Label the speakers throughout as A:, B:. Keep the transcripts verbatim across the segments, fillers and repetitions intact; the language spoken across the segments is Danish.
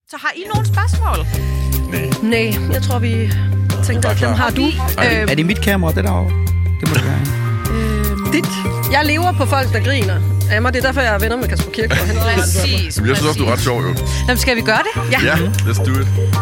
A: Så har I nogle spørgsmål?
B: Nej. Nej, jeg tror, vi tænker, at dem har du.
C: Er, er det mit kamera, det derovre? Det må det være.
B: Øhm, dit. Jeg lever på folk, der griner. Emma, det er derfor, jeg er venner med Kasper Kirkegaard.
A: Præcis.
D: Jeg synes også, du er ret sjov, jo.
A: Jamen, skal vi gøre det?
B: Ja.
D: Ja, let's do it.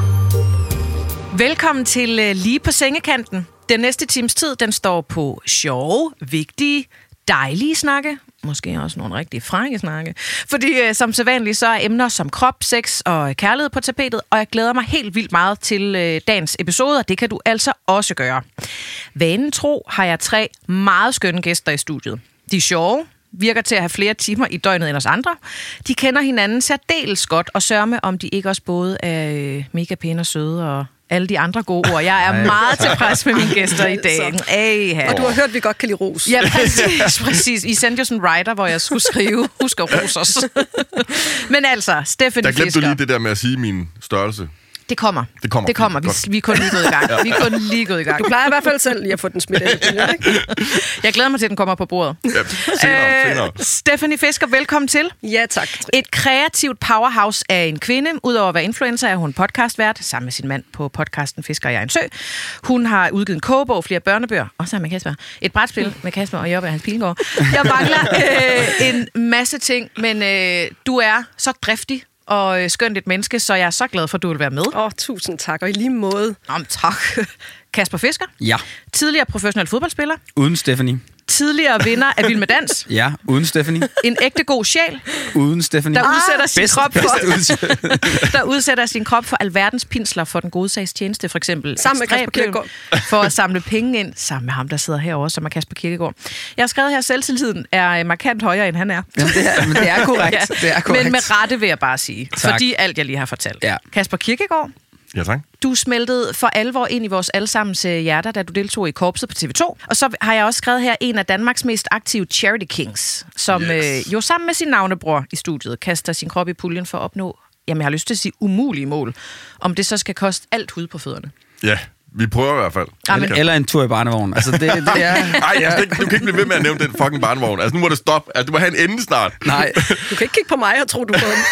A: Velkommen til uh, Lige på sengekanten. Den næste times tid, den står på sjove, vigtige, dejlige snakke. Måske også nogle rigtig frække snakke. Fordi uh, som sædvanligt, så er emner som krop, sex og kærlighed på tapetet. Og jeg glæder mig helt vildt meget til uh, dagens episode, og det kan du altså også gøre. Vanen tro har jeg tre meget skønne gæster i studiet. De er sjove, virker til at have flere timer i døgnet end os andre. De kender hinanden særdeles godt og sørger med, om de ikke også både er øh, mega pæne og søde og alle de andre gode ord. Jeg er
C: Ej,
A: meget tilfreds med mine gæster i dag. Ej,
B: Og du har hørt, at vi godt kan lide ros.
A: Ja, præcis, præcis. I sendte jo sådan en writer, hvor jeg skulle skrive, husk at rose os. Men altså, Stephanie
D: Der glemte
A: Fisker.
D: du lige det der med at sige min størrelse.
A: Det kommer.
D: Det kommer.
A: Det kommer. Vi, vi er kun lige gået i gang. Vi er kun lige gået i gang.
B: Du plejer i hvert fald selv lige at få den smidt ind.
A: Jeg glæder mig til, at den kommer på bordet.
D: Ja, senere,
A: Øh,
D: senere.
A: Stephanie Fisker, velkommen til.
B: Ja, tak.
A: Et kreativt powerhouse af en kvinde. Udover at være influencer, er hun podcastvært sammen med sin mand på podcasten Fisker jeg en sø. Hun har udgivet en kogebog, flere børnebøger, og sammen med Kasper. Et brætspil med Kasper og Jobbe og Hans Pilgaard. Jeg mangler øh, en masse ting, men øh, du er så driftig og øh, skønt et menneske, så jeg er så glad for, at du vil være med.
B: Åh, oh, tusind tak. Og i lige måde.
A: Om tak. Kasper Fisker.
C: Ja,
A: Tidligere professionel fodboldspiller.
C: uden Stephanie.
A: Tidligere vinder af Vild med Dans.
C: Ja, uden Stephanie.
A: En ægte god sjæl,
C: Uden Stephanie.
A: der udsætter sin
C: Bedst,
A: krop for...
C: bedst udsæt-
A: der udsætter sin krop for alverdens pinsler for den gode sags tjeneste, for eksempel.
B: Sammen med Kasper
A: ekstremløb,
B: Kirkegaard.
A: For at samle penge ind, sammen med ham, der sidder herovre, som er Kasper Kirkegaard. Jeg har skrevet her, at selvtilliden er markant højere, end han er.
C: Jamen, det er, men det er korrekt.
A: Ja,
C: Det er korrekt.
A: men med rette vil jeg bare sige,
C: Tak.
A: fordi alt, jeg lige har fortalt.
C: Ja.
A: Kasper Kirkegaard,
D: Ja, tak.
A: du smeltede for alvor ind i vores allesammens øh, hjerter, da du deltog i korpset på T V to. Og så har jeg også skrevet her en af Danmarks mest aktive Charity Kings, som
D: Yes.
A: øh, jo sammen med sin navnebror i studiet kaster sin krop i puljen for at opnå, jamen jeg har lyst til at sige umulige mål, om det så skal koste alt hud på fødderne.
D: Ja, vi prøver i hvert fald.
A: Jamen,
C: Eller, eller en tur i barnevognen. Altså, det, det er...
D: Ej, altså, det, du kan ikke blive ved med at nævne den fucking barnevogn. Altså, nu må det stoppe. Altså, du må have en ende snart.
C: Nej.
B: Du kan ikke kigge på mig og tro, du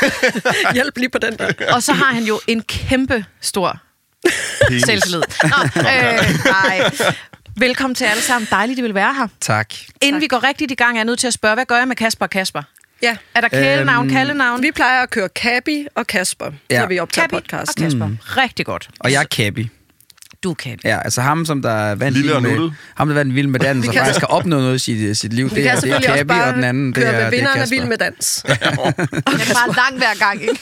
B: får hjælp lige på den der.
A: Og så har han jo en kæmpe stor selvtillid. Nå, øh, nej. Velkommen til alle sammen. Dejligt, at I vil være her.
C: Tak.
A: Inden vi går rigtigt i gang, er jeg nødt til at spørge, hvad gør jeg med Kasper og Kasper?
B: Ja.
A: Er der kælenavn,
C: Øhm,
A: kaldenavn?
B: Vi plejer at køre Kabi og Kasper,
C: Ja.
B: når vi optager
A: Kabi
B: podcast.
A: og Kasper. Mm. Rigtig godt.
C: Og jeg er Kabi.
A: Du er Kabi.
C: Ja, altså ham, som der vandt
D: Lille og
C: vild med,
D: nuttet.
C: ham, der vandt vild med dans,
B: Vi
C: og
B: kan
C: faktisk
B: så-
C: skal opnå noget i sit, sit liv.
B: Vi
C: Det
B: kan
C: er, det er
B: selvfølgelig også
C: Kabi,
B: bare
C: og den anden, det
B: køre
C: er,
B: med
C: det er
B: vinderen af
C: Kasper.
B: Vild med Dans.
A: Det er bare langt hver gang, ikke?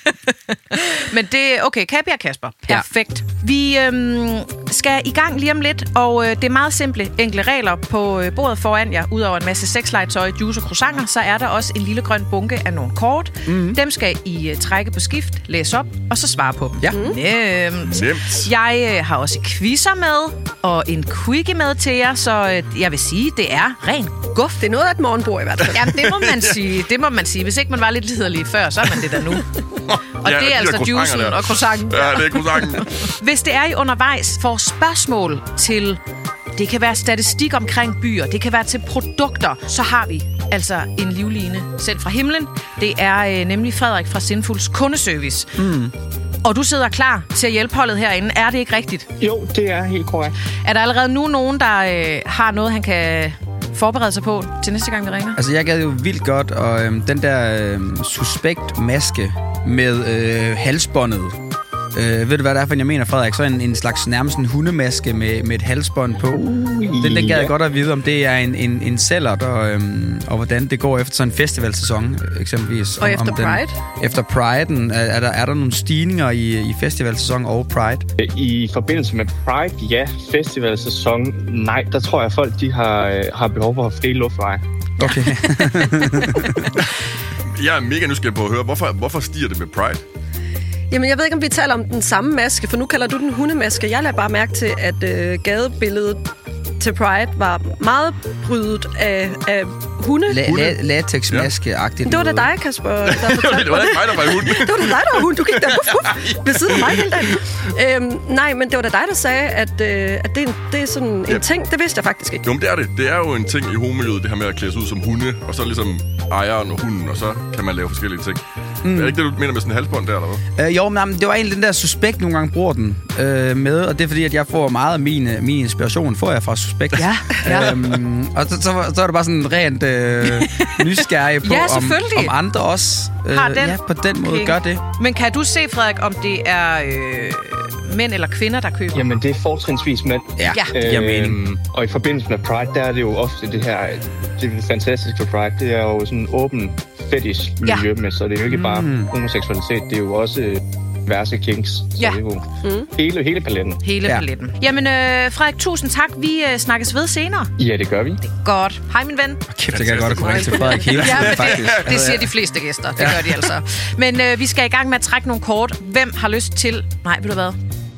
A: Men det er okay, Kabi og Kasper. Perfekt. Ja. Vi øhm, skal i gang lige om lidt, og øh, det er meget simple, enkle regler på øh, bordet foran jer. Udover en masse sexlegetøj, juice og croissanter, så er der også en lille grøn bunke af nogle kort. Mm-hmm. Dem skal I øh, trække på skift, læse op, og så svare på dem.
C: Ja.
A: Nemt.
D: Nemt.
A: Jeg øh, har også quizzer med, og en quickie med til jer, så øh, jeg vil sige, det er ren guf.
B: Det er noget af et morgenbord i hvert fald.
A: Jamen, det må man sige. Det må man sige. Hvis ikke man var lidt liderlig før, så er man det der nu. Og
D: Ja,
A: det
D: de
A: er
D: der
A: altså
D: croissanter
A: juicen
D: der.
A: og croissanten.
D: Ja, det er croissanten.
A: Hvis det er I undervejs får spørgsmål til... Det kan være statistik omkring byer, det kan være til produkter, så har vi altså en livline sendt fra himlen. Det er øh, nemlig Frederik fra Sinfuls kundeservice. Mm. Og du sidder klar til at hjælpe holdet herinde. Er det ikke rigtigt?
E: Jo, det er helt korrekt.
A: Er der allerede nu nogen, der øh, har noget, han kan forberede sig på til næste gang, vi ringer?
C: Altså, jeg gad jo vildt godt, og øhm, den der øhm, suspekt maske med øh, halsbåndet. Øh, ved du, hvad det er, for jeg mener, Frederik? Så en, en slags nærmest en hundemaske med, med et halsbånd på. Den, den gad jeg godt at vide, om det er en, en, en sælger, og, øhm, og hvordan det går efter sådan en festivalsæson, eksempelvis.
B: Og
C: om,
B: efter
C: om den,
B: Pride?
C: Efter Pride'en. Er, er, der, er der nogle stigninger i, i festivalsæson og Pride?
E: I forbindelse med Pride, ja. Festivalsæson, nej. Der tror jeg, at folk de har, øh, har behov for fri luftveje.
C: Okay.
D: Jeg er mega nysgerrig på at høre, hvorfor, hvorfor stiger det med Pride?
B: Jamen, jeg ved ikke, om vi taler om den samme maske, for nu kalder du den hundemaske. Jeg lader bare mærke til, at øh, gadebilledet til Pride var meget brydet af, af hunde.
C: La- la- Latex-maske-agtigt.
B: Det var da dig, Kasper, der fortalte
D: det var da ikke mig, der var i hunden.
B: Det var da dig, der var hund. Du gik der puff, puff, ved siden af mig hele dagen. Øhm, nej, men det var da dig, der sagde, at, øh, at det, er en, det er sådan en
D: Ja.
B: ting. Det vidste jeg faktisk ikke.
D: Jo, men det er det. Det er jo en ting i homomiljøet, det her med at klæde sig ud som hunde, og så ligesom ejeren og hunden, og så kan man lave forskellige ting. Mm. Er det ikke det, du mener med sådan en halsbånd der, eller hvad?
C: Øh, jo, men jamen, det var egentlig den der Suspekt nogle gange bruger den øh, med, og det er fordi, at jeg får meget af min, min inspiration, får jeg fra Suspekt.
A: Ja, ja.
C: Øhm, og så, så, så er det bare sådan rent øh, nysgerrig på,
A: Ja,
C: om,
A: selvfølgelig.
C: om andre også øh,
A: Har den
C: ja, på den måde
A: penge.
C: gør det.
A: Men kan du se, Frederik, om det er øh, mænd eller kvinder, der køber?
E: Jamen, det er fortrinsvis mænd.
C: Ja,
A: Ja.
C: det giver mening.
E: Øhm, og i forbindelse med Pride, der er det jo ofte det her, det er fantastisk for Pride, det er jo sådan en åben fetish-miljø,
A: Ja.
E: med, så det er jo ikke bare
C: Mm.
E: homoseksualitet, det er jo også øh, diverse kinks. Så
A: Ja.
E: det er jo hele, hele paletten.
A: Hele
C: Ja.
A: paletten. Jamen, øh, Frederik, tusind tak. Vi øh, snakkes ved senere.
E: Ja, det gør vi.
A: Godt. Hej, min ven.
C: Kæft, det kan jeg godt at kunne ringe til Frederik hele tiden,
A: Ja, men
C: faktisk.
A: det, det siger de fleste gæster. Det gør de altså. Men øh, vi skal i gang med at trække nogle kort. Hvem har lyst til... Nej, ved du hvad?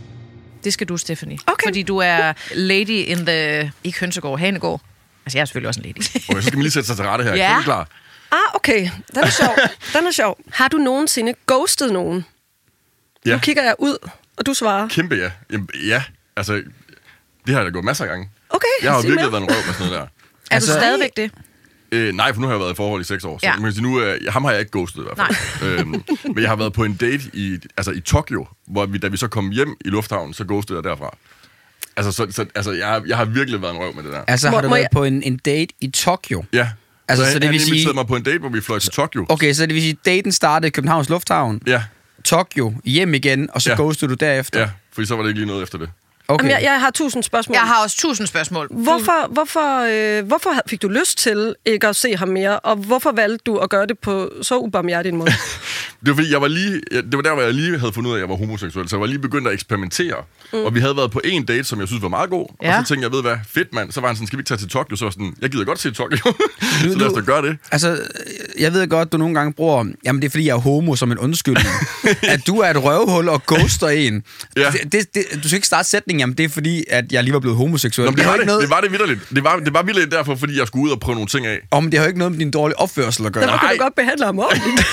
A: Det skal du, Stephanie.
B: Okay.
A: Fordi du er lady in the... Ikke Hønsegård, Hanegård. Altså, jeg er selvfølgelig også en lady.
D: Okay, så skal man lige sætte sig til rette her.
A: Ja.
D: Er du klar?
B: Ah, okay. Den er sjov. Den er sjov. Har du nogensinde ghostet nogen?
D: Ja.
B: Nu kigger jeg ud, og du svarer.
D: Kæmpe ja. Jamen, ja. Altså, det har jeg da gået masser af gange.
B: Okay,
D: Jeg har jo
B: sig
D: virkelig
B: mere.
D: været en røv med sådan noget der.
A: Er
C: Altså-
A: du stadigvæk det?
D: Øh, nej, for nu har jeg været i forhold i seks år. Så
A: Ja.
D: man kan sige, nu, øh, ham har jeg ikke ghostet i hvert fald. øhm, men jeg har været på en date i, altså, i Tokyo, hvor vi, da vi så kom hjem i lufthavnen, så ghostede jeg derfra. Altså, så, så, altså jeg, har- jeg har virkelig været en røv med det der.
C: Altså,
B: Må-
C: har du
B: må
C: været
B: jeg-
C: på en, en date i Tokyo?
D: Ja.
C: Altså,
D: så,
C: så det
D: han
C: vil sige-
D: inviterede mig på en date, hvor vi fløj til Tokyo.
C: Okay, så det vil sige, daten startede i Københavns Lufthavn,
D: Ja,
C: Tokyo, hjem igen, og så
D: Ja.
C: ghostede du derefter?
D: ja, fordi så var det ikke lige noget efter det.
C: Okay.
B: Jamen, jeg, jeg har tusind spørgsmål.
A: Jeg har også tusind spørgsmål.
B: Hvorfor, hvorfor, øh, hvorfor fik du lyst til ikke at se ham mere, og hvorfor valgte du at gøre det på så ubarmhjertig en måde?
D: Det var fordi, jeg var lige, det var der, hvor jeg lige havde fundet ud af, at jeg var homoseksuel, så jeg var lige begyndt at eksperimentere. Mm. Og vi havde været på en date, som jeg synes var meget god,
A: Ja.
D: og så tænkte jeg, ved hvad, fedt mand, så var han sådan, skal vi ikke tage til Tokyo? Så var jeg sådan, jeg gider godt se Tokyo, så
C: Du-
D: lad os
C: du-
D: da gøre det.
C: Altså, jeg ved godt, du nogle gange bruger, jamen det er fordi, jeg er homo som en undskyldning. At du er et røvhul og ghoster en.
D: Ja.
C: Det, det, det, du skal ikke starte sætningen, jamen det er fordi, at jeg lige var blevet homoseksuel.
D: Nå, men det,
C: har
D: var
C: ikke
D: det,
C: noget,
D: det var det vitterligt. Det var, det var vitterligt derfor, fordi jeg skulle ud og prøve nogle ting af.
C: om det har jo ikke noget med din dårlige opførsel at gøre.
B: Derfor kan
D: Nej.
B: du godt behandle ham ordentligt.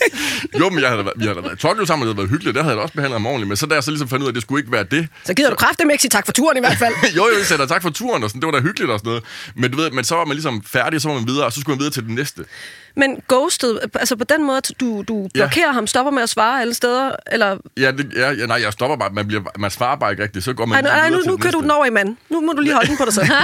D: Jo, men jeg havde, da været- vi havde da været i Tokyo sammen, og det havde været hyggeligt, der havde jeg da også behandlet ham ordentligt. Men så da jeg så ligesom fandt ud af, at det skulle ikke være det.
B: Så gider du kraftedeme ikke sige tak for turen i hvert fald.
D: jo, jo, jeg sagde da tak for turen, og sådan, det var da hyggeligt og sådan noget. Men du ved, men så var man ligesom færdig, og så var man videre, og så skulle man videre til den næste.
B: Men ghostet, altså på den måde, at du, du blokerer ham, stopper med at svare alle steder, eller...
D: Ja, det, ja, ja, nej, jeg stopper bare. Man, bliver, man svarer bare ikke rigtigt. Så går man
B: Ej, nej, nej,
D: videre
B: nu,
D: til
B: nu
D: den
B: kører du
D: næste.
B: den over i mand. Nu må du lige holde den på dig selv.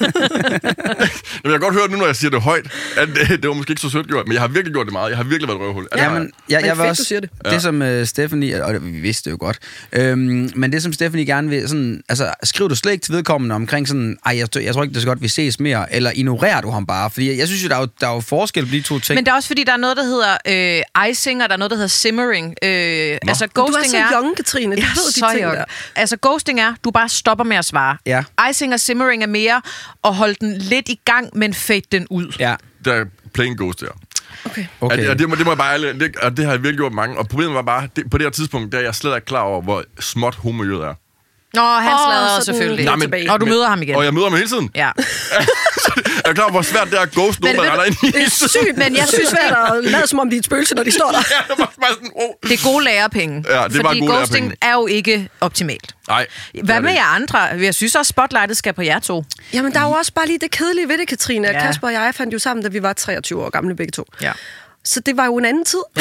D: Men jeg kan godt høre det nu, når jeg siger det højt, at det, det var måske ikke så sødt gjort, men jeg har virkelig gjort det meget. Jeg har virkelig været et røvhul. Altså,
C: Jamen, jeg,
B: Men
C: jeg var
B: fedt,
C: også,
B: du siger det.
C: det som uh, Stephanie, og det, vi vidste det jo godt, øhm, men det som Stephanie gerne vil, sådan, altså skriv du slet ikke til vedkommende omkring sådan, ej, jeg, jeg tror ikke, det er så godt, vi ses mere, eller ignorerer du ham bare? Fordi jeg synes jo, der er jo, der er jo forskel på de to ting.
A: Men det er også fordi, der er noget, der hedder øh, icing, og der er noget, der hedder simmering. Øh, altså,
B: Du er
A: ghosting
B: så
A: er...
B: young, Katrine. Du
A: Ja,
B: ved de
A: så
B: ting
A: young.
B: der.
A: Altså, ghosting er, du bare stopper med at svare.
C: Ja.
A: Icing og simmering er mere at holde den lidt i gang, men fade den ud.
C: Ja,
D: Der er plain ghost der.
B: Okay.
C: okay.
D: Okay. Og det, må, det må jeg bare ærligt- det, og det har jeg virkelig gjort mange. Og problemet var bare, det, på det her tidspunkt, der er jeg slet ikke klar over, hvor småt homomiljøet er.
A: Nå, han
B: Åh,
A: slader
B: sådan
A: selvfølgelig.
B: lidt
D: Nej, men-
B: tilbage.
A: Og du møder ham igen.
D: Og jeg møder ham hele tiden.
A: Ja.
D: Jeg er klar over, hvor svært det er at ghost nogen,
A: Men
D: der
A: ved
D: render
A: du-
D: ind i.
B: Det er sygt, men jeg synes svært at lade som om de er et spøgelse, når de står der.
D: Ja, det var bare sådan, oh.
A: Det er gode lærepenge.
D: Ja, det var
A: fordi
D: gode
A: ghosting
D: lærepenge.
A: er jo ikke optimalt.
D: Nej.
A: Hvad med jer andre? Jeg synes også, spotlightet skal på jer to.
B: Jamen, der er jo også bare lige det kedelige ved det, Katrine.
A: Ja.
B: Ja. Kasper og jeg fandt jo sammen, da vi var treogtyve år gamle begge to.
A: Ja.
B: Så det var jo en anden tid. Ja.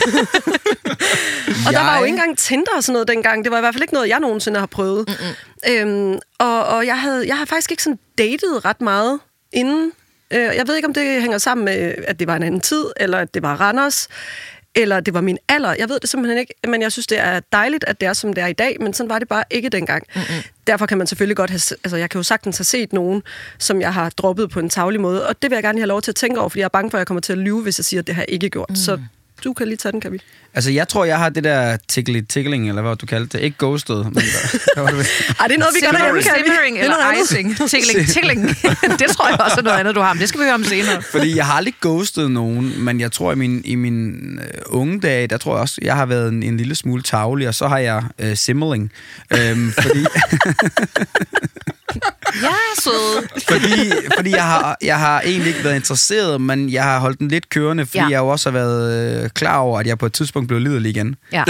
B: og der var jo ikke engang Tinder og sådan noget dengang. Det var i hvert fald ikke noget, jeg nogensinde har prøvet. Mm-hmm. Øhm, og og jeg, havde, jeg har faktisk ikke sådan datet ret meget inden. Øh, jeg ved ikke, om det hænger sammen med, at det var en anden tid, eller at det var Randers, eller det var min alder. Jeg ved det simpelthen ikke, men jeg synes, det er dejligt, at det er, som det er i dag, men sådan var det bare ikke dengang. Mm-hmm. Derfor kan man selvfølgelig godt have... Altså, jeg kan jo sagtens have set nogen, som jeg har droppet på en tavlig måde, og det vil jeg gerne have lov til at tænke over, fordi jeg er bange for, at jeg kommer til at lyve, hvis jeg siger, at det har jeg ikke gjort. Mm. Så du kan lige tage den, kan vi?
C: Altså, jeg tror, jeg har det der tickly tickling, eller hvad du kaldte det. Ikke ghosted, men hvad var det?
B: Ej, det er noget, vi gør derhjemme, kan vi?
A: Simmering
B: Det er noget
A: eller
B: andet.
A: icing. Tickling, tickling. Det tror jeg også er noget andet, du har. Men det skal vi høre om senere.
C: Fordi jeg har aldrig ghostet nogen, men jeg tror, i min, i min øh, unge dage, der tror jeg også, jeg har været en, en lille smule tavlig, og så har jeg øh, simmering. Øhm, fordi...
A: Ja, sød.
C: Fordi, fordi jeg, har, jeg har egentlig ikke været interesseret, men jeg har holdt den lidt kørende, fordi
A: Ja.
C: jeg jo også har været øh, klar over, at jeg på et tidspunkt blev liderlig igen.
A: Ja.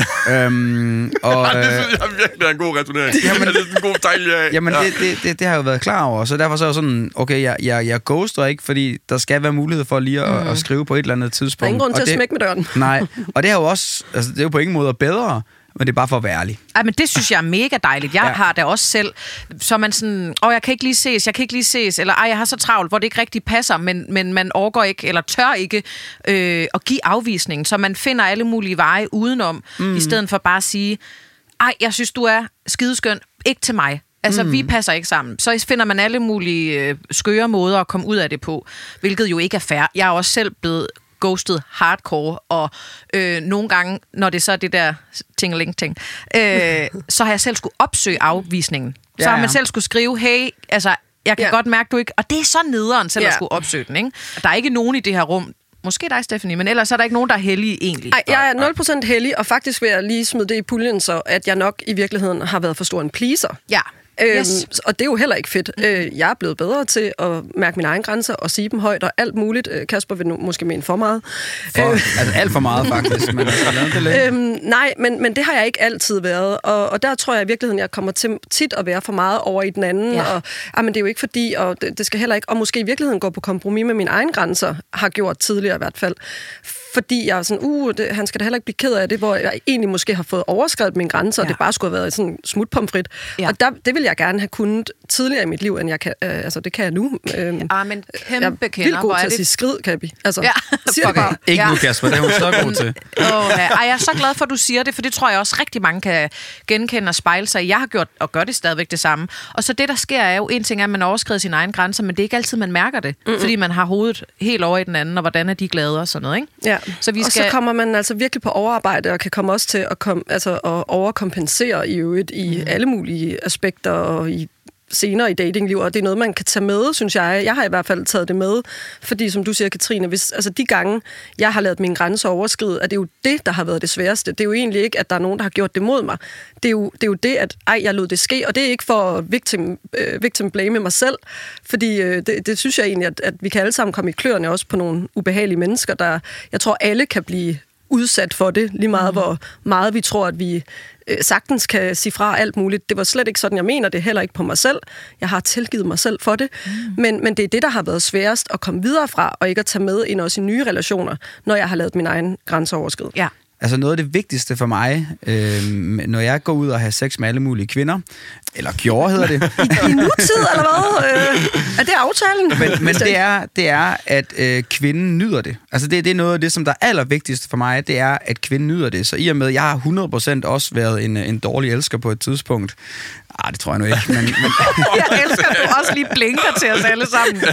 C: Øhm, og,
D: Det
C: øh,
D: synes jeg virkelig er en god returnering. Jamen, det er en god dejlig af.
C: Jamen,
D: Ja.
C: det, det, det, det har jeg jo været klar over, så derfor så er jeg sådan, okay, jeg, jeg, jeg ghoster ikke, fordi der skal være mulighed for lige at, mm. at skrive på et eller andet tidspunkt.
B: Der er ingen grund til
C: Og
B: at
C: det,
B: smække med døren.
C: Nej, og det er jo også, altså det er jo på ingen måde bedre, men det er bare for at være ærlig.
A: Ej, men det synes jeg er mega dejligt. Jeg
C: Ja.
A: ja. har det også selv. Så er man sådan, åh, jeg kan ikke lige ses, jeg kan ikke lige ses, eller ej, jeg har så travlt, hvor det ikke rigtig passer, men, men man overgår ikke, eller tør ikke øh, at give afvisningen. Så man finder alle mulige veje udenom, mm. i stedet for bare at sige, ej, jeg synes, du er skideskøn, ikke til mig. Altså, mm. vi passer ikke sammen. Så finder man alle mulige øh, skøre måder at komme ud af det på, hvilket jo ikke er fair. Jeg er også selv blevet ghostet hardcore, og øh, nogle gange, når det så er det der tingeling-ting, øh, så har jeg selv skulle opsøge afvisningen. Så
C: Ja,
A: har man
C: ja.
A: selv skulle skrive, hey, altså, jeg kan
B: Ja.
A: godt mærke, du ikke... Og det er så nederen selv
B: Ja.
A: at skulle opsøge den, ikke? Der er ikke nogen i det her rum, måske dig, Stephanie, men ellers er der ikke nogen, der er heldige egentlig.
B: Nej, jeg er nul procent heldig, og faktisk vil jeg lige smide det i puljen, så at jeg nok i virkeligheden har været for stor en pleaser.
A: Ja.
B: Øhm,
A: Yes.
B: Og det er jo heller ikke fedt. Mm. Øh, jeg er blevet bedre til at mærke mine egne grænser og sige dem højt og alt muligt. Øh, Kasper vil nu måske mene for meget.
C: For, øh. Altså alt for meget faktisk, men altså, lad det lidt.
B: Øhm, nej, men, men det har jeg ikke altid været. Og, og der tror jeg i virkeligheden, jeg kommer til tit at være for meget over i den anden.
A: Ja.
B: Og ah, men det er jo ikke fordi, og det, det skal heller ikke, og måske i virkeligheden gå på kompromis med mine egne grænser, har gjort tidligere i hvert fald. Fordi jeg er sådan, uh, det, han skal da heller ikke blive ked af det, hvor jeg egentlig måske har fået overskrevet mine grænser, ja. Og det bare skulle have været sådan smutpomfrit.
A: Ja.
B: Og der, det vil jeg gerne have kunnet tidligere i mit liv, end jeg kan. Øh, altså, det kan jeg nu. Øh,
A: Ah, men
B: jeg
A: kæmpe
B: er vildt
A: kender,
B: god
A: hvor
B: til
A: er
B: at
A: det...
B: sige skrid, Kabi. Altså,
A: Ja,
B: siger det
A: fuck
B: bare.
A: af.
C: Ikke
A: Ja.
C: nu, Kasper, det er hun så god til.
A: Oh, ja. Ej, jeg er så glad for, at du siger det, for det tror jeg også rigtig mange kan genkende og spejle sig. Jeg har gjort og gør det stadigvæk det samme. Og så det, der sker, er jo en ting, at man overskrider sine egne grænser, men det er ikke altid, man mærker det. Mm-hmm. Fordi man har hovedet helt over i den anden, og hvordan er de glade og sådan noget, ikke?
B: Ja.
A: Så vi
B: Og
A: skal...
B: så kommer man altså virkelig på overarbejde, og kan komme også til at, kom, altså, at overkompensere i øvrigt i mm. alle mulige aspekter og i senere i datingliv, og det er noget, man kan tage med, synes jeg. Jeg har i hvert fald taget det med, fordi som du siger, Katrine, hvis, altså de gange, jeg har lavet mine grænser overskride, er det jo det, der har været det sværeste. Det er jo egentlig ikke, at der er nogen, der har gjort det mod mig. Det er jo det, er jo det at ej, jeg lod det ske, og det er ikke for victim, øh, victim blame mig selv, fordi øh, det, det synes jeg egentlig, at, at vi kan alle sammen komme i kløerne også på nogle ubehagelige mennesker, der, jeg tror, alle kan blive udsat for det, lige meget, mm. hvor meget vi tror, at vi øh, sagtens kan sige fra alt muligt. Det var slet ikke sådan, jeg mener det, heller ikke på mig selv. Jeg har tilgivet mig selv for det, mm. men, men det er det, der har været sværest at komme videre fra, og ikke at tage med ind også i nye relationer, når jeg har lavet min egen grænseoverskrid.
A: Ja.
C: Altså noget af det vigtigste for mig, øh, når jeg går ud og har sex med alle mulige kvinder, eller gjorde hedder det.
B: I nutid, eller hvad? Øh, er det aftalen?
C: Men, men det, er, det er, at øh, kvinden nyder det. Altså det, det er noget af det, som der er allervigtigste for mig, det er, at kvinden nyder det. Så i og med, jeg har hundrede procent også været en, en dårlig elsker på et tidspunkt. Ah, det tror jeg nu ikke, men... men
A: Jeg elsker, at du også lige blinker til os alle sammen.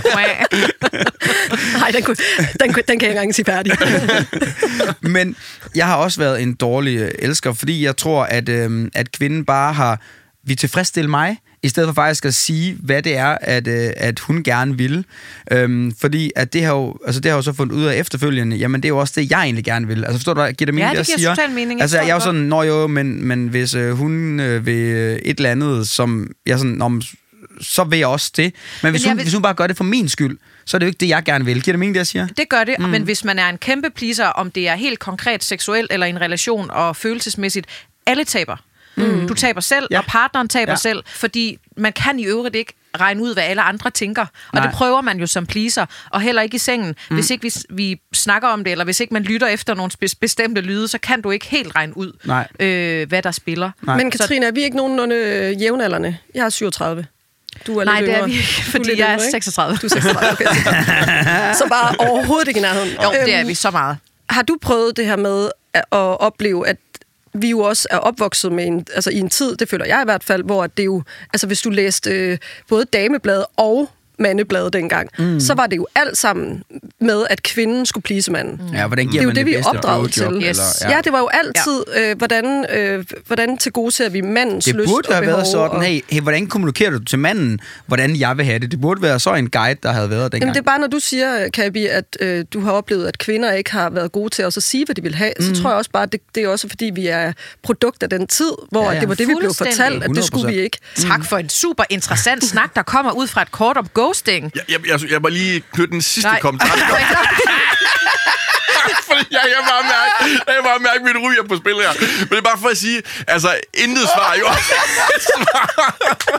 B: Nej, den, kunne, den, kunne, den kan jeg ikke engang sige færdig.
C: Men jeg har også været en dårlig øh, elsker, fordi jeg tror, at, øh, at kvinden bare har vil tilfredsstille mig, i stedet for faktisk at sige, hvad det er, at, øh, at hun gerne vil. Øhm, fordi at det har jo, altså det har jo så fundet ud af efterfølgende, jamen det er jo også det, jeg egentlig gerne vil. Altså forstår du, giver det mening,
A: ja, det
C: jeg
A: giver
C: siger?
A: total mening.
C: Altså
A: jeg,
C: jeg er jo sådan, nå jo, men, men hvis øh, hun øh, vil et eller andet, som jeg sådan, om, så vil jeg også det. Men hvis,
A: men
C: hun,
A: vil...
C: hvis hun bare gør det for min skyld, så er det jo ikke det, jeg gerne vil. Giver det mening, det jeg siger?
A: Det gør det, mm. men
C: Mm.
A: hvis man er en kæmpe pleaser, om det er helt konkret seksuelt eller i en relation og følelsesmæssigt, alle taber. Mm. Du taber selv, ja. Og partneren taber ja. selv, fordi man kan i øvrigt ikke regne ud, hvad alle andre tænker. Og
C: Nej.
A: det prøver man jo som pleaser, og heller ikke i sengen. Mm. Hvis ikke vi, vi snakker om det, eller hvis ikke man lytter efter nogle bestemte lyde, så kan du ikke helt regne ud, øh, hvad der spiller.
C: Nej.
B: Men Katrine, er vi ikke nogenlunde øh, jævnaldrende? Jeg er syvogtredive. Du er
A: Nej,
B: lidt
A: det er
B: yngre.
A: vi ikke, fordi jeg er seksogtredive.
B: Du er seksogtredive, okay. Så bare overhovedet ikke i nærheden.
A: Jo, det er vi så meget.
B: Har du prøvet det her med at opleve, at vi jo også er opvokset med en, altså i en tid, det føler jeg i hvert fald, hvor det jo, altså hvis du læste øh, både Dameblad og mandeblade dengang, mm. så var det jo alt sammen med, at kvinden skulle please manden.
C: Ja, hvordan giver
B: det er jo
C: man
B: det, vi er
C: bedste
B: opdraget til.
C: blowjob,
A: Yes.
C: eller-
B: Ja. ja, det var jo altid, øh, hvordan, øh, hvordan tilgodeser vi mandens
C: Det
B: lyst
C: burde
B: og
C: have
B: behov.
C: været sådan,
B: og...
C: hey, hey, hvordan kommunikerer du til manden, hvordan jeg vil have det? Det burde være så en guide, der havde været dengang.
B: Jamen, det er bare, når du siger, Kabi, at øh, du har oplevet, at kvinder ikke har været gode til at sige, hvad de vil have, mm. så tror jeg også bare, at det, det er også fordi, vi er produkt af den tid, hvor
C: Ja,
B: ja,
C: ja.
B: det var det, vi blev
A: Fuldstændig.
B: fortalt, at det
C: hundrede
B: skulle
C: procent.
B: vi ikke.
A: Tak for en super interessant snak, der kommer ud fra et kort om ghosting.
D: Jeg, jeg, jeg, jeg må lige knytte den sidste
A: Nej.
D: kommentar. Fordi jeg, jeg bare mærke, jeg bare mærke, mit ryg er på spil her. Men det er bare for at sige, altså, intet svar er jo også et svar.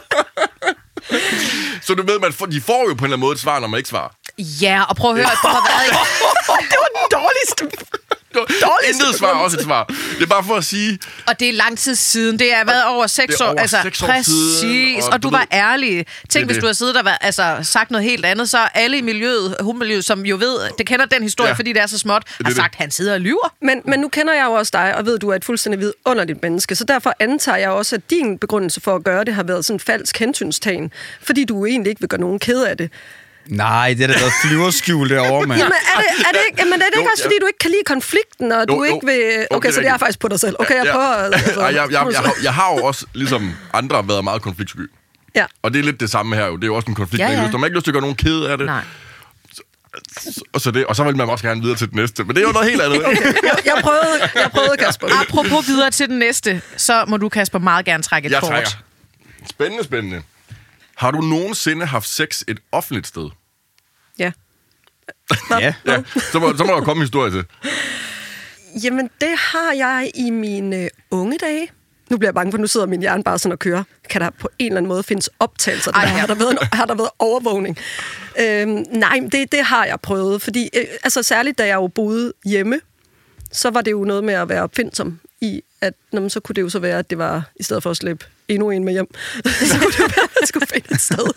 D: Så du ved, man får, de får jo på en eller anden måde et svar, når man ikke svarer.
A: Ja, og prøv at høre, du har været i...
B: Det var den dårligste.
D: Intet svar er også et svar. Det er bare for at sige...
A: Og det er lang tid siden. Det er været over seks
D: Det er
A: år.
D: over
A: Altså,
D: seks år
A: præcis.
D: siden,
A: og,
D: og
A: og du
D: du
A: var
D: ved-
A: ærlig. Tænk, hvis
D: det.
A: du havde siddet og været, altså, sagt noget helt andet, så alle i miljøet, hundmiljøet, som jo ved, det kender den historie,
D: Ja.
A: fordi det er så småt, har
D: det.
A: sagt, han sidder og lyver.
B: Men, men nu kender jeg jo også dig, og ved, du er et fuldstændig vidunderligt menneske, så derfor antager jeg også, at din begrundelse for at gøre det har været sådan en falsk hensynstagen, fordi du egentlig ikke vil gøre nogen ked af det.
C: Nej, det er da noget flyverskjul derovre, mand.
B: Jamen, er det, er det ikke, jamen, er det
D: Jo,
B: ikke også,
D: ja.
B: fordi du ikke kan lide konflikten, og
D: Jo,
B: du
D: jo.
B: ikke vil...
D: Jo,
B: Okay,
D: det er
B: så det er
D: rigtigt.
B: faktisk på dig selv. Okay, jeg
D: Ja.
B: prøver... Altså,
D: Ej, jeg, jeg, jeg, har, jeg har jo også, ligesom andre, været meget konfliktsky.
B: Ja.
D: Og det er lidt det samme her jo. Det er jo også en konflikt,
A: Ja,
D: man
A: ja.
D: har lyst til. Man har ikke lyst til at gøre nogen ked af det.
A: Nej.
D: Og så, det, og så vil man også gerne videre til det næste. Men det er jo noget helt andet.
B: Jeg, jeg, prøvede, jeg prøvede, Kasper.
A: Apropos videre til den næste, så må du, Kasper, meget gerne trække et
D: Jeg
A: kort.
D: trækker. Spændende, spændende. Har du nogensinde haft sex et offentligt sted?
B: Ja.
C: Ja.
D: Ja, så må, så må der komme en historie til.
B: Jamen, det har jeg i mine unge dage. Nu bliver jeg bange for, nu sidder min hjerne bare sådan og kører. Kan der på en eller anden måde findes optagelser?
A: Ej,
B: Ej, har, der været, har der været overvågning? Øhm, nej, det, det har jeg prøvet. Fordi, øh, altså særligt da jeg jo boede hjemme, så var det jo noget med at være opfindsom i, at når man, så kunne det jo så være, at det var, i stedet for at slippe endnu en med hjem, så kunne det være, at man skulle finde et sted.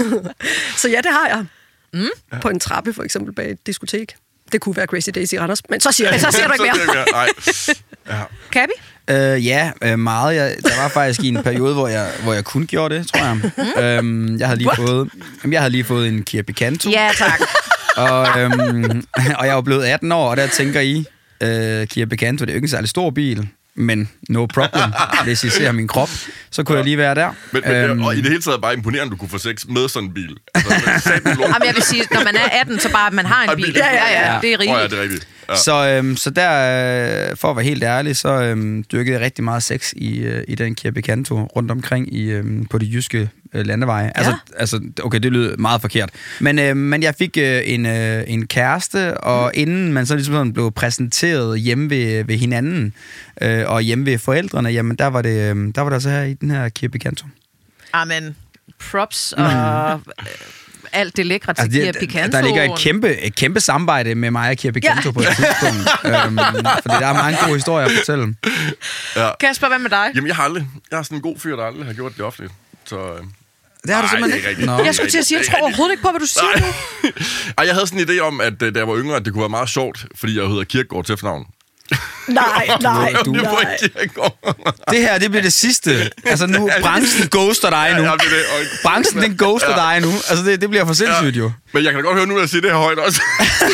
B: Så ja, det har jeg. Mm. På en trappe, for eksempel, bag et diskotek. Det kunne være Crazy Daisy i Randers, men så siger jeg
A: Så siger du ikke mere.
D: Så siger jeg ikke mere. Nej. Ja.
A: Kabi?
C: Øh, ja, øh, meget. Jeg, der var faktisk i en periode, hvor jeg, hvor jeg kun gjorde det, tror jeg. øhm, jeg, havde lige fået, jamen, jeg havde lige fået en Kia Picanto.
A: Ja, tak.
C: Og, øhm, og jeg var blevet atten år, og der tænker I, øh, Kia Picanto, det er jo ikke en særlig stor bil, men no problem. Hvis I ser min krop, så kunne jeg lige være der.
D: Men, men
C: Øhm,
D: og i det hele taget bare imponerende, at du kunne få sex med sådan en bil. Altså,
A: Jamen, jeg vil sige, når man er atten, så bare, at man har en bil.
D: Ja,
A: Ja, ja, det er
D: Åh, ja,
A: rigeligt.
D: det er rigtigt. Ja.
C: Så, øhm, så der, øh, for at være helt ærlig, så øhm, dyrkede jeg rigtig meget sex i, øh, i den Kia Picanto rundt omkring i, øhm, på de jyske øh, landeveje. Ja. Altså, altså, okay, det lyder meget forkert. Men, øh, men jeg fik øh, en, øh, en kæreste, og mm. inden man så ligesom sådan blev præsenteret hjemme ved, ved hinanden, øh, og hjemme ved forældrene, jamen der var det, øh, der var der så her i den her Kia Picanto.
A: Amen. Props og øh, alt det lækre til
C: Altså,
A: Kia
C: det,
A: Picanto.
C: der ligger et kæmpe, et kæmpe samarbejde med mig og Kia Picanto ja. på et tidspunkt. øhm, fordi der er mange gode historier at fortælle.
A: Kasper, hvad med dig?
D: Jamen, jeg har aldrig. Jeg er sådan en god fyr, der aldrig har gjort det offentligt. Så, øh,
C: Det har du
D: Ej,
C: simpelthen
D: det er
C: ikke?
D: rigtigt.
C: Nå.
A: Jeg skulle til at sige, jeg tror overhovedet ikke på, hvad du siger nu.
D: Ej, jeg havde sådan en idé om, at øh, da jeg var yngre, at det kunne være meget sjovt, fordi jeg hedder Kierkegaard til efternavn.
B: Nej, nej,
C: Du-
D: Det var
B: nej.
D: ikke Kierkegaard.
C: Det her, det bliver det sidste. Altså nu, branchen ghoster dig nu.
D: Ja, det er det. Og-
C: Branchen, den ghoster dig nu. Altså det, det bliver for sindssygt jo.
D: Men jeg kan da godt høre nu, at jeg siger det her højt også.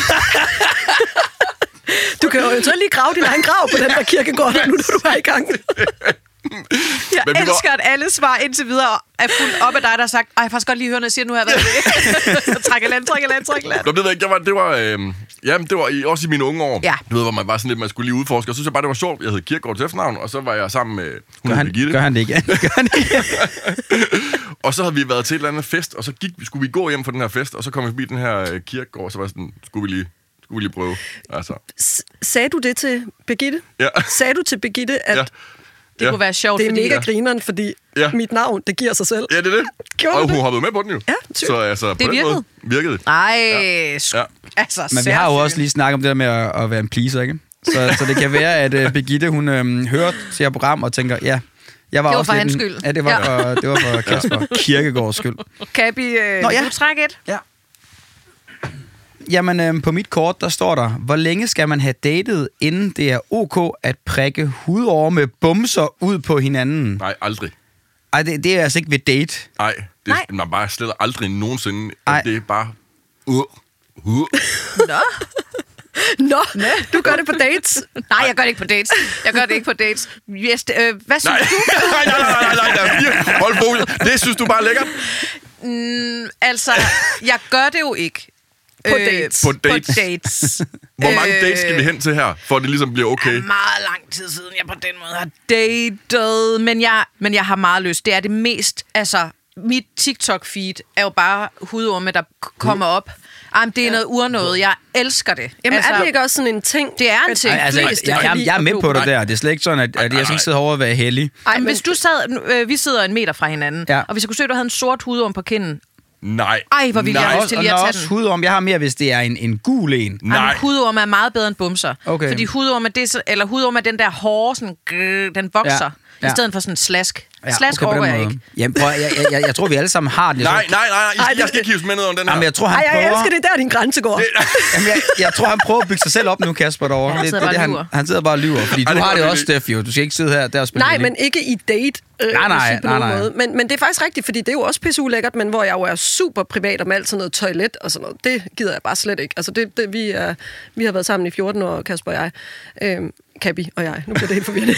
B: Du kan jo eventuelt lige grave din egen grav på den der kirkegård, nu når du er i gang.
A: Jeg
D: Men vi var-
A: elsker, at alle svar indtil videre er fuldt op af dig, der har sagt, ej, jeg har faktisk godt lige hørt, når jeg siger, nu har jeg været det. Træk et land, træk et land, træk et land.
D: Nå, det ved jeg ikke. Jeg var, det var, øh, jamen, det var i, også i mine unge år.
A: Ja.
D: Du ved, hvor man var sådan lidt, man skulle lige udforske. Og så synes jeg bare, det var sjovt. Jeg hed Kierkegaard til efternavn, og så var jeg sammen med hun
C: Gør han,
D: Birgitte.
C: gør han det igen? Gør han det igen?
D: Og så havde vi været til et eller andet fest, og så gik, skulle vi gå hjem fra den her fest, og så kom vi forbi den her øh, Kierkegaard, og så var jeg sådan, skulle vi lige, skulle vi lige prøve. Altså,
B: S- sagde du det til Birgitte?
D: ja.
B: Sagde du til Birgitte, at
D: Ja.
B: ja.
A: Det
D: Ja.
A: kunne være sjovt,
B: det er
A: fordi...
B: mega grineren, fordi
D: Ja.
B: ja. mit navn, det giver sig selv?
D: Ja, det er det.
B: Gjorde
D: og
B: du
D: hun
B: det?
D: hoppede med på den jo.
B: Ja, sygt.
D: Så altså, på
A: Det
D: den
A: virkede.
D: måde virkede det.
A: Ej,
D: Ja.
A: sk-
D: Ja.
A: altså,
C: Men vi har jo
A: sindssygt.
C: også lige snakket om det der med at, at være en pleaser, ikke? Så, så det kan være, at uh, Birgitte, hun øhm, hører til jer program og tænker, ja, jeg var
A: Det var
C: også
A: for
C: lidt
A: hans
C: en-
A: skyld.
C: Ja, det var,
A: Ja.
C: for, det var for Kasper Kierkegaards skyld.
A: Kabi, øh,
C: Nå, ja.
A: du træk et.
C: Ja. Jamen, øhm, på mit kort, der står der, hvor længe skal man have datet, inden det er ok at prikke hudår med bumser ud på hinanden?
D: Nej, aldrig.
C: Ej, det, det er altså ikke ved date.
D: Nej, det
A: Nej.
D: er man bare slet aldrig nogensinde.
C: Ej.
D: Det er bare... Uh, uh.
A: Nå.
B: Nå, du gør det på dates.
A: Nej, jeg gør det ikke på dates. Jeg gør det ikke på dates. Yes, øh, hvad synes
D: Nej,
A: du?
D: nej, nej, nej, nej, nej, nej. Hold fokus. Det synes du bare er lækkert?
A: Mm, altså, jeg gør det jo ikke.
B: På dates.
D: På dates.
A: På dates.
D: Hvor mange dates skal vi hen til her, for at det ligesom bliver okay?
A: Det er meget lang tid siden, jeg på den måde har datet. Men jeg, men jeg har meget lyst. Det er det mest... Altså, mit TikTok-feed er jo bare hudorme, der k- kommer op. Jamen, det er noget urnåde. Jeg elsker det.
B: Jamen,
A: altså,
B: er det ikke også sådan en ting?
A: Det er en
B: at
A: ting.
B: de
C: Altså, jeg,
B: fleste
C: jeg,
B: kan
C: jeg,
B: lide
C: jeg er
B: at
C: med
B: blive-
C: på det
D: Nej.
C: der. Det er slet ikke sådan, at, at jeg skal ikke sidde herovre og være heldig.
B: Ej,
A: Jamen,
B: men
A: hvis du sad... nu, Øh, vi sidder en meter fra hinanden,
C: Ja.
A: og hvis jeg kunne se, at du havde en sort hudorm på kinden.
D: Nej.
A: Ej, hvor ville jeg
D: Nej.
A: have
C: Og,
A: lyst til
C: og
A: lige
C: når
A: at tage
C: også
A: den.
C: hudorm, jeg har mere, hvis det er en, en gul en.
D: Nej.
A: Jamen, hudorm er meget bedre end bumser.
C: Okay.
A: Fordi hudorm er, det, er så- eller hudorm er den der hårde, sådan, grrr, den vokser.
C: Ja. Ja.
A: I stedet for sådan en slask.
C: Ja,
A: slask
C: okay, på den
A: overgår jeg
C: måde.
A: ikke.
C: Jamen, prøv, jeg, jeg, jeg, jeg tror, vi alle sammen har den. Jeg
D: Nej,
C: tror,
D: nej, nej, nej.
B: Ej,
D: Jeg, jeg skal
B: det-
D: ikke hives med ned om den her.
C: Jamen, jeg tror, han
B: Ej, jeg
C: prøver...
B: elsker det, der din grænse går.
C: Jamen, jeg, jeg tror, han prøver at bygge sig selv op nu, Kasper, derovre.
A: Han
C: Det-
A: sidder
C: det,
A: bare
C: det,
A: og
C: han,
A: lyver.
C: han sidder bare og lyver. Fordi
D: Ej,
C: du
D: det
C: har
D: gør
C: det
D: det
C: også,
D: ikke.
C: Steph, jo. Du skal ikke sidde her der og spille
B: Nej,
C: heldig.
B: men ikke i date. Øh,
C: Nej, nej,
B: musik på
C: nej,
B: nogen
C: nej.
B: måde. Men, men det er faktisk rigtigt, fordi det er jo også pisse ulækkert, men hvor jeg jo er super privat om alt sådan noget toilet og sådan noget. Det gider jeg bare slet ikke. Altså, det, det, vi, er, vi har været sammen i fjorten år, Kasper og jeg. Øhm, Kabi og jeg. Nu bliver det helt forvirrende.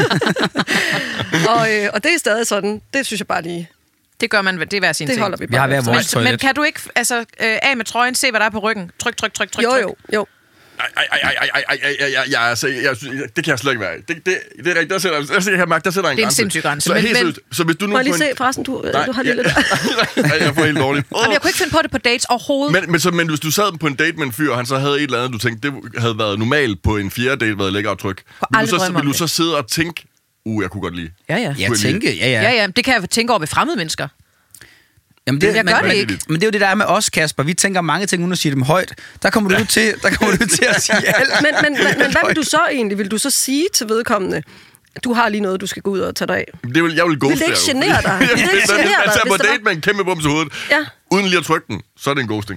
B: og, øh, og det er stadig sådan. Det synes jeg bare lige...
A: Det gør man, det er hver sin
B: Det
A: ting.
B: holder vi
C: Vi har
B: bare
C: hver
B: efter.
C: vores
A: Men,
C: toilet.
A: men kan du ikke altså, øh, af med trøjen, se hvad der er på ryggen? Tryk, tryk, tryk, tryk,
B: Jo,
A: tryk.
B: jo, jo.
D: Ej, ej, ej, ej, ej, ej, ej, ej, ej, jeg, altså, jeg, synes- det kan jeg slet ikke være i. Det, det, det er rigtigt, der sætter, der, jeg kan mærke, der sætter en
A: Det er en
D: grænse.
A: sindssyg grænse,
D: Så,
A: men-
D: helt
A: men-
D: seriøst, så hvis du nu...
B: Må jeg lige
D: på en-
B: se, forresten, du,
D: Nej,
B: du har lige
D: ja,
B: lidt...
D: Nej, jeg får helt dårligt.
A: Jamen, jeg kunne ikke finde på det på dates overhovedet.
D: Men, men, så, men hvis du sad på en date med en fyr, og han så havde et eller andet, du tænkte, det havde været normalt på en fjerde date, været lækker og tryk. Vil du,
A: aldrig
D: så,
A: drømme om
D: vil du
A: det.
D: så sidde og tænke, uh, jeg kunne godt lide.
A: Ja, ja.
C: Jeg tænker, ja, ja.
A: Ja, ja, det kan jeg tænke over ved fremmede mennesker.
C: Jamen,
A: Jeg
C: men,
A: gør det
C: men,
A: ikke.
C: Men det er jo det, der er med os, Kasper. Vi tænker mange ting, uden at sige dem højt. Der kommer du, ja. til, der kommer du til at sige alt.
B: Men, men, men, men hvad vil du så egentlig? Vil du så sige til vedkommende, du har lige noget, du skal gå ud og tage dig af?
D: Det vil, jeg vil gå
B: Vil det ikke genere dig? Vil det ikke
D: Hvis man
B: genere dig,
D: tager
B: hvis
D: på
B: det var-
D: date med en kæmpe bums i hovedet,
B: Ja.
D: uden lige at trykke den, så er det en ghosting.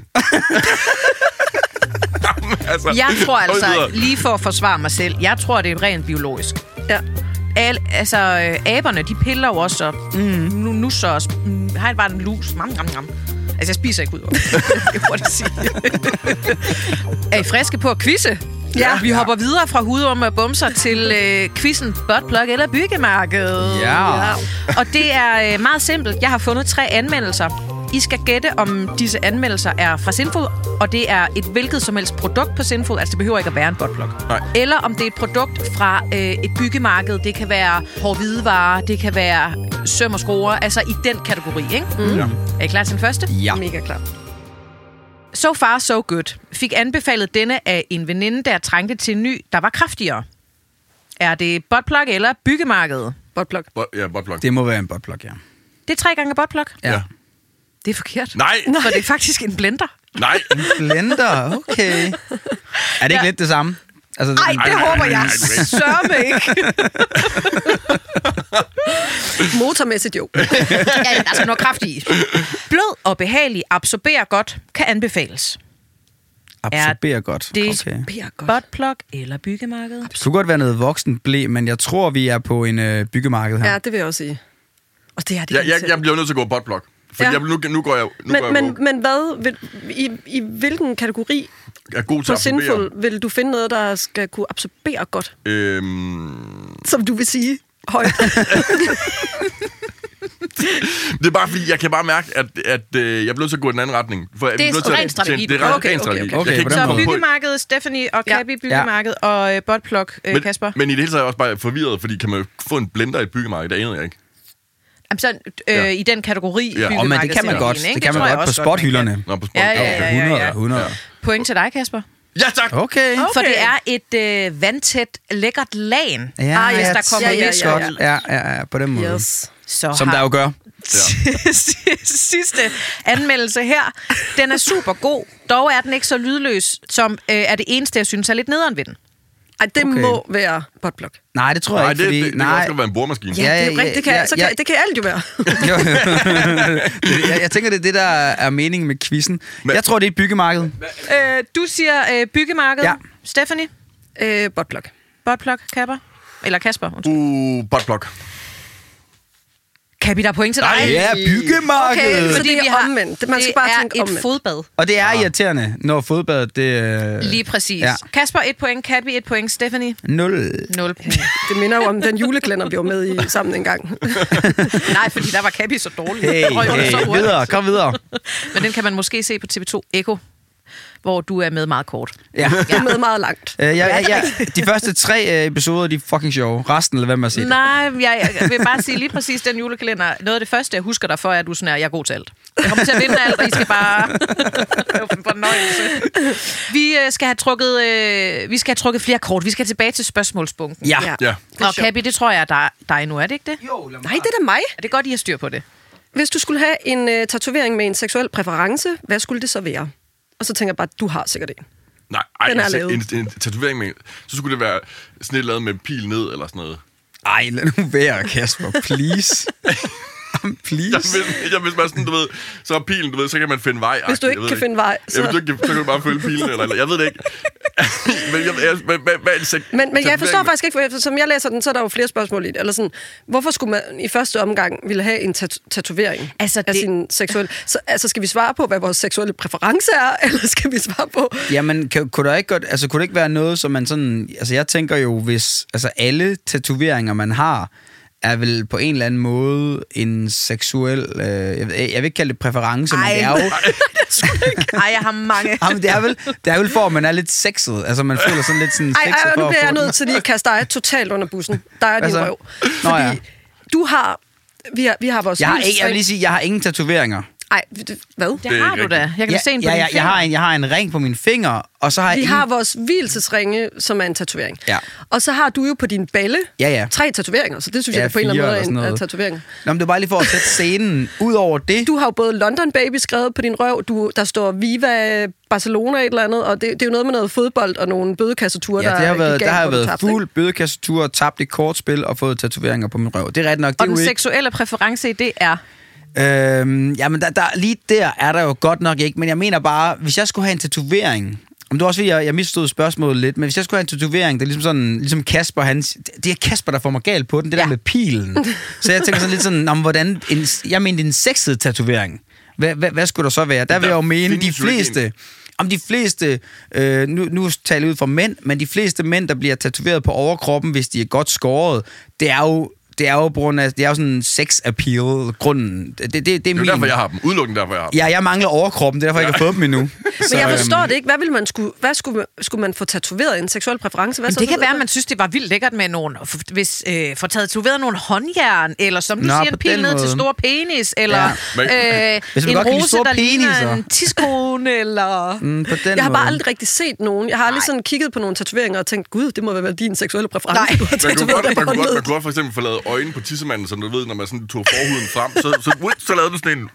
D: Jamen, altså,
A: Jeg tror
D: hold
A: altså,
D: videre.
A: lige for at forsvare mig selv, jeg tror, det er rent biologisk.
B: Ja.
A: Al, altså, øh, aberne, de piller jo også, og mm, nu, nu så også, mm, har jeg bare en lus. Mam, mam, mam. Altså, jeg spiser ikke ud over det. Det må jeg sige. Er I friske på at quizze?
B: Ja.
A: Vi hopper videre fra hudorme og bumser til øh, quizzen Buttplug eller byggemarked.
C: Ja.
A: Og det er øh, meget simpelt. Jeg har fundet tre anmeldelser. I skal gætte, om disse anmeldelser er fra Sinful, og det er et hvilket som helst produkt på Sinful, altså det behøver ikke at være en buttplug.
D: Nej.
A: Eller om det er et produkt fra øh, et byggemarked, det kan være hårde hvidevarer, det kan være søm og skruer, altså i den kategori, ikke? Mm.
D: Ja.
A: Er I klar til den første?
C: Ja.
B: Mega klar.
A: So far, so good. Fik anbefalet denne af en veninde, der trængte til en ny, der var kraftigere. Er det buttplug eller byggemarked?
B: Buttplug.
D: Bo- Ja, buttplug.
C: Det må være en buttplug, ja.
A: Det er tre gange buttplug.
D: Ja.
A: Det er forkert.
D: Nej,
A: For det er faktisk en blender.
D: nej.
C: Blender, okay. Er det ikke
A: Ja.
C: lidt det samme? Altså,
A: Ej, det
D: nej,
A: håber
D: nej,
A: jeg
D: nej, nej.
A: sørme ikke.
B: Motormæssigt jo.
A: Ja, der skal noget kraft i. Blød og behagelig, absorberer godt, kan anbefales.
C: absorberer godt.
A: Det
C: Okay.
B: Bliver godt.
A: buttplug eller byggemarked?
C: Det kunne godt være noget voksen blæ, men jeg tror, vi er på en øh, byggemarked her.
B: Ja, det vil jeg også sige. Og det er det
D: Jeg, jeg,
B: helt
D: jeg bliver nødt til at gå buttplug. For
B: Ja.
D: ja. jeg, nu, nu går jeg, nu går jeg
B: men,
D: men,
B: men, men hvad, vil, i, i hvilken kategori
D: jeg er god til
B: på
D: at absorbere.
B: Sinful vil du finde noget, der skal kunne absorbere godt,
D: Øhm,
B: som du vil sige højt?
D: det er bare fordi, jeg kan bare mærke, at, at øh, jeg bliver nødt til at gå i den anden retning. For jeg
A: Det er
D: bliver nødt til at
A: ren strategi.
D: tjene- Det er ren,
B: Okay,
D: ren
B: okay,
D: strategi.
B: okay.
C: Okay,
D: Jeg kan
C: på
D: ikke
C: den
A: Så
C: måde.
D: komme på-
A: byggemarkedet, Stephanie og
B: Ja.
A: Kabi, byggemarked og øh, buttplug, øh,
D: men,
A: Kasper.
D: men i det hele taget er jeg også bare forvirret, fordi kan man jo få en blender i et byggemarked? Det anede jeg ikke.
A: Jamen, så, øh,
D: Ja.
A: i den kategori
D: Ja.
C: Åh, men det kan man godt.
A: byggemarkedskategorien, ikke?
C: Det kan man
A: tror jeg
C: godt på
A: også man
C: spothylderne.
A: kan.
D: Nå, på spot.
A: Ja, ja,
D: Okay.
A: ja.
C: hundrede, hundrede.
A: Point til dig, Kasper.
D: Ja, tak!
C: Okay.
A: For det er et øh, vandtæt, lækkert lagen.
C: Ja,
A: ah, yes,
C: ja,
A: der kommer
B: ja, ja,
A: lidt
B: ja,
C: godt.
A: godt.
C: Ja, ja, ja, på den måde.
B: Yes.
A: Så
C: Som
A: har
C: der jo gør.
A: sidste anmeldelse her. Den er super god. Dog er den ikke så lydløs, som øh, er det eneste, jeg synes er lidt nederen ved den.
B: Ej, det
C: Okay.
B: må være buttplug.
C: Nej, det tror jeg
D: Nej,
C: ikke,
D: det,
C: fordi...
D: det, det kan
C: nej.
D: også godt være en boremaskine.
B: Ja, det er jo rigtigt. Det kan,
C: ja,
B: så kan,
C: ja.
B: det kan alt jo være.
C: Jo. Det- jeg, jeg tænker, det er det, der er meningen med quizzen.
D: Men-
C: Jeg tror, det er et byggemarked.
A: Øh, du siger øh, byggemarked.
C: Ja.
A: Stephanie?
B: øh, buttplug.
A: Buttplug, Kasper? Eller Kasper, undskyld.
D: Uh, buttplug.
A: Kabi, der er point til dig.
C: Ej, ja, byggemarkedet.
B: Okay, så
A: Fordi
B: det
A: vi
B: er
A: har-
B: omvendt. Man skal bare
A: det
B: tænke
A: er
B: omvendt.
A: et fodbad.
C: Og det er irriterende, når fodbadet, det er...
A: Lige præcis.
C: Ja.
A: Kasper, et point. Kabi, et point. Stephanie,
C: Nul.
A: nul point.
B: Det minder jo om den juleklænder, vi var med i sammen en gang.
A: Nej, fordi der var Kabi så dårlig.
C: Hey,
A: Der røg hun så
C: hey,
A: hurtigt.
C: videre, kom videre.
A: Men den kan man måske se på T V to Echo, hvor du er med meget kort.
C: Ja.
B: Jeg er med meget langt.
C: Øh, ja, ja, ja. De første tre øh, episoder, de er fucking sjove. Resten, eller hvad man siger.
A: Nej, jeg, jeg vil bare sige lige præcis den julekalender. Noget af det første, jeg husker dig for, er, at du sådan er, jeg er god til alt. Jeg kommer til at vinde alt, og I skal bare... Det var en fornøjelse. Vi øh, skal have trukket, øh, vi skal have trukket flere kort. Vi skal tilbage til spørgsmålsbunken.
C: Ja.
B: Ja.
D: Ja.
A: Og Kabi, det tror jeg er dig, dig nu, er det ikke det?
C: Jo,
B: Nej, det er da mig.
A: Er det godt, I har styr på det?
B: Hvis du skulle have en uh, tatovering med en seksuel præference, hvad skulle det så være? Og så tænker jeg bare, du har sikkert en.
D: Nej, ej,
B: Den er
D: altså,
B: lavet.
D: en, en tatovering med, så skulle det være sådan et lavet med pil ned, eller sådan noget.
C: Ej, lad nu være, Kasper, please. Please.
D: Jeg vil, jeg vil bare sådan, du ved, så er pilen, du ved, så kan man finde vej.
B: Hvis du ikke kan finde vej, så...
D: Ja, hvis du ikke kan, så kan du bare følge pilen, eller, eller jeg ved det ikke. men jeg, jeg, hvad, hvad, hvad er det, sek-
B: Men, men jeg forstår
D: tatovering?
B: faktisk ikke, for som jeg læser den, så er der jo flere spørgsmål i det. Eller sådan, hvorfor skulle man i første omgang ville have en tat- tatovering
A: Altså,
B: af
A: det-
B: sin seksuelle... Så, altså, skal vi svare på, hvad vores seksuelle præference er, eller skal vi svare på...
C: Jamen, kan, kunne, der ikke godt, altså, kunne det ikke være noget, som man sådan... Altså, jeg tænker jo, hvis altså, alle tatoveringer, man har, er vel på en eller anden måde en seksuel... Øh, jeg, ved, jeg vil ikke kalde det præference, men
A: Ej.
C: det er jo...
A: Ej, jeg har mange.
C: Jamen, det er vel, det er vel for, at man er lidt sexet. Altså, man føler sådan lidt sådan
B: Ej,
C: sexet
B: ej,
C: for
B: nu
C: at
B: bliver
C: få
B: jeg
C: den.
B: nødt til lige at kaste dig totalt under bussen. Der er din
C: Altså,
B: røv.
C: nå
B: Fordi
C: ja.
B: du har... Vi har, vi har vores...
C: Jeg, har ikke, jeg vil lige sige, jeg har ingen tatoveringer.
B: Ej, hvad?
A: Det
D: Det er
A: har
D: ikke
A: du da. Jeg kan
C: Ja,
A: se en på
C: ja,
A: din
C: ja, jeg, har en, jeg har en ring på mine fingre, og så har jeg
B: Vi
C: ingen...
B: har vores hvilesesringe, som er en tatovering.
C: Ja.
B: Og så har du jo på din balle
C: Ja, ja.
B: tre tatoveringer, så det synes
C: Ja,
B: jeg på en eller
C: fire
B: anden
C: eller sådan
B: måde er en
C: noget.
B: er tatovering.
C: Nå, men det er bare lige for at sætte scenen. Udover det...
B: Du har jo både London Baby skrevet på din røv, du, der står Viva Barcelona et eller andet, og det, det er jo noget med noget fodbold og nogle bødekasseture,
C: Ja, det har
B: der
C: været,
B: gik
C: der
B: galt,
C: har
B: hvor du
C: været
B: tabte, ikke?
C: fuld bødekassetur, tabt et kortspil og fået tatoveringer på min røv. Det er ret nok. Det
A: Og
C: er
A: den
C: jo ikke...
A: seksuelle præference i det er...
C: Øhm, jamen, der, der, lige der er der jo godt nok ikke, men jeg mener bare, hvis jeg skulle have en tatovering, om det var også fordi, jeg, jeg misstod spørgsmålet lidt, men hvis jeg skulle have en tatovering, det er ligesom sådan, ligesom Kasper, han, det er Kasper, der får mig galt på den, det ja. der med pilen. Så jeg tænker sådan lidt sådan, om hvordan, en, jeg mener en sexet tatovering. Hvad, hvad, hvad skulle der så være? Der vil jeg jo mene, de
D: findes jo ikke
C: fleste... Om de fleste, øh, nu, nu taler jeg ud fra mænd, men de fleste mænd, der bliver tatoveret på overkroppen, hvis de er godt skåret, det er jo det er jo på grund af, det er jo sådan sex appeal grunden. Det, det, det, det er
D: Det er
C: min...
D: jo derfor, jeg har dem. Udelukkende derfor, jeg har dem.
C: Ja, jeg mangler overkroppen, det er derfor, jeg ikke har fået dem endnu.
B: Men jeg forstår det ikke. Hvad, vil man skulle, hvad skulle, man, skulle man få tatoveret? En seksuel præference? Hvad
A: Men
B: så
A: det kan
B: videre?
A: være, at man synes, det var vildt lækkert med nogle... Hvis øh, får tatoveret nogle håndjern, eller som du
C: Nå,
A: siger,
C: på
A: en pil
C: den
A: ned
C: måde.
A: til stor penis, eller
C: Ja.
D: Men-
A: øh,
C: Hvis man
A: en
C: godt kan lide
A: rose,
C: store
A: der ligner
C: peniser.
A: en tidskone, eller...
C: Mm, på den
B: Jeg har
C: måde.
B: bare aldrig rigtig set nogen. Jeg har aldrig sådan kigget på nogle tatoveringer og tænkt, gud, det må være din seksuelle præference.
A: Nej.
B: Du har
D: Man kunne,
B: tatoveret
D: godt,
B: dig
D: man,
B: på
D: kunne godt, man
B: håndledet.
D: kunne godt for eksempel få lavet øjne på tissemanden, som du ved, når man sådan tog forhuden frem, så, så, så, så lavede du sådan en...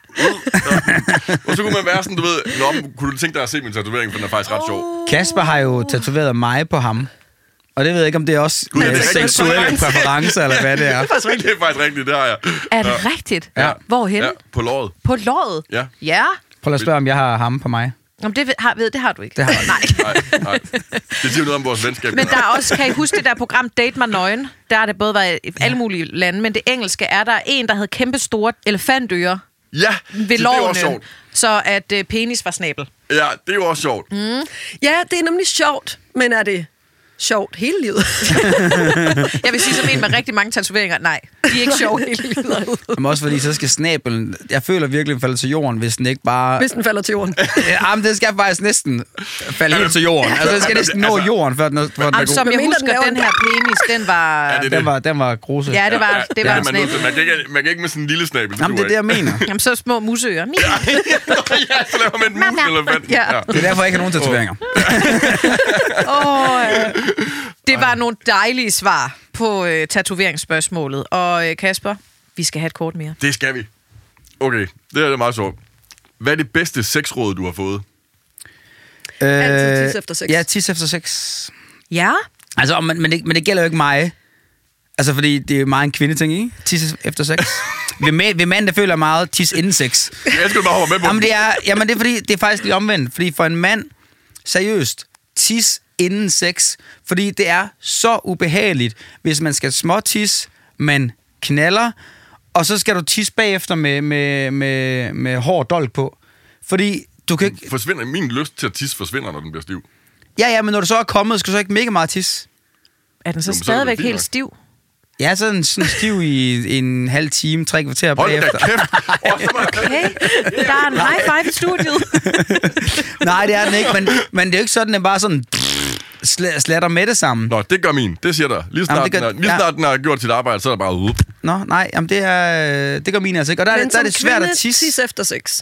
D: Og så kunne man være sådan, du ved, nå, kunne du tænke dig at se min tatovering, for den er faktisk ret sjov.
C: Kasper har jo tatoveret mig på ham. Og det ved jeg ikke, om det er også
D: Gud, er det
C: øh,
D: rigtigt?
C: seksuelle præferencer, eller hvad det er.
D: Det er faktisk rigtigt, det har jeg.
A: Er det rigtigt?
C: Ja.
A: Hvorhen?
D: Ja, på låret.
A: På låret?
D: Ja.
A: Ja?
C: Prøv at spørge, om jeg har ham på mig.
A: Om det ved, har, ved, det har du ikke.
C: Det har jeg ikke.
A: Nej.
D: Nej, nej. Det siger jo noget om vores venskab.
A: Men der er også, kan I huske det der program Date mig nøgen? Der har det både været i alle mulige lande, men det engelske er der en, der havde kæmpe store elefantører
D: Ja,
A: ved
D: det er også
A: lårene,
D: sjovt.
A: så at øh, penis var snabel.
D: Ja, det er jo også sjovt.
A: Mm.
B: Ja, det er nemlig sjovt, men er det sjovt hele livet?
A: Jeg vil sige som en med rigtig mange tatoveringer, nej, de er ikke sjove hele livet.
C: Men også fordi, så skal snabelen... Jeg føler virkelig, at falde til jorden, hvis den ikke bare...
B: Hvis den falder til jorden.
C: Ja, men det skal faktisk næsten falde helt til jorden. Altså, det skal næsten nå jorden, før den, før den er
A: Jamen, som
C: god.
A: jeg
B: Hvad mener
A: husker,
B: den,
A: den her penis, den var...
D: Ja, det er det.
C: Den var, den var gruse.
A: Ja, det var, det var
D: Ja,
A: en
D: man, er nødt
A: snabel.
D: til- man, kan ikke, man kan ikke med sådan en lille snabel.
C: Jamen, det er det, jeg mener.
A: Jamen, så små museører.
D: Ja, så laver man en muselefant.
A: Ja.
C: Det er derfor, jeg ikke har nogen tatoveringer.
A: Åh, øh. Det var nogle dejlige svar på øh, tatoveringsspørgsmålet. Og øh, Kasper, vi skal have et kort mere.
D: Det skal vi. Okay, det er meget sjovt. Hvad er det bedste sexråd, du har fået?
B: Altid tis efter sex.
C: Ja, tis efter sex.
A: Ja?
C: Altså, men, men, det, men det gælder jo ikke mig. Altså, fordi det er jo meget en kvindeting, ikke? Tis efter sex. ved, mænd, ved mænd, der føler meget tis inden sex.
D: Jeg skal bare hoppe med på.
C: Jamen, det er, jamen, det er fordi, det er faktisk lige omvendt. Fordi for en mand, seriøst, tis inden sex. Fordi det er så ubehageligt, hvis man skal småtis, man knaller, og så skal du tisse bagefter med, med, med, med hård dolk på. Fordi du kan ikke...
D: Forsvinder, min lyst til at tisse forsvinder, når den bliver stiv.
C: Ja, ja, men når du så er kommet, skal du så ikke mega meget tisse.
A: Er den så
D: Jo, men så er det
A: stadigvæk
D: fint
A: helt
D: nok.
A: stiv?
C: Ja, så er den sådan stiv i en halv time, tre kvarter
D: Hold da
C: bagefter.
D: kæft! Oh,
A: Okay, der er en high five i studiet.
C: Nej, det er den ikke, men, men det er jo ikke sådan, den bare sådan sl- slatter med det sammen.
D: Nå, det gør min. Det siger der. Lige snart,
C: Jamen, det gør-
D: den, er, lige snart
C: ja.
D: den har gjort sit arbejde, så er der bare ude.
C: Nå, nej, jamen det, er, det gør min altså ikke. Og der, er,
B: Men
C: det- der er
B: som
C: det svært
B: kvinde,
C: at tisse.
B: tis efter sex.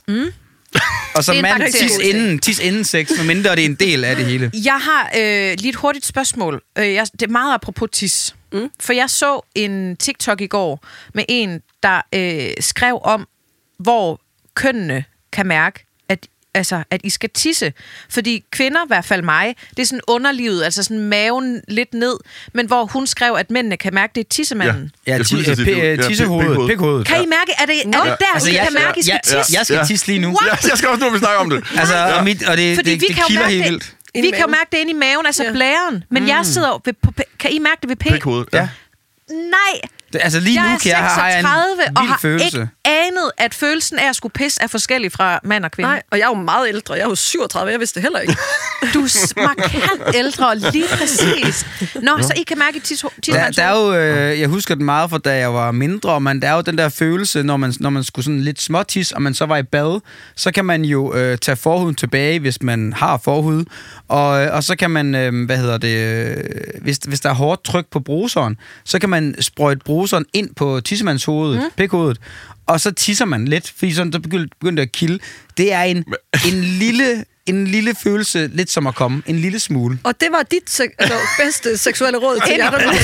C: Og som
A: Det er en
C: mand,
A: faktisk
C: tis
A: en god idé.
C: inden, tis inden sex, medmindre det er en del af det hele.
A: Jeg har øh, lige et hurtigt spørgsmål. Øh, jeg, det er meget apropos tis. Mm. For jeg så en TikTok i går med en, der øh, skrev om, hvor kønnene kan mærke, at, altså, at I skal tisse. Fordi kvinder, i hvert fald mig, det er sådan underlivet, altså sådan maven lidt ned, men hvor hun skrev, at mændene kan mærke, det er tissemanden.
C: Ja,
D: Jeg skulle lige
C: ti-
D: til at sige,
C: p-
D: det var- ja,
C: tissehovedet,
D: pikhovedet.
C: pikhovedet.
A: Kan I mærke, er det, er det der,
C: Altså,
A: I
C: jeg,
A: kan mærke, I skal
C: jeg,
A: tisse?
C: jeg skal
D: Ja.
C: tisse lige nu.
A: What?
D: Ja, jeg skal også nu, vi snakker om det.
C: Altså,
D: Ja.
C: og, mit, og det,
A: Fordi
C: det,
A: vi
C: det
A: kan jo
C: kilder
A: mærke
C: helt
A: det,
C: vildt.
B: I
A: vi kan jo
B: maven.
A: mærke det inde i maven, altså
B: Ja.
A: blæren. Men mm. jeg sidder jo ved, på, kan I mærke det ved p?
D: Pikhovedet, ja.
C: Ja.
A: Nej,
C: Det, altså lige
A: jeg
C: nu
A: er
C: kan jeg, har jeg en
A: seksogtredive og
C: vild
A: har
C: følelse.
A: ikke anet, at følelsen af at skulle pisse er forskellig fra mand og kvinde.
B: Nej, og jeg er jo meget ældre. Jeg er jo syvogtredive, jeg vidste det heller ikke.
A: Du er markant ældre, lige præcis. Nå, så I kan mærke tis,
C: Der,
A: tissemandens
C: der er jo, øh, jeg husker den meget fra, da jeg var mindre, men der er jo den der følelse, når man, når man skulle sådan lidt småtis, og man så var i bad, så kan man jo øh, tage forhuden tilbage, hvis man har forhud, og, og så kan man, øh, hvad hedder det, øh, hvis, hvis der er hårdt tryk på bruseren, så kan man sprøjte bruseren ind på tissemandshovedet, mm. pikhovedet, og så tisser man lidt, fordi sådan, der begynder, begynder det at kilde. Det er en, en lille... En lille følelse, lidt som at komme. En lille smule.
B: Og det var dit sek- altså, bedste seksuelle råd til jer, der lytter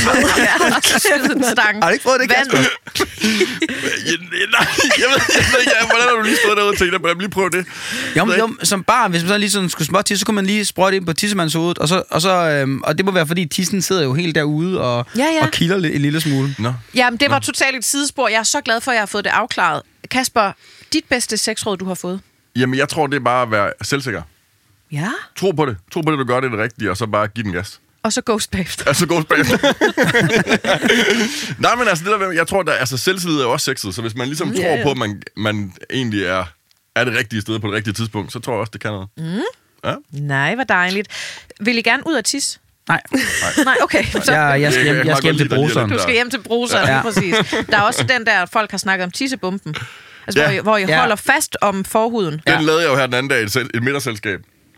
B: med.
A: stang.
C: Har du ikke fået det,
A: Vand.
C: Kasper?
D: Ja, nej, jeg ved, jeg ved ikke, hvordan har du lige stået derude og tænkt, lad mig lige prøve det.
C: Jo, men, jo, som barn, hvis man så lige sådan skulle småtisse, så kunne man lige sprøjte ind på tissemandshovedet, og, så, og, så, øhm, og det må være, fordi tissen sidder jo helt derude og,
A: Ja, ja.
C: og kilder lidt, en lille smule.
D: Nå.
A: Jamen, det var totalt et sidespor. Jeg er så glad for, at jeg har fået det afklaret. Kasper, dit bedste sexråd, du har fået?
D: Jamen, jeg tror, det er bare at være selvsikker.
A: Ja.
D: Tro på det. Tro på det, du gør det det rigtige, og så bare give den gas.
A: Og så ghost bagefter.
D: Altså, gå tilbage. Nej, men altså, det der, jeg tror, der, altså, selvtillid er jo også sexet, så hvis man ligesom
B: Mm.
D: tror
B: Ja, ja.
D: på, at man, man egentlig er, er det rigtige sted på det rigtige tidspunkt, så tror jeg også, det kan noget. Mm. Ja?
A: Nej, hvor dejligt. Vil I gerne ud og tisse?
C: Nej,
A: Nej, okay. Så
C: jeg, jeg skal hjem,
D: Jeg
C: jeg
D: kan
C: skal hjem
D: godt
C: til
D: lide, der lige er
C: bruseren.
D: den
A: du skal hjem til bruseren,
C: Ja.
A: ja. Præcis. Der er også den der, folk har snakket om tissebomben. Altså,
D: Ja.
A: hvor I, hvor I
C: Ja.
A: holder fast om forhuden.
D: Den
C: Ja.
D: lavede jeg jo her den anden dag i et, sel- et middagsselskab.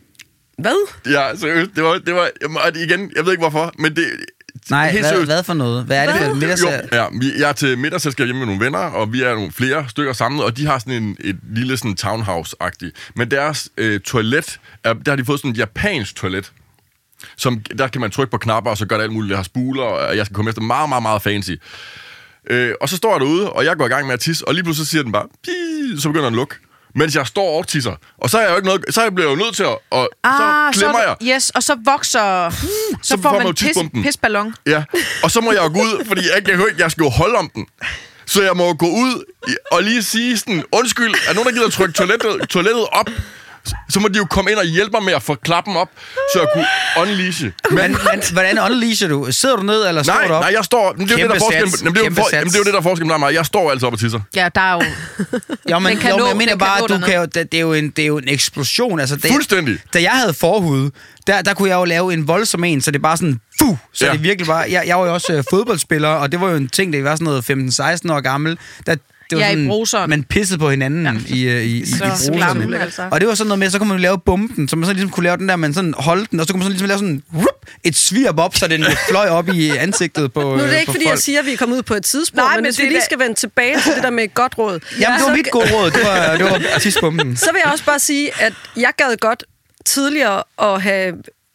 B: Hvad?
D: Ja, seriøst. Det var, det var, og igen, jeg ved ikke hvorfor, men det...
C: Nej,
D: helt
C: hvad,
D: seriøst.
C: hvad for noget? Hvad er det for et
D: Jo,
C: middagsal?
D: ja, vi, jeg er til middagsselskab hjemme med nogle venner, og vi er nogle flere stykker samlet, og de har sådan en, et lille sådan townhouse-agtigt. Men deres øh, toilet, er, der har de fået sådan et japansk toilet, som, der kan man trykke på knapper, og så gør det alt muligt. Det har spuler, og jeg skal komme efter meget, meget, meget fancy. Øh, og så står jeg derude, og jeg går i gang med at tisse, og lige pludselig så siger den bare, Pii! Så begynder den at lukke. Mens jeg står og tisser. Og så er jeg jo ikke noget, så bliver jeg jo nødt til at, og
A: Ah,
D: så glemmer jeg.
A: Yes, og så vokser... Så,
D: så
A: får
D: får man
A: man
D: jo
A: en pis,
D: tidsbomben.
A: pisballon.
D: Ja, og så må jeg jo gå ud, fordi jeg, jeg, jeg, jeg skal jo holde om den. Så jeg må gå ud i- og lige sige sådan, undskyld, er nogen, der gider at trykke toilettet, toilettet op? Så- Så må de jo komme ind og hjælpe mig med at få klappen op, så jeg kunne unleashe.
C: Men, men hvordan unleasher du? Sidder du ned, eller står
D: Nej,
C: du op?
D: nej, jeg står... Men det er jo det, der
C: Kæmpe
D: forskellen,
C: sats.
D: jamen, det er jo,
C: Kæmpe
D: for,
C: sats.
D: jamen, det er jo det, der er forskellen med mig. Jeg står altså op og tisser.
A: Ja, der er jo...
C: Jo, men,
A: Den kan
C: jo,
A: nå-
C: men jeg mener
A: den kan
C: bare,
A: nå
C: at du
A: derned.
C: kan jo, det, det, er jo en, det er jo en eksplosion. Altså, det,
D: Fuldstændig.
C: Da jeg havde forhud, der, der kunne jeg jo lave en voldsom en, så det er bare sådan, fuh, så
D: Ja.
C: det virkelig bare... Jeg, jeg var jo også øh, fodboldspiller, og det var jo en ting, da jeg var sådan noget femten seksten år gammel. Der, det var
A: Ja, i
C: sådan,
A: bruseren.
C: man pissede på hinanden ja. i, øh, i, i,
A: Så
C: i
A: klamme,
C: bruseren.
A: altså.
C: Og det var sådan noget med, så kunne man jo lave bomben, så man så ligesom kunne lave den der, man sådan holdt den, og så kunne man så ligesom lave sådan whoop, et svirp op, så den fløj op i ansigtet på
B: Nu er det
C: øh,
B: ikke,
C: på
B: fordi
C: folk.
B: jeg siger, at vi er kommet ud på et tidspunkt,
A: Nej,
B: men,
A: men
B: hvis
A: det
B: vi lige
A: der-
B: skal vende tilbage til det der med et godt råd.
C: Jamen, det var
B: så-
C: mit gode råd, det var, det var tidsbomben.
B: Så vil jeg også bare sige, at jeg gad godt tidligere at have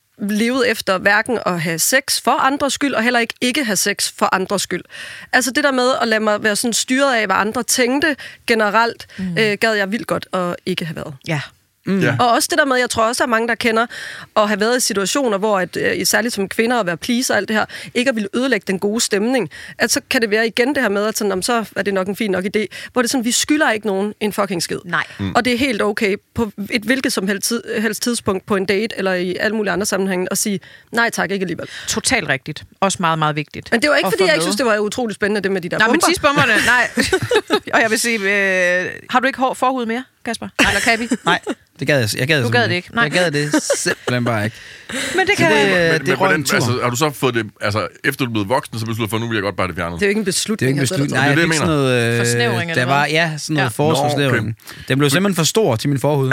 B: levet efter hverken at have sex for andres skyld, og heller ikke ikke have sex for andres skyld. Altså det der med at lade mig være sådan styret af, hvad andre tænkte generelt, mm. øh, gad jeg vildt godt at ikke have været.
A: Ja.
B: Mm.
D: Ja.
B: Og også det der med, jeg tror også, der er mange, der kender og har været i situationer, hvor at, øh, særligt som kvinder at være pleaser og alt det her, ikke at ville ødelægge den gode stemning. At så kan det være igen det her med, at sådan, jamen, så er det nok en fin nok idé, hvor det er sådan, vi skylder ikke nogen en fucking skid.
A: Nej.
B: Mm. Og det er helt okay på et hvilket som helst, tid, helst tidspunkt på en date eller i alle mulige andre sammenhænge at sige, nej tak, ikke alligevel.
A: Totalt rigtigt. Også meget, meget vigtigt.
B: Men det var ikke,
A: at
B: fordi
A: få
B: jeg ikke
A: med.
B: synes, det var utroligt spændende, det med de der
A: Nej,
B: bomber.
A: men tidsbomberne, nej. Og jeg vil sige, øh, har du ikke hår forhud mere, Kasper? Eller Kabi?
C: Nej, det gad jeg, jeg gad
A: Du
C: simpelthen
A: gad det ikke? Nej.
C: Jeg gad det simpelthen bare ikke.
A: Men det
C: Så
A: kan...
C: det,
A: Det,
C: øh,
D: Men,
C: det
D: men
C: røg
D: hvordan,
C: en tur.
D: altså, har du så fået det, altså, efter du er blevet voksen, så beslutter du for, nu vil jeg godt bare det fjernet?
B: Det er jo ikke en
C: Det er
B: beslutning.
C: ikke en
B: altså,
C: beslutning.
B: der
C: Nej,
D: det er
C: det
D: det,
C: er ikke sådan noget... Øh,
A: Forsnævring,
C: der
A: eller
C: var,
A: hvad?
C: ja, sådan noget
A: Ja.
C: forårsforsnævring.
D: Nå,
C: Den blev simpelthen for stor til min forhud.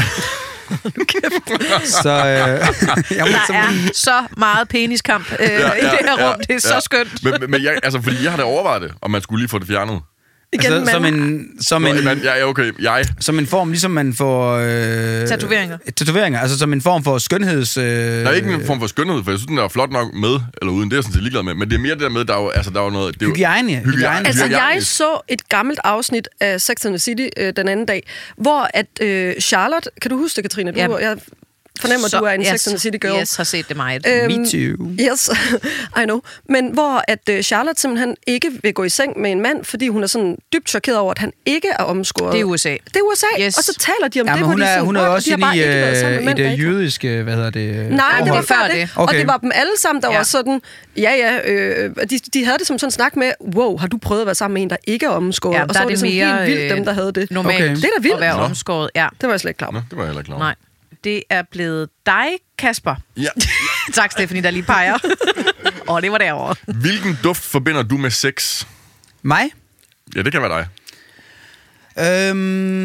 C: så øh, jeg må
A: der
C: simpelthen...
A: er så meget peniskamp øh, ja, ja, i det her rum. Det er så skønt.
D: Men, men- men jeg, altså, fordi jeg har da overvejet det, om man skulle lige få det fjernet.
B: Igen,
C: Altså, som
B: men-
C: en, som
D: Nå,
C: en,
D: men, ja, ja, okay, jeg...
C: som en form, ligesom man får... Øh,
A: Tatoveringer.
C: Tatoveringer, altså som en form for skønheds... Øh,
D: Der er ikke en form for skønhed, for jeg synes, den er flot nok med, eller uden, det er jeg sådan set ligeglad med. Men det er mere det der med, der er jo, altså, der er jo noget... Det er jo,
C: Hygiejne.
D: Hygiejne.
C: Hygiejne.
B: Altså, jeg
D: Hygiejnisk.
B: så et gammelt afsnit af Sex and the City øh, den anden dag, hvor at øh, Charlotte... Kan du huske det, Katrine? Du,
A: Ja.
B: jeg fornemmer,
A: Så-
B: du er en
A: yes,
B: Sex and the City girl.
A: Yes, har set det meget.
B: Øhm,
C: Me too.
B: Yes, I know. Men hvor at øh, Charlotte simpelthen ikke vil gå i seng med en mand, fordi hun er sådan dybt chokeret over, at han ikke er omskåret.
A: Det er U S A.
B: Det er U S A,
A: Yes.
B: og så taler de om
C: Ja,
B: det,
C: men
B: hvor
C: hun
B: de
C: er,
B: sådan,
C: hun er
B: "What?"
C: også
B: de har
C: inde
B: bare
C: i,
B: ikke været sammen med
C: øh, i
B: mænd, der
C: det
B: ikke-
C: jødiske, hvad hedder det?
B: Nej, det var
C: forhold.
B: før
A: Før
B: det.
A: det.
B: Og
C: Okay.
B: det var dem alle sammen, der
A: Ja.
B: var sådan, ja ja, øh, de, de havde det som sådan en snak med, wow, har du prøvet at være sammen med en, der ikke er omskåret?
A: Ja,
B: og
A: der
B: så
A: er
B: var det
A: det
B: sådan
A: mere,
B: helt vildt,
A: øh,
B: dem der havde det.
A: Normalt
C: Okay.
B: Det er da vildt.
A: at være
D: Nå.
A: omskåret. Ja.
B: Det var jeg slet ikke klar
D: Nå,
B: over.
D: det var jeg heller ikke klar over.
A: Nej. Det er blevet dig, Kasper.
D: Ja.
A: Tak, Stephanie, der lige peger. Åh, oh, det var derovre.
D: Hvilken duft forbinder du med sex?
C: Mig?
D: Ja, det kan være dig.
C: Øhm,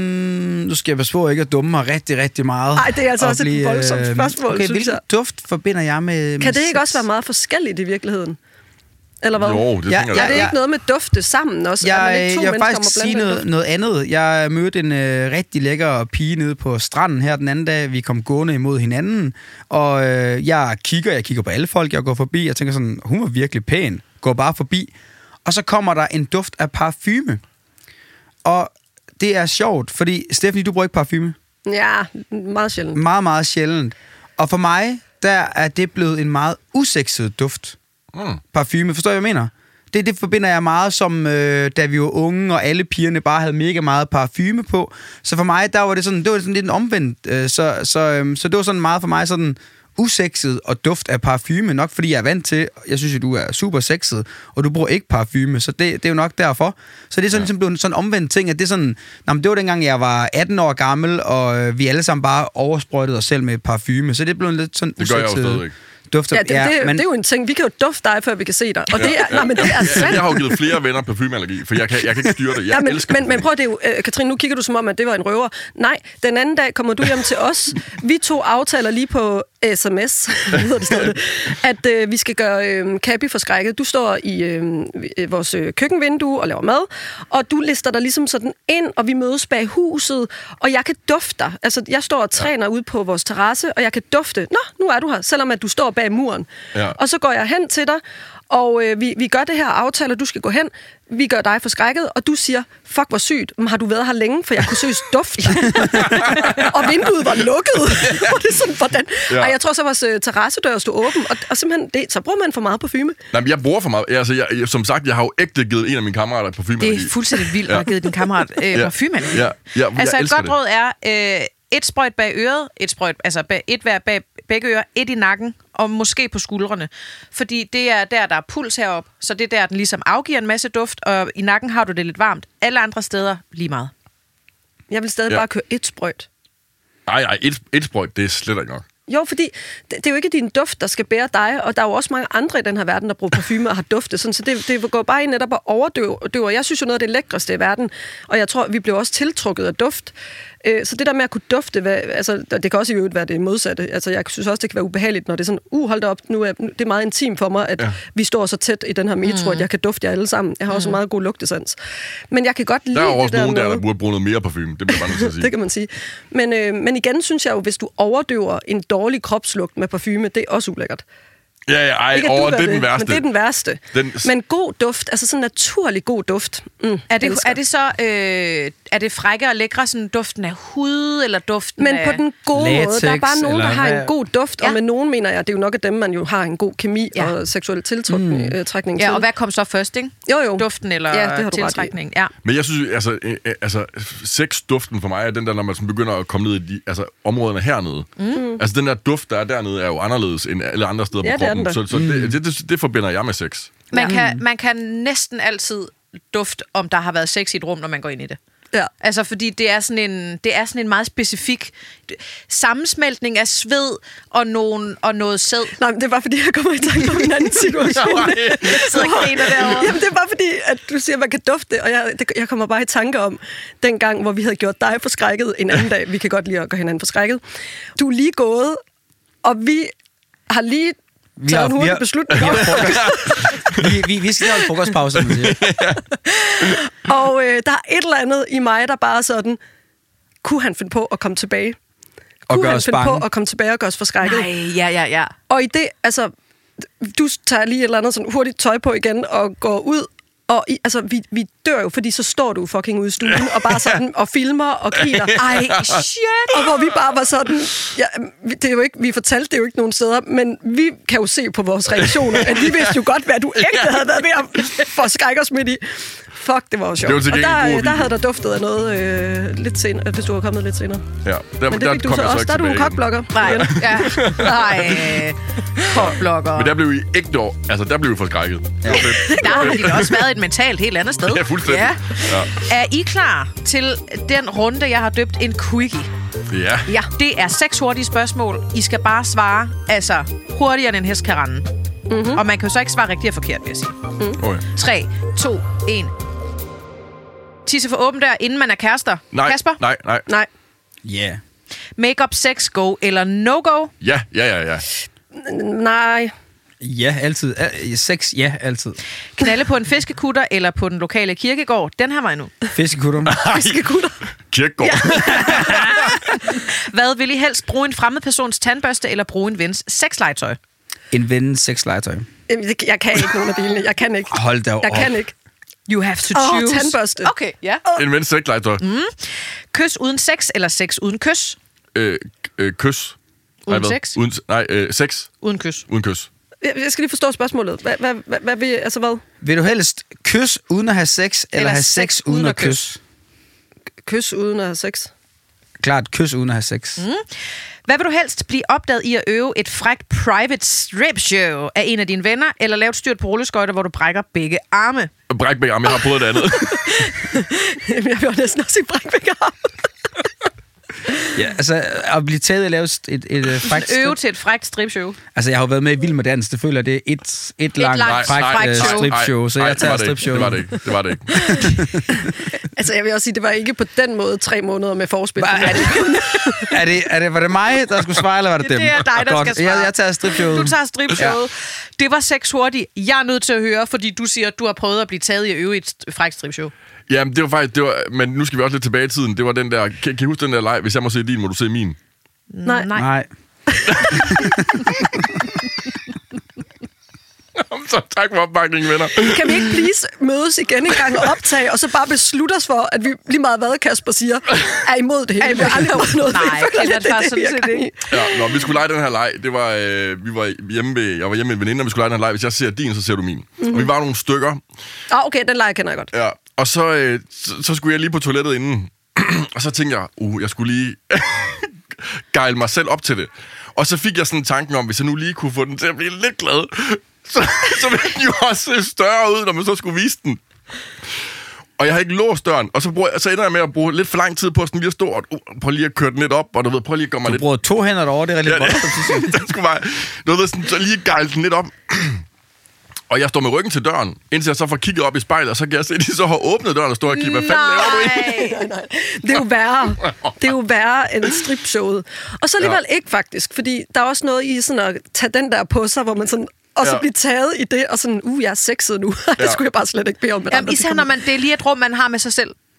C: nu skal jeg passe på ikke at dumme mig rigtig, rigtig meget.
B: Ej, det er altså
C: Og
B: også et
C: blive,
B: voldsomt
C: øh,
B: spørgsmål,
C: Okay,
B: synes
C: hvilken
B: jeg.
C: duft forbinder jeg med
B: Kan
C: med
B: det ikke
C: sex?
B: også være meget forskelligt i virkeligheden? Eller hvad?
D: Jo, det
C: Ja,
D: tænker
B: Ja,
D: jeg.
B: det er
C: ja.
B: ikke noget med dufte sammen også? at man
C: Jeg,
B: ikke to
C: jeg vil
B: mennesker
C: faktisk
B: må
C: sige
B: blande den
C: noget,
B: duft?
C: noget andet. Jeg mødte en øh, rigtig lækker pige nede på stranden her den anden dag. Vi kom gående imod hinanden, og øh, jeg kigger, jeg kigger på alle folk, jeg går forbi. Jeg tænker sådan, hun var virkelig pæn. Går bare forbi. Og så kommer der en duft af parfume. Og det er sjovt, fordi Stephanie, du bruger ikke parfume.
B: Ja, meget sjældent.
C: Meget, meget sjældent. Og for mig, der er det blevet en meget usekset duft.
D: Mm.
C: Parfume. Forstår jeg, hvad jeg mener? Det, det forbinder jeg meget som, øh, da vi var unge, og alle pigerne bare havde mega meget parfume på. Så for mig, der var det sådan, det var sådan lidt en omvendt. Øh, så, så, øh, så det var sådan meget for mig sådan usekset og duft af parfume. Nok fordi jeg er vant til, jeg synes jo, du er super sexet, og du bruger ikke parfume, så det, det er jo nok derfor. Så det er sådan, ja. ligesom blevet sådan en omvendt ting, at det er sådan, nå, men det var dengang, jeg var atten år gammel, og øh, vi alle sammen bare oversprøjtede os selv med parfume. Så det er blevet lidt sådan
D: Det gør jeg jo
C: usekset
D: stadigvæk.
C: duft af,
B: Ja, det, ja, det, men... det er jo en ting. Vi kan jo dufte dig, før vi kan se dig. Og det er, nej, men det er sandt.
D: Jeg har jo givet flere venner parfumeallergi, for jeg kan, jeg kan ikke styre det. Jeg
B: Ja, men,
D: elsker
B: men, men prøv det jo, øh, Katrine, nu kigger du som om, at det var en røver. Nej, den anden dag kommer du hjem til os. Vi to aftaler lige på sms, hedder det stadig, at øh, vi skal gøre øh, Kabi forskrækket. Du står i øh, vores øh, køkkenvindue og laver mad, og du lister dig ligesom sådan ind, og vi mødes bag huset, og jeg kan dufte dig. Altså, jeg står og træner ja. ude på vores terrasse, og jeg kan dufte. Nå, nu er du her, selvom at du står bag muren.
D: Ja.
B: Og så går jeg hen til dig, og øh, vi, vi gør det her aftale, du skal gå hen. Vi gør dig forskrækket, og du siger, fuck, hvor sygt. Men har du været her længe? For jeg kunne seriøst dufte. Og vinduet var lukket. Og det er sådan, hvordan?
D: Ja.
B: Og jeg tror så, vores øh, terrassedør stod åben, og, og simpelthen, det, så bruger man for meget parfume.
D: Nej, men jeg bruger for meget. Altså, jeg, jeg, som sagt, jeg har jo ægte givet en af mine kammerater parfumeallergi.
A: Det er fuldstændig vildt at have givet din kammerat øh,
D: Ja.
A: parfumeallergi.
D: Ja, ja, jeg
A: Altså et
D: elsker
A: godt
D: det.
A: råd er øh, et sprøjt bag øret, et sprøjt, altså bag, et hver bag begge ører, et i nakken og måske på skuldrene. Fordi det er der, der er puls heroppe, så det er der, den ligesom afgiver en masse duft, og i nakken har du det lidt varmt. Alle andre steder lige meget.
B: Jeg vil stadig
D: Ja.
B: bare køre et sprøjt.
D: Nej, nej, et, et sprøjt, det er slet ikke nok.
B: Jo, fordi det, det er jo ikke din duft, der skal bære dig, og der er jo også mange andre i den her verden, der bruger parfume og har duftet, sådan, så det, det går bare ind netop og overdøver. Jeg synes jo noget af det lækreste i verden, og jeg tror, vi bliver også tiltrukket af duft. Øh, Så det der med at kunne dufte, hvad, altså, det kan også i øvrigt være det modsatte. Altså, jeg synes også, det kan være ubehageligt, når det er sådan, uh, hold da op, nu er det er meget intimt for mig, at ja. vi står så tæt i den her metro, mm. at jeg kan dufte jer alle sammen. Jeg har også en meget god lugtesans. Men jeg kan godt lide
D: Der er jo
B: det
D: også
B: der
D: nogen der,
B: med-
D: der burde bruge noget mere parfume. Det bliver bare nødt til at sige.
B: det kan man sige. Men, øh, men igen synes jeg jo, hvis du overdøver en dårlig kropslugt med parfume, det er også ulækkert.
D: Ja, ja, ej,
B: Ikke, at du
D: over,
B: gør
D: det er den værste.
B: Men det er den værste.
D: Den-
B: Men god duft, altså sådan naturlig god duft. Mm,
A: Er det,
B: elsker.
A: er det så, øh, er det frække og lækre, sådan duften af hud, eller duften
B: Men
A: af...
B: på den gode
C: latex,
B: måde. Der er bare nogen, der
C: eller
B: har
C: hvad?
B: en god duft,
A: Ja.
B: og med nogen mener jeg, det er jo nok af dem, man jo har en god kemi
A: Ja.
B: og seksuel tiltrækning mm. trækning til.
A: Ja, og hvad kom så først, ikke?
B: Jo, jo.
A: Duften eller
B: Ja, det har du ret i.
A: tiltrækning? Ja.
D: Men jeg synes, altså, øh, øh, altså sexduften for mig er den der, når man sådan begynder at komme ned i de, altså, områderne hernede. Mm. Altså, den der duft, der er dernede, er jo anderledes end alle andre steder
B: Ja,
D: på
B: det er
D: kroppen.
B: den da.
D: Så, så det, det, det, det forbinder jeg med sex.
A: Man, kan, man kan næsten altid dufte, om der har været sex i et rum, når man går ind i det.
B: Ja.
A: Altså, fordi det er sådan en, det er sådan en meget specifik sammensmeltning af sved og, nogen, og noget sæd.
B: Nej, men det var fordi, jeg kommer i tanke om en anden situation.
A: Jeg sidder og griner derovre.
B: Jamen, det er bare fordi, at du siger, at man kan dufte, og jeg, det, jeg kommer bare i tanke om den gang, hvor vi havde gjort dig forskrækket en anden dag. Vi kan godt lide at gøre hinanden forskrækket. Du er lige gået, og vi har lige
C: Vi
B: taget
C: har,
B: en
C: vi
B: hurtig
C: har,
B: beslutning.
C: vi, har frokost. vi, vi, vi skal holde frokostpause, som man siger.
B: Og øh, der er et eller andet i mig, der bare er sådan, kunne han finde på at komme tilbage?
C: Og
B: Kunne
C: gøre
B: han
C: os
B: finde
C: bange?
B: på at komme tilbage og gøre os forskrækket?
A: Nej, ja, ja, ja.
B: Og i det, altså, du tager lige et eller andet sådan hurtigt tøj på igen og går ud, og i, altså, vi, vi dør jo, fordi så står du fucking ude i stuen og bare sådan og filmer og kiler.
A: Ej, shit!
B: Og hvor vi bare var sådan, ja, det er jo ikke, vi fortalte det jo ikke nogen steder, men vi kan jo se på vores reaktioner, at vi vidste jo godt, hvad du ægte havde været ved at forskrække os midt i. Fuck, det var jo sjovt.
D: Det var til
B: og
D: gengæld en god
B: der,
D: video.
B: der havde der duftet af noget øh, lidt senere, hvis du var kommet lidt senere.
D: Ja, der,
B: Men det fik du
D: kom
B: så
D: jeg
B: også.
D: ikke
B: Der er du en
D: tilbage igen.
B: kokblokker.
A: Nej, ja. Nej, kokblokker.
D: Men der blev I ægte år. Altså, der blev vi forskrækket. Ja. Det var fedt.
A: Der har de da også været et mentalt helt andet sted.
D: Ja, fuldstændig.
A: Ja.
D: Ja.
A: Er I klar til den runde, jeg har døbt en quickie?
D: Ja.
A: Ja, det er seks hurtige spørgsmål. I skal bare svare, altså hurtigere end en hest kan rende. Mm-hmm. Og man kan jo så ikke svare rigtigt og forkert, vil jeg sige.
B: Mm.
D: Okay.
A: tre, to, et. Tisse for åben dør, inden man er kærester.
D: Nej,
A: Kasper?
D: nej, nej.
B: Nej.
C: Ja. Yeah.
A: Make-up, sex, go eller no-go?
D: Ja, ja, ja, ja.
B: Nej.
C: Ja, altid. Al- Sex, ja, altid.
A: Knalde på en fiskekutter eller på den lokale kirkegård? Den her var endnu.
C: Fiskekutter.
B: Fiskekutter.
D: Kirkegård. Ja.
A: Hvad vil I helst bruge en fremmed persons tandbørste eller bruge en vens sexlegetøj?
C: En ven sexlegetøj.
B: Jamen, det- Jeg kan ikke nogen af delene. Jeg kan ikke.
C: Hold da op.
B: Jeg kan ikke.
A: You have to
B: Åh,
A: choose.
B: tandbørste.
A: Okay, ja.
D: En ven sexlegetøj. Mm.
A: Kys uden sex eller sex uden kys?
D: Øh, øh, kys.
A: Uden
D: nej, hvad?
A: sex?
D: Uden, nej, øh, sex.
A: Uden kys.
D: Uden kys.
B: Jeg jeg skal lige forstå spørgsmålet. Hvad, hvad, hvad, hvad vil, altså hvad?
C: Vil du helst kys uden at have sex, eller,
A: Eller
C: have
A: sex
C: sex uden at kysse?
B: Kys uden at have sex?
C: Klart, kys uden at have sex. Mm.
A: Hvad vil du helst blive opdaget i at øve et frækt private strip show af en af dine venner, eller lave et styrt på rulleskøjter, hvor du brækker begge arme?
D: Bræk begge arme, jeg har prøvet det andet.
B: Jamen, jeg vil jo næsten også sige brækbækker.
C: Ja, altså, at blive taget og lave et, et, et frækt
A: Øve
C: strip.
A: til et frækt strip show.
C: Altså, jeg har jo været med i Vild med Dans. Det føler, det er et, et langt
A: langt
C: frækt
A: frækt
C: øh,
A: show.
C: stripshow, så
D: nej,
C: jeg
D: det
C: tager
D: var det ikke.
C: stripshow.
D: Det var det ikke. Det var det ikke.
B: Altså, jeg vil også sige, det var ikke på den måde tre måneder med forspil.
C: Hva, er, det, er, det, er det, var det mig, der skulle svare, eller var det dem?
A: Det er dig, der
C: Godt.
A: skal svare.
C: Jeg, jeg tager stripshowet.
A: Du tager stripshowet. Ja. Det var seks hurtigt. Jeg er nødt til at høre, fordi du siger, at du har prøvet at blive taget i at øve et frækt stripshow.
D: Jamen, det var faktisk... Det var, men nu skal vi også lidt tilbage i tiden. Det var den der... Kan, kan I huske den der leg? Hvis jeg må se din, må du se min.
B: Nej.
A: Nej.
C: Nej.
D: Så tak for opbakningen, venner.
B: Kan vi ikke please mødes igen en gang og optage, og så bare beslutte os for, at vi lige meget hvad Kasper siger, er imod det hele.
A: Er
B: Vi har aldrig haft noget.
A: Nej,
B: Jeg føler
A: Kenneth
B: lidt,
A: var
B: det er
A: sådan
B: det,
A: set
B: vi er gang i.
A: ikke.
D: Ja, når vi skulle lege den her leg, det var, øh, vi var hjemme ved, jeg var hjemme med en veninde, og vi skulle lege den her leg. Hvis jeg ser din, så ser du min. Mm-hmm. Og vi var nogle stykker.
B: Ah, okay, den leje kender jeg godt.
D: Ja, og så, øh, så, så skulle jeg lige på toilettet inden. Og så tænkte jeg, uh, jeg skulle lige gejle mig selv op til det. Og så fik jeg sådan en tanken om, hvis jeg nu lige kunne få den til at blive lidt glad, så, så ville den jo også se større ud, når man så skulle vise den. Og jeg har ikke låst døren, og så, bruger, så ender jeg med at bruge lidt for lang tid på sådan lige at stå og uh, prøv lige at køre den lidt op, og du ved, prøv lige at gøre mig
C: Du
D: lidt...
C: bruger to hænder derovre, det er lidt
D: Ja, det-
C: voldsomt.
D: den skulle bare, du ved, sådan, så lige gejle den lidt op. Og jeg står med ryggen til døren, indtil jeg så får kigget op i spejlet, og så kan jeg se, at de så har åbnet døren og står og kigger, hvad fanden laver du egentlig?
A: Nej.
B: Nej, nej. Det er jo værre. Det er jo værre end stripshowet. Og så alligevel ja. ikke faktisk, fordi der er også noget i sådan at tage den der på sig, hvor man sådan... Og så
D: Ja.
B: blive taget i det, og sådan, uh, jeg er sexet nu. Det
D: Ja.
B: skulle jeg bare slet ikke bede om. Med
A: Jamen, især når man, det er lige et rum, man har med sig selv.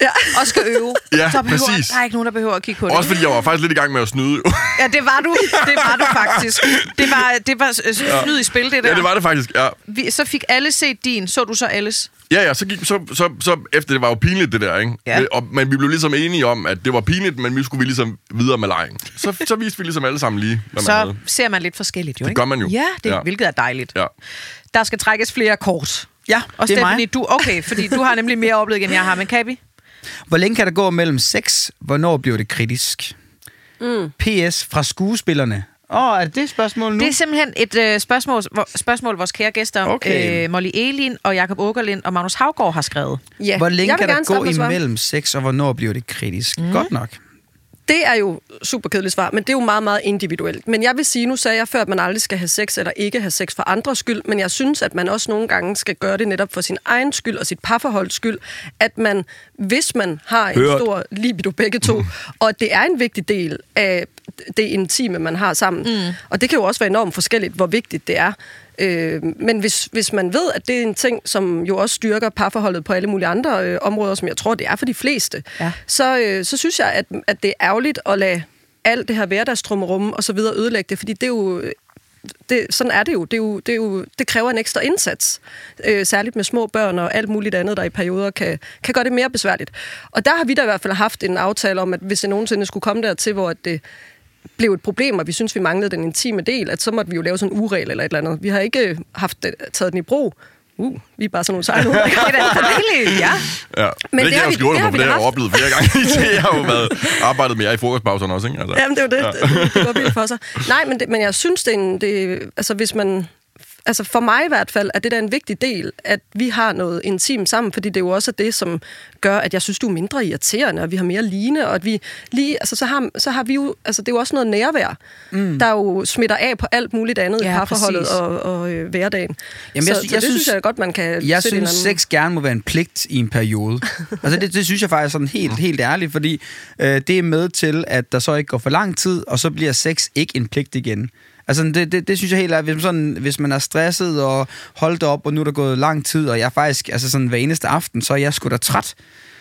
B: Ja.
A: og skal øve,
D: Ja,
A: så behøver,
D: præcis.
A: der er ikke nogen, der behøver at kigge på det.
D: Også fordi jeg var faktisk lidt i gang med at snyde.
A: Ja, det var du. Det var du faktisk. Det var, det var snyd i spil, det der.
D: Ja, det var det faktisk, ja.
A: Vi, så fik alle set din. Så du så alles?
D: Ja, ja, så gik så, så, så efter det var jo pinligt, det der, ikke?
A: Ja.
D: Og, men vi blev ligesom enige om, at det var pinligt, men vi skulle vi ligesom videre med lejen. Så, så viste vi ligesom alle sammen lige, hvad man
A: Så
D: havde.
A: ser man lidt forskelligt, jo,
D: Det
A: ikke?
D: gør man jo.
A: Ja, det,
D: Ja.
A: hvilket er dejligt.
D: Ja.
A: Der skal trækkes flere kort.
C: Ja,
A: Og
C: det er
A: Stephanie,
C: mig.
A: du, okay, fordi du har nemlig mere oplevet, end jeg har. Men Kabi?
C: Hvor længe kan der gå mellem sex? Hvornår bliver det kritisk? Mm. P S fra skuespillerne. Åh, oh, er det det spørgsmål nu?
A: Det er simpelthen et øh, spørgsmål, hvor, spørgsmål, vores kære gæster,
C: Okay.
A: øh, Molly Elin og Jakob Åkerlind og Magnus Havgaard har skrevet.
B: Ja.
C: Hvor længe
B: Jeg vil
C: kan der
B: gerne starte
C: gå
B: med at svare.
C: imellem sex, og hvornår bliver det kritisk? Mm. Godt nok.
B: Det er jo super kedeligt svar, men det er jo meget, meget individuelt. Men jeg vil sige, nu sagde jeg før, at man aldrig skal have sex eller ikke have sex for andres skyld, men jeg synes, at man også nogle gange skal gøre det netop for sin egen skyld og sit parforholds skyld, at man, hvis man har en
C: Hørt.
B: stor libido begge to, mm. og at det er en vigtig del af det intime, man har sammen, mm. og det kan jo også være enormt forskelligt, hvor vigtigt det er. Øh, men hvis, hvis man ved, at det er en ting, som jo også styrker parforholdet på alle mulige andre øh, områder, som jeg tror, det er for de fleste,
A: Ja.
B: så, øh, så synes jeg, at, at det er ærgerligt at lade alt det her hverdagstrummerum og så videre ødelægge det, fordi det er jo... Det, sådan er det jo. Det, er jo, det, er jo, det kræver en ekstra indsats, øh, særligt med små børn og alt muligt andet, der i perioder kan, kan gøre det mere besværligt. Og der har vi da i hvert fald haft en aftale om, at hvis det nogensinde skulle komme dertil, hvor det blev et problem, og vi synes, vi manglede den intime del, at så måtte vi jo lave sådan en uregel eller et eller andet. Vi har ikke haft det, taget den i brug. Uh, vi er bare sådan nogle sejre nu.
A: Det er da dejligt, ja.
D: Ja. Men det, det kan jeg jo skrive under på, for det har jeg oplevet flere gange. Det har jo været arbejdet med jer i frokostpauserne også, ikke? Altså.
B: Jamen, det er jo det. Ja. Det, det går vildt for sig. Nej, men, det, men jeg synes, det er en... Det, altså, hvis man... Altså for mig i hvert fald er det da en vigtig del, at vi har noget intimt sammen, fordi det er jo også det, som gør, at jeg synes, du er mindre irriterende, og vi har mere ligne, og at vi lige, altså så har, så har vi jo, altså det er jo også noget nærvær, mm. der jo smitter af på alt muligt andet
A: Ja,
B: i parforholdet
A: præcis.
B: og, og øh, hverdagen.
C: Jamen,
B: så,
C: jeg,
B: så
C: jeg
B: det
C: synes,
B: synes jeg godt, man kan
C: Jeg
B: sætte
C: synes,
B: hinanden.
C: sex gerne må være en pligt i en periode. Altså, det, det synes jeg faktisk sådan helt, helt ærligt, fordi øh, det er med til, at der så ikke går for lang tid, og så bliver sex ikke en pligt igen. Altså, det, det, det synes jeg helt ærligt, hvis, sådan, hvis man er stresset og holdt op, og nu er der gået lang tid, og jeg er faktisk, altså sådan hver eneste aften, så er jeg sgu da træt.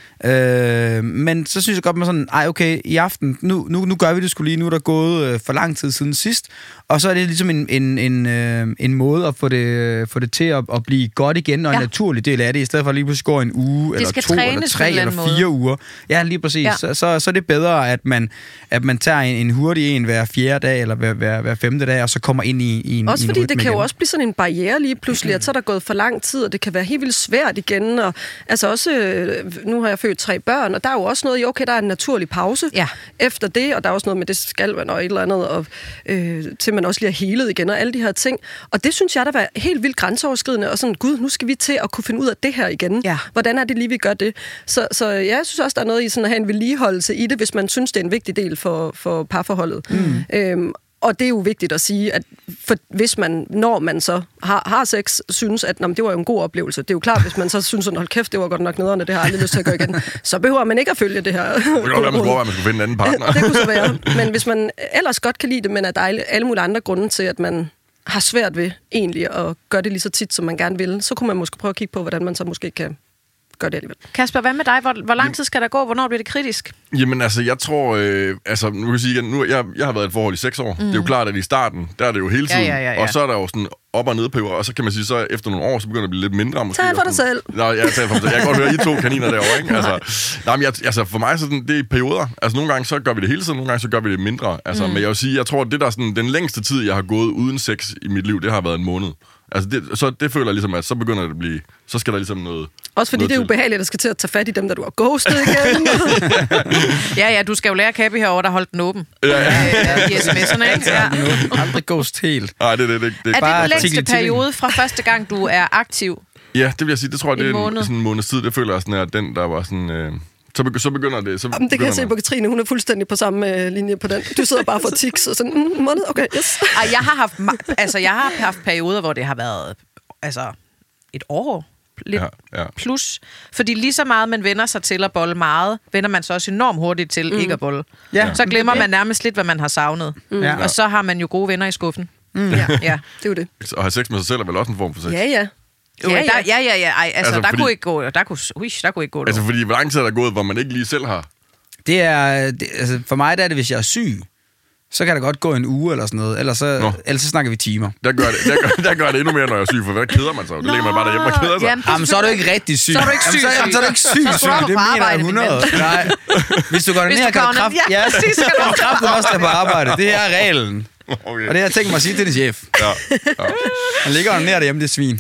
C: Øh, men så synes jeg godt, man sådan, ej okay, i aften, nu, nu, nu gør vi det sgu lige, nu er der gået øh, for lang tid siden sidst, og så er det ligesom en, en, en, øh, en måde at få det, få det til at, at blive godt igen, og ja. En naturlig del af det, i stedet for at lige pludselig gå en uge, eller to, eller tre, eller fire uger. Ja, lige præcis. Ja. Så, så, så er det bedre, at man, at man tager en, en hurtig en hver fjerde dag, eller hver, hver, hver femte dag, og så kommer ind i, i en
B: Også
C: i en
B: fordi
C: rytme
B: det kan
C: igen.
B: jo også blive sådan en barriere lige pludselig, at så er der gået for lang tid, og det kan være helt vildt svært igen. Og, altså også, øh, nu har jeg født tre børn, og der er jo også noget i, okay, der er en naturlig pause
A: Ja.
B: efter det, og der er også noget med, det skal man og et eller andet, og, øh, til man også lige er helet igen, og alle de her ting. Og det synes jeg, der var helt vildt grænseoverskridende, og sådan, gud, nu skal vi til at kunne finde ud af det her igen.
A: Ja.
B: Hvordan er det lige, vi gør det? Så, så ja, jeg synes også, der er noget i sådan at have en vedligeholdelse i det, hvis man synes, det er en vigtig del for, for parforholdet. Mm. Øhm, Og det er jo vigtigt at sige, at for, hvis man, når man så har, har sex, synes, at det var jo en god oplevelse. Det er jo klart, hvis man så synes, at hold kæft, det var godt nok nederen, det har jeg aldrig lyst til at gøre igen, så behøver man ikke at følge det her.
D: Det kunne godt være, man skulle overveje, at man skulle finde en anden partner.
B: Det kunne så være. Men hvis man ellers godt kan lide det, men er der alle mulige andre grunde til, at man har svært ved egentlig at gøre det lige så tit, som man gerne vil, så kunne man måske prøve at kigge på, hvordan man så måske kan gøre det alligevel.
A: Kasper, hvad med dig? Hvor, hvor lang tid skal der gå? Hvornår bliver det kritisk?
D: Jamen altså, jeg tror, øh, altså nu kan jeg sige igen, nu, jeg, jeg har været i et forhold i seks år. Mm. Det er jo klart, at i starten, der er det jo hele tiden.
A: Ja, ja, ja, ja.
D: Og så er der jo sådan op- og nedperioder, og så kan man sige, så efter nogle år, så begynder det at blive lidt mindre. Måske,
B: Tag for dig selv.
D: Nå, jeg tager for mig selv. Jeg kan godt høre, I to kaniner derovre, ikke? Altså, nej, men jeg, altså, for mig så sådan, det er perioder. Altså, nogle gange så gør vi det hele tiden, nogle gange så gør vi det mindre. Altså, mm. men jeg vil sige, jeg tror, det der sådan, den længste tid, jeg har gået uden sex i mit liv, det har været en måned. Altså, det, så det føler jeg ligesom, at så begynder det at blive, så skal der ligesom noget.
B: Også fordi det er ubehageligt, at skal til at tage fat i dem, der du har ghostet igen.
A: Ja, ja, du skal jo lære Kabi herovre, der holdt den åben.
D: Ja, ja.
A: Ja, i sms'erne, ikke? Ja.
C: Aldrig ghost helt.
D: Nej, det er det, det, det.
A: Er det
C: Bare
A: den længste
C: tikkeli tilling.
A: periode fra første gang, du er aktiv?
D: Ja, det vil jeg sige, det tror jeg, det
A: En
D: er
A: måned.
D: en, sådan en måneds tid. Det føler jeg sådan, at den, der var sådan... Øh, så, begy- så begynder det... Så
B: Jamen, det kan jeg se
D: begynder
B: på Katrine, hun er fuldstændig på samme øh, linje på den. Du sidder bare for tics og sådan, mm, måned, okay, yes.
A: Ej, jeg har haft, ma- altså, jeg har haft perioder, hvor det har været altså, et år. Lidt
D: Ja, ja.
A: plus. Fordi lige så meget man vender sig til at bolle meget, vender man så også enormt hurtigt til mm. ikke at bolle.
C: Ja.
A: Så glemmer man nærmest lidt, hvad man har savnet. Mm.
C: Ja.
A: Og så har man jo gode venner i skuffen.
B: Ja,
A: Ja.
B: det er jo det.
D: At have sex med sig selv er vel også en form for sex?
B: Ja, ja.
A: Jo,
B: Ja,
A: ja,
B: ja.
A: der, ja, ja, ja. Ej, altså,
D: Altså,
A: der
D: fordi-
A: kunne ikke gå, der kunne, ui, der kunne ikke gå.
D: Altså, fordi hvor lang tid er der gået, hvor man ikke lige selv har...
C: Det er, det, altså for mig der er det, hvis jeg er syg, så kan der godt gå en uge eller sådan noget, ellers så, ellers så snakker vi timer.
D: Der gør, det, der, gør, der gør det endnu mere, når jeg er syg, for hvad keder man sig? Der ligger man bare derhjemme og keder sig.
A: Jamen,
C: Jamen, så er du ikke rigtig syg.
A: Så er du ikke syg,
C: Jamen, så, jamen, så er du ikke syg,
A: Så
C: syg.
A: skal du op
C: Det
A: på
C: mener jeg
A: arbejde,
C: hundrede. Nej. Hvis du går
A: Hvis
C: ned
A: du
C: og kan
A: går
C: du kraft...
A: ned- ja,
C: Ja,
A: præcis, så kan du-
C: kraft, du også tage på arbejde. Det her er reglen.
D: Okay.
C: Og det har jeg tænkt mig at sige til din chef.
D: Ja. Ja.
C: Han ligger jo nær derhjemme, det svin.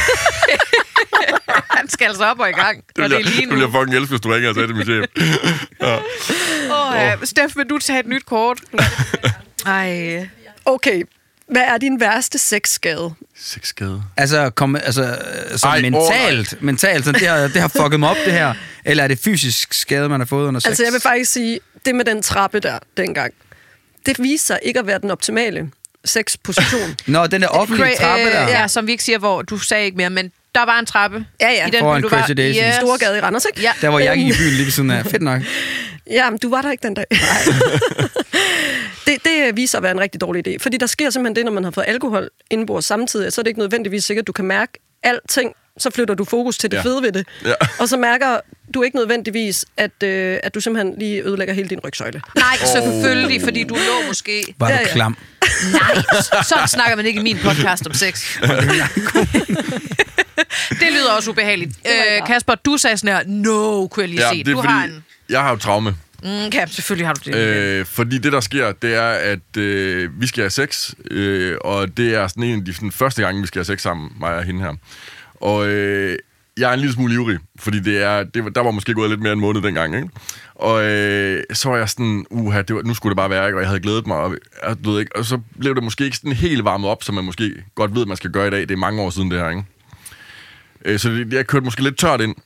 A: Han skal altså op og i gang.
D: Det
A: Og
D: vil
A: det
D: jeg,
A: er lige
D: det vil
A: nu.
D: jeg fucking elske, hvis du ringer og sagde til min chef. Ja.
A: Åh, ja. Steff, vil du tage et nyt kort? Ej.
B: Okay, hvad er din værste sexskade?
D: Sexskade.
C: Altså, kom, altså så
D: Ej,
C: mentalt, oh, mentalt sådan, det, har, det har fucket mig op, det her. Eller er det fysisk skade, man har fået under sex?
B: Altså, jeg vil faktisk sige, det med den trappe der dengang, det viser sig ikke at være den optimale sexposition.
C: Nå, den der offentlige trappe der.
A: Øh, ja, som vi ikke siger, hvor du sagde ikke mere, men der var en trappe.
B: Ja, ja.
A: I den
C: Foran
A: by, du var.
C: Crazy Daisy.
A: Yes.
B: Storgade i Randers, ikke?
A: Ja.
C: Der, hvor jeg gik i byen lige ved siden af. Fedt nok.
B: Ja, men du var der ikke den dag. det, det viser at være en rigtig dårlig idé, fordi der sker simpelthen det, når man har fået alkohol indenbords samtidig, så er det ikke nødvendigvis sikkert, at du kan mærke alting, så flytter du fokus til det
D: Ja.
B: fede ved det.
D: Ja.
B: Og så mærker du ikke nødvendigvis, at, øh, at du simpelthen lige ødelægger hele din rygsøjle.
A: Nej, selvfølgelig, fordi du lå måske...
C: Var
B: Ja,
C: du
B: ja.
C: klam?
A: Nej, sådan snakker man ikke i min podcast om sex. Det lyder også ubehageligt. Øh, Kasper, du sagde sådan her, no, kunne jeg lige
D: Ja,
A: se.
D: det er
A: Du
D: fordi,
A: har en...
D: jeg har jo traume.
A: Mm, okay, selvfølgelig har du det.
D: Øh, fordi det, der sker, det er, at øh, vi skal have sex, øh, og det er sådan en af de sådan, første gange, vi skal have sex sammen, mig og hende her. Og øh, jeg er en lille smule ivrig, fordi det er, det, var- der var måske gået lidt mere end en måned dengang, ikke? Og øh, så var jeg sådan, uha, det var, nu skulle det bare være, ikke? Og jeg havde glædet mig, og, jeg, du ved ikke, og så blev det måske ikke sådan helt varmet op, som man måske godt ved, man skal gøre i dag. Det er mange år siden, det her, ikke? Øh, så det, jeg kørte måske lidt tørt ind.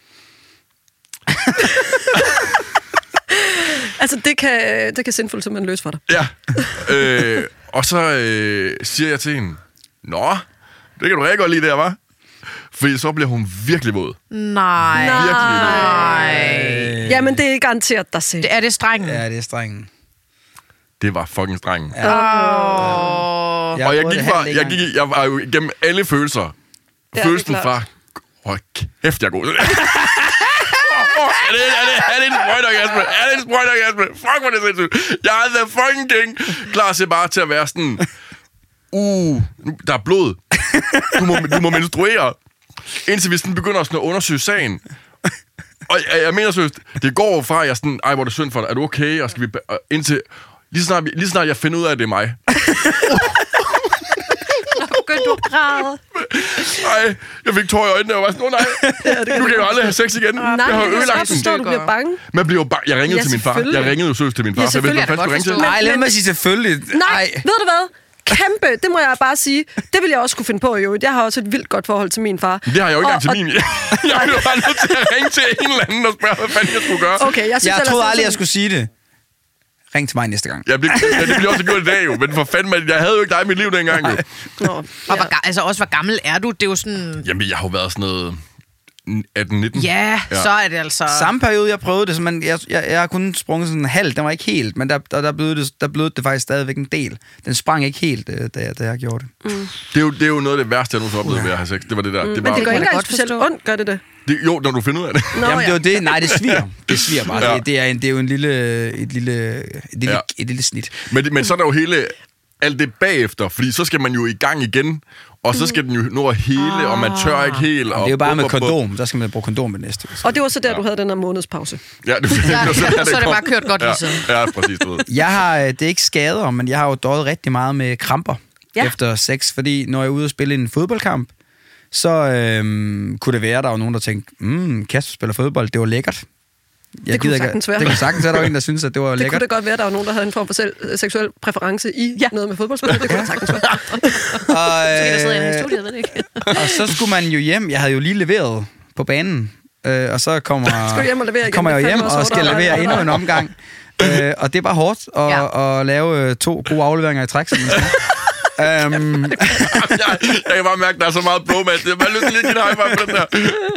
B: Altså, det kan, det kan Sinful simpelthen løse for dig.
D: Ja. øh, og så øh, siger jeg til hende, nå, det kan du rigtig godt lide der, hva'? Fordi så bliver hun virkelig våd.
A: Nej.
D: Virkelig våd.
A: Nej.
B: Jamen, det er garanteret dig selv.
A: Det er det strengen.
C: Ja, det er strengen.
D: Det var fucking strengen. Ja.
A: Åh.
C: Jeg
D: Og jeg
C: prøvede
D: gik
C: det
D: fra,
C: halvt
D: jeg
C: engang.
D: gik, jeg var jo igennem alle følelser.
B: Ja, det er
D: Følelsen
B: klart.
D: fra, hold kæft, jeg er god. Er det, er, det, er det en sprøjtergasme? Er det en sprøjtergasme? Fuck, hvor er det sindssygt. Jeg er the fucking king. Klar til bare til at være sådan, uh, nu- der er blod. Du må, du må menstruere. Indtil vi sådan begynder sådan at undersøge sagen. Og jeg, jeg mener seriøst, det går fra, at jeg er sådan, ej, hvor er det synd for dig. Er du okay? Og skal vi, og indtil, lige så snart, vi- lige så snart jeg finder ud af, at det er mig.
A: Begyndte du at græde?
D: Ej, jeg fik tår i øjnene, og jeg var sådan, oh, nej, nu kan jeg jo aldrig have sex igen.
B: Nej,
D: jeg har
B: jeg kan
D: ødelagt
B: godt
D: den.
B: forstå, at du bliver bange.
D: Man bliver jo bare... Jeg ringede
B: Ja,
D: til min far. Jeg
B: selvfølgelig.
D: ringede jo seriøst til min far.
B: Ja,
D: for jeg vidste,
A: selvfølgelig
D: hvad
A: er det
D: fanden skulle
A: godt
D: jeg ringe til?
A: forstå.
C: Nej, lad mig sige selvfølgelig.
B: Nej, ved du hvad? Kæmpe, det må jeg bare sige. Det vil jeg også kunne finde på, jo. Jeg har også et vildt godt forhold til min far.
D: Det har jeg jo ikke
B: Og-
D: engang til
B: og-
D: min. Jeg blev bare nødt til at ringe til en eller anden og spørge, hvad fanden jeg skulle gøre.
B: Okay, jeg synes
C: Jeg
B: ellers,
C: troede
B: det er
C: aldrig, jeg
B: sådan-
C: skulle sige det. Ring til mig næste gang.
D: Ja, det, ja, det bliver også gjort i dag jo. Men for fanden, man, jeg havde jo ikke dig i mit liv dengang jo.
B: Nå,
A: Og
B: ja.
A: hvor, ga- altså også, hvor gammel er du? Det er jo sådan...
D: Jamen, jeg har jo været sådan noget atten nitten.
A: Ja, ja. så er det altså...
C: Samme periode, jeg prøvede det, så man, jeg, jeg, jeg har kun sprunget sådan en halv. Den var ikke helt, men der, der, der, blødte det, der blødte det faktisk stadigvæk en del. Den sprang ikke helt, øh, da, jeg, da jeg gjorde det.
D: Det er, jo, det er jo noget af det værste, jeg nogensinde oplevede ved at have sex. Det var det der. Det var,
B: Men det går
A: kan
B: ikke
A: jeg
B: engang
A: godt
B: specielt
A: forstå.
B: ondt, gør det det?
D: det, jo, når du finder ud af det.
B: Nå,
C: Jamen, det
B: ja.
C: var det. Nej, det sviger. Det sviger bare.
D: Ja.
C: Det, det, er, en, det er jo en lille, et lille, et lille,
D: Ja.
C: ja. et lille snit.
D: Men, det- men så er der jo hele... Alt det bagefter, fordi så skal man jo i gang igen, og så skal den jo nå at hele, ah. og man tør ikke helt. Og
C: Det er jo bare med
D: bum, bum, bum.
C: kondom. Der skal man bruge kondom med næste.
B: Og det var så der, du havde den her månedspause.
D: Ja, det,
A: Ja, ja,
D: det,
A: så er det
D: kom.
A: bare kørt godt lige
D: ja,
A: siden.
D: Ja, præcis, du ved.
C: Jeg har, øh, det er ikke skader, men jeg har jo døjet rigtig meget med kramper
A: Ja.
C: ja. efter sex, fordi når jeg er ude og spille en fodboldkamp, så øhm, kunne det være, der var nogen, der tænkte, mm, Kasper spiller fodbold, det var lækkert. Jeg
B: Det kunne
C: gider ikke-
B: sagtens være.
C: Det kunne sagtens være, der var en, der synes at det var
B: Det
C: lækkert.
B: kunne det godt være, at der var nogen, der havde en form for selv, seksuel præference i ja. noget med fodboldspil. Det kunne det sagtens være.
C: Og,
A: Måske der sidder en i
C: øh,
A: studiet, jeg ved det ikke.
C: og så skulle man jo hjem. Jeg havde jo lige leveret på banen, øh, og så kommer,
B: Skal du hjem og levere igen?
C: kommer jeg
B: Det er
C: jo hjem
B: fandme
C: og
B: også
C: skal
B: hårdt
C: levere
B: arbejde.
C: endnu en omgang. øh, og det er bare hårdt at,
A: Ja.
C: ja. at lave øh, to gode afleveringer i træk. Sådan. Um,
D: jeg, jeg kan bare mærke, at der er så meget bromance. Jeg har bare lyst til lige at give high five på den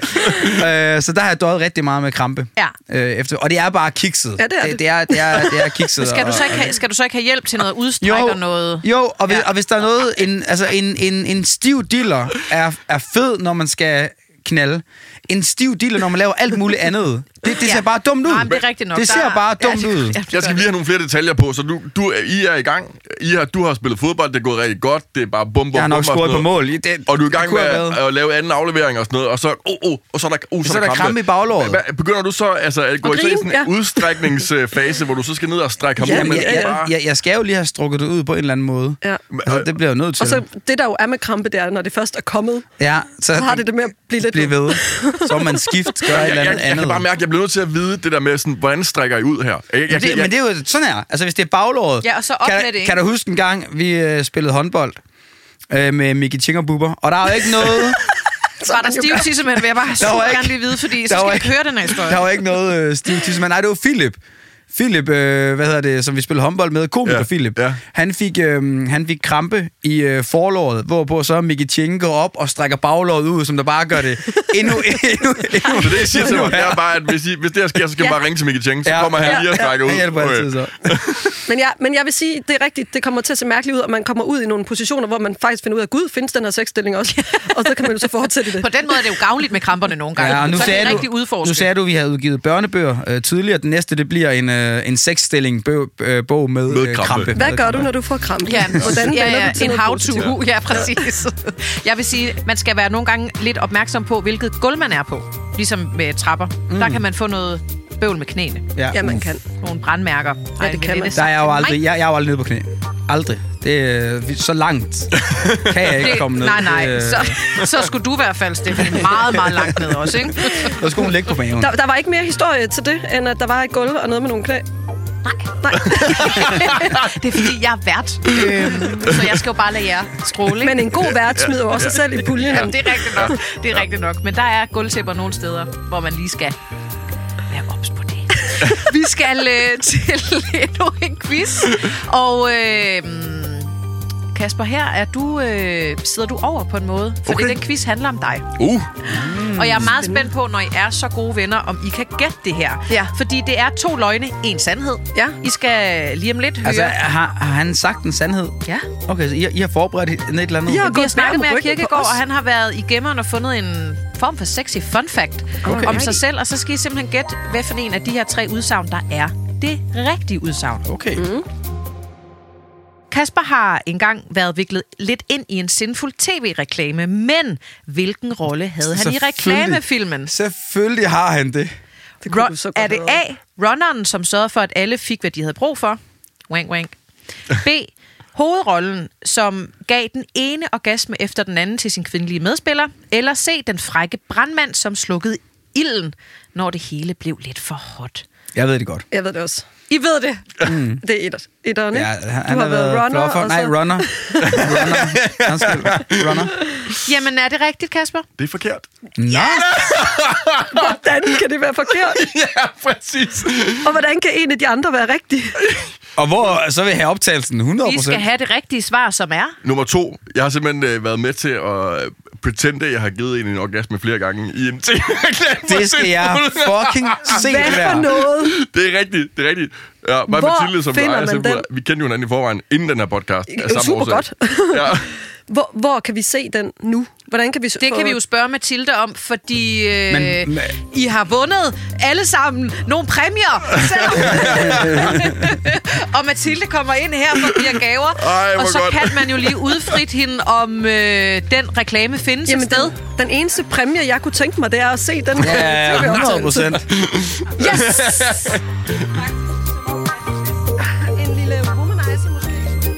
D: der.
C: uh, så der har jeg døjet rigtig meget med krampe.
A: Ja.
C: Uh, efter, og det er bare kikset.
B: Ja, det er det.
C: Det, det, er, det, er, det er kikset.
A: Skal du, så
C: og,
A: ikke have, skal du så ikke have hjælp til noget udstræk og noget?
C: Jo, og hvis,
A: Ja.
C: og hvis der er noget... En, altså, en, en, en stiv diller er, er fed, når man skal knalde. En stiv diller, når man laver alt muligt andet. Det, det ser
A: Ja.
C: bare dumt ud.
A: Nej, men det er rigtigt nok.
C: Det ser
A: Der-
C: bare dumt
A: ja,
C: ud.
A: det- ja, det
D: Jeg skal
A: gør
D: lige have nogle flere detaljer på, så du, du, I er i gang. I har, du har spillet fodbold, det er gået rigtig godt. Det er bare bum, bum,
C: Jeg har
D: bum
C: nok
D: og sådan
C: scoret på
D: noget.
C: mål. Det,
D: Og du er i gang
C: det kunne
D: med
C: have været.
D: at, at lave anden aflevering og sådan noget, og så, oh, oh, og så er der, oh, så
C: Så er der krampe i baglåret.
D: Hvad, begynder du så altså, at gå
B: Og
D: i sådan
B: grine,
D: en
B: ja.
D: udstrækningsfase, hvor du så skal ned og strække ham
C: Ja,
D: ud,
C: men
D: men
C: jeg,
D: det er
C: jeg,
D: bare...
C: jeg, jeg skal jo lige have strukket det ud på en eller anden måde.
B: Ja.
C: Altså, det bliver jeg jo nødt til.
B: Og så det, der jo er med krampe, det er, når det først er kommet,
C: ja,
B: så har det det med at blive lidt...
C: blive ved. Så må man skift, gøre et
D: Jeg,
C: eller
D: jeg,
C: andet
D: jeg, jeg kan bare mærke, at jeg bliver nødt til at vide det der med, sådan, hvordan strækker I ud her? Jeg, jeg,
C: Ja, det,
D: jeg,
C: men det er jo sådan her. Altså, hvis det er baglåret...
A: Ja, og så op
C: kan,
A: med det, ikke?
C: Kan du huske en gang, vi øh, spillede håndbold øh, med Mickey Chingerbuber, og der er jo ikke noget...
A: Var der stiv tissemænd, vil jeg bare
C: Der var
A: super
C: ikke-
A: gerne lige vide, fordi så
C: der
A: skal
C: var
A: jeg ikke høre den her historie.
C: Der var ikke noget øh, stiv tissemand. Nej, det var Philip. Philip, øh, hvad hedder det, som vi spillede håndbold med, komiker
D: Ja,
C: Philip.
D: ja.
C: Han, fik, øh, han fik krampe i øh, forlåret, hvorpå så Mickey Ching går op og strækker baglåret ud, som der bare gør det endnu, endnu, endnu.
D: så det, jeg siger til mig, det er bare, at hvis, I, hvis det her sker, så skal jeg
A: Ja.
D: bare ringe til Mickey Cheng, så
C: Ja.
D: kommer han
C: Ja.
D: lige og strækker ud.
C: Han hjælper altid så.
B: Men jeg, men jeg vil sige, det er rigtigt, det kommer til at se mærkeligt ud, og man kommer ud i nogle positioner, hvor man faktisk finder ud af, gud, findes den her sexstilling også? Og så kan man jo så fortsætte det.
A: På den måde er det jo gavnligt med kramperne nogle gange.
C: Ja, og nu
A: så er
C: sagde,
A: det rigtig
C: du,
A: udforsket.
C: nu sagde du, at vi havde udgivet børnebøger øh, tidligere. Den næste, det bliver en, øh, en sexstilling bøg, øh, bog med,
D: Med
C: øh,
D: krampe.
C: krampe.
B: Hvad gør du, når du får krampe?
A: Ja,
B: Hvordan
A: ja,
B: vender
A: ja,
B: du til
A: en
B: noget
A: how-to.
B: positivt?
A: Ja, præcis. Jeg vil sige, man skal være nogle gange lidt opmærksom på, hvilket gulv man er på. Ligesom med trapper. Mm. Der kan man få noget bøvl med knæene.
C: Ja.
B: Ja, man kan.
A: Nogle brandmærker.
B: Ja, det kan man.
C: Der er jeg jo aldrig, jeg, jeg er jo aldrig nede på knæ. Aldrig. Det er øh, så langt kan jeg ikke
A: Det,
C: komme ned.
A: nej, nej.
C: Det, øh,
A: Så, så skulle du i hvert fald, Stephanie, meget, meget langt ned også, ikke?
C: Så skulle hun ligge på maven.
B: Der, der var ikke mere historie til det, end at der var et gulv og noget med nogle knæ.
A: Nej.
B: Nej.
A: Det er fordi, jeg er vært. Øhm, så jeg skal jo bare lade jer stråle, ikke?
B: Men en god vært smider jo også sig selv i puljen.
A: Jamen, det er rigtigt nok. Det er rigtigt nok. Men der er gulvtæpper nogle steder, hvor man lige skal være ops på det. Vi skal øh, til endnu en quiz. Og øh, Kasper, her er du, øh, sidder du over på en måde. For
D: Okay.
A: den quiz handler om dig.
D: Uh,
A: Og jeg er meget spændt på, når I er så gode venner, om I kan gætte det her.
B: Ja.
A: Fordi det er to løgne, en sandhed.
B: Ja.
A: I skal lige om lidt høre...
C: Altså, har, har han sagt en sandhed?
A: ja.
C: Okay, så I, I har forberedt et eller andet?
B: I har
A: Vi har
B: gået
A: snakket
B: bag
A: med
B: om
A: Hr.
B: ryggen på
A: Kirkegaard,
B: os.
A: og han har været i gemmeren og fundet en form for sexy fun fact
C: Okay.
A: om sig selv. Og så skal I simpelthen gætte, hvad for en af de her tre udsagn, der er det rigtige udsagn.
C: Okay. Mm.
A: Kasper har engang været viklet lidt ind i en sindfuld tv-reklame, men hvilken rolle havde han i
C: Selvfølgelig.
A: reklamefilmen?
C: Selvfølgelig har han det.
B: Det kunne
A: Ro-
B: du så godt
A: er det
B: have.
A: A, runneren, som sørgede for, at alle fik, hvad de havde brug for? Wank, wank. B, hovedrollen, som gav den ene orgasme efter den anden til sin kvindelige medspiller? Eller C, den frække brandmand, som slukkede ilden, når det hele blev lidt for hot?
C: Jeg ved det godt.
B: Jeg ved det også.
A: I ved det.
B: Mm. Det er et, etteren, ikke?
C: Ja, han,
B: Du
C: han
B: har været runner,
C: fluffer.
B: og
C: Nej,
B: så...
C: runner. runner. Undskyld. Runner.
A: Jamen, er det rigtigt, Kasper?
D: det er forkert.
C: Nå.
B: Hvordan kan det være forkert?
D: Ja, præcis.
B: Og hvordan kan en af de andre være rigtig?
C: Og hvor, så vil jeg have optagelsen hundrede
A: I
C: procent.
A: skal have det rigtige svar, som er...
D: Nummer to. Jeg har simpelthen øh, været med til at øh, pretende, at jeg har givet en en orgasme flere gange i en tv-reklame.
C: Det skal jeg fucking se
B: Hvad
C: det
B: for
C: der.
B: noget?
D: Det er rigtigt, det er rigtigt. Ja, mig
B: Hvor
D: Mathilde, som
B: finder
D: ejer
B: man
D: Simpel,
B: den?
D: vi kendte jo hinanden i forvejen, inden den her podcast. Af samme
B: Super
D: årsag.
B: godt.
D: Ja.
B: Hvor, hvor kan vi se den nu? Hvordan kan vi
A: Det kan vi jo spørge Mathilde om, fordi øh,
C: Men-
A: men,
C: men-
A: I har vundet alle sammen nogle præmier. Og Mathilde kommer ind her for giver gaver.
D: Ej, hvor
A: og så
D: godt.
A: kan man jo lige udfrit hende, om øh, den reklame findes
B: Jamen,
A: et sted.
B: den, den eneste præmie, jeg kunne tænke mig, det er at se den.
C: Ja,
B: tv-optagelse.
C: hundrede procent.
A: Yes!
B: En lille womanizer måske.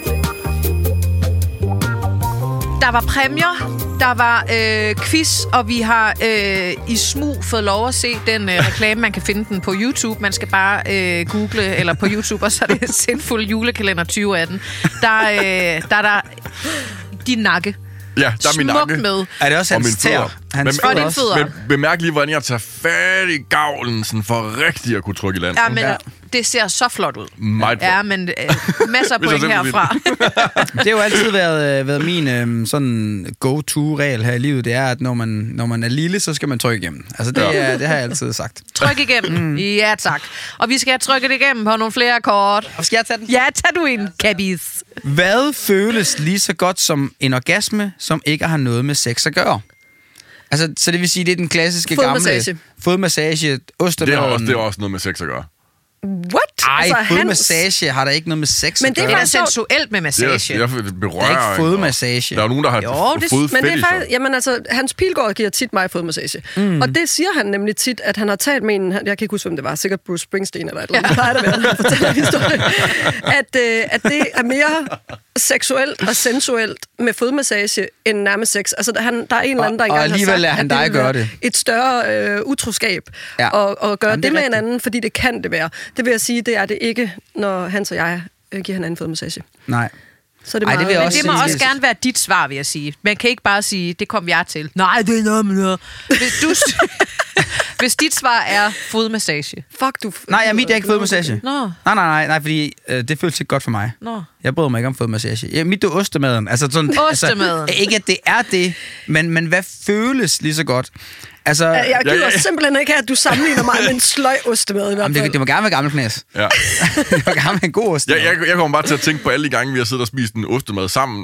A: Der var præmier, der var øh, quiz, og vi har øh, i smug fået lov at se den øh, reklame. Man kan finde den på YouTube. Man skal bare øh, google, eller på YouTube, og så er det Sindfuld julekalender tyve atten. Der, øh, der er der din nakke.
D: Ja, der er min
A: Smuk
D: nakke.
A: med.
C: Er det også
D: Og
C: hans
D: mine fødder.
C: tæer? Hans
D: Men-
C: fødder
A: Og dine
C: også?
A: fødder.
D: Men bemærk lige, hvordan jeg tager fat i gavlen, sådan for rigtigt at kunne trykke i land.
A: Ja, men
C: Ja.
A: Det ser så flot ud.
D: Meget flot.
A: Ja, men øh, masser af
D: Hvis jeg
A: point
D: selv vil
A: herfra.
C: Det har jo altid været, øh, været min øh, sådan go-to-regel her i livet, det er, at når man, når man er lille, så skal man trykke igennem. Altså, det, er, det har jeg altid sagt.
A: Tryk igennem. Mm. Ja, tak. Og vi skal have trykket igennem på nogle flere kort.
C: Og skal jeg tage den?
A: Ja, tag du en, Kabis.
C: Hvad føles lige så godt som en orgasme, som ikke har noget med sex at gøre? Altså, så det vil sige, det er den klassiske
B: Fodmassage.
C: gamle... Fodmassage.
D: Det
C: Ostemaden.
D: er, også, det er også noget med sex at gøre.
B: What?
C: Ej,
B: Altså,
C: fodmassage har der ikke noget med sex
B: Men
C: at
B: det er
C: gøre.
A: Det er
B: faktisk sjovt.
A: sensuelt med
D: Det
A: massage.
D: er, jeg
C: Det
D: berører.
C: er ikke fodmassage.
D: Der er jo nogen, der har
A: Jo, det-
D: fået
B: Men det er
D: fetisher.
B: faktisk, jamen altså, Hans Pilgaard giver tit mig fodmassage. Mm. Og det siger han nemlig tit, at han har talt med en, jeg kan ikke huske, hvem det var, sikkert Bruce Springsteen eller et eller andet, det plejer det at være, når han fortæller en historie, at, øh, at det er mere seksuelt og sensuelt med fodmassage end nærmest sex. Altså, der, han, der er en eller anden, der
C: Og- og
B: engang har
C: alligevel
B: sagt,
C: lader han
B: at
C: dig
B: vil
C: gøre
B: være
C: det.
B: et større øh, utroskab
C: Ja.
B: og, og gøre
C: Jamen,
B: det,
C: det er
B: det med
C: rigtigt.
B: hinanden, fordi det kan det være. Det vil jeg sige, det er det ikke, når Hans og jeg øh, giver hinanden fodmassage.
C: Nej.
B: Så er det
C: Ej, det
B: meget,
C: vil jeg
A: Men
C: også
A: det må
C: sige-
A: også gerne være dit svar, vil jeg sige. Man kan ikke bare sige, det kom jeg til. Nej, det er noget med noget. Hvis, du, hvis dit svar er fodmassage.
B: Fuck, du...
C: Nej, ja, mit er ikke fodmassage.
A: Nå.
C: Nej, nej, nej, nej, fordi øh, det føles ikke godt for mig.
A: Nå.
C: Jeg bryder mig ikke om fodmassage. Ja, mit er ostemaden. Altså sådan,
A: Ostemaden.
C: Altså, ikke at det er det, men, men hvad føles lige så godt? Altså,
B: Jeg gider
D: Ja, ja, ja.
B: simpelthen ikke have, at du sammenligner mig med en sløj ostemad i hvert
C: jamen,
B: fald.
C: det, det må gerne være gammelknæs.
D: Ja.
C: Det må gerne være en god ostemad.
D: Jeg, jeg, jeg kommer bare til at tænke på alle de gange, vi har siddet og spist en ostemad sammen.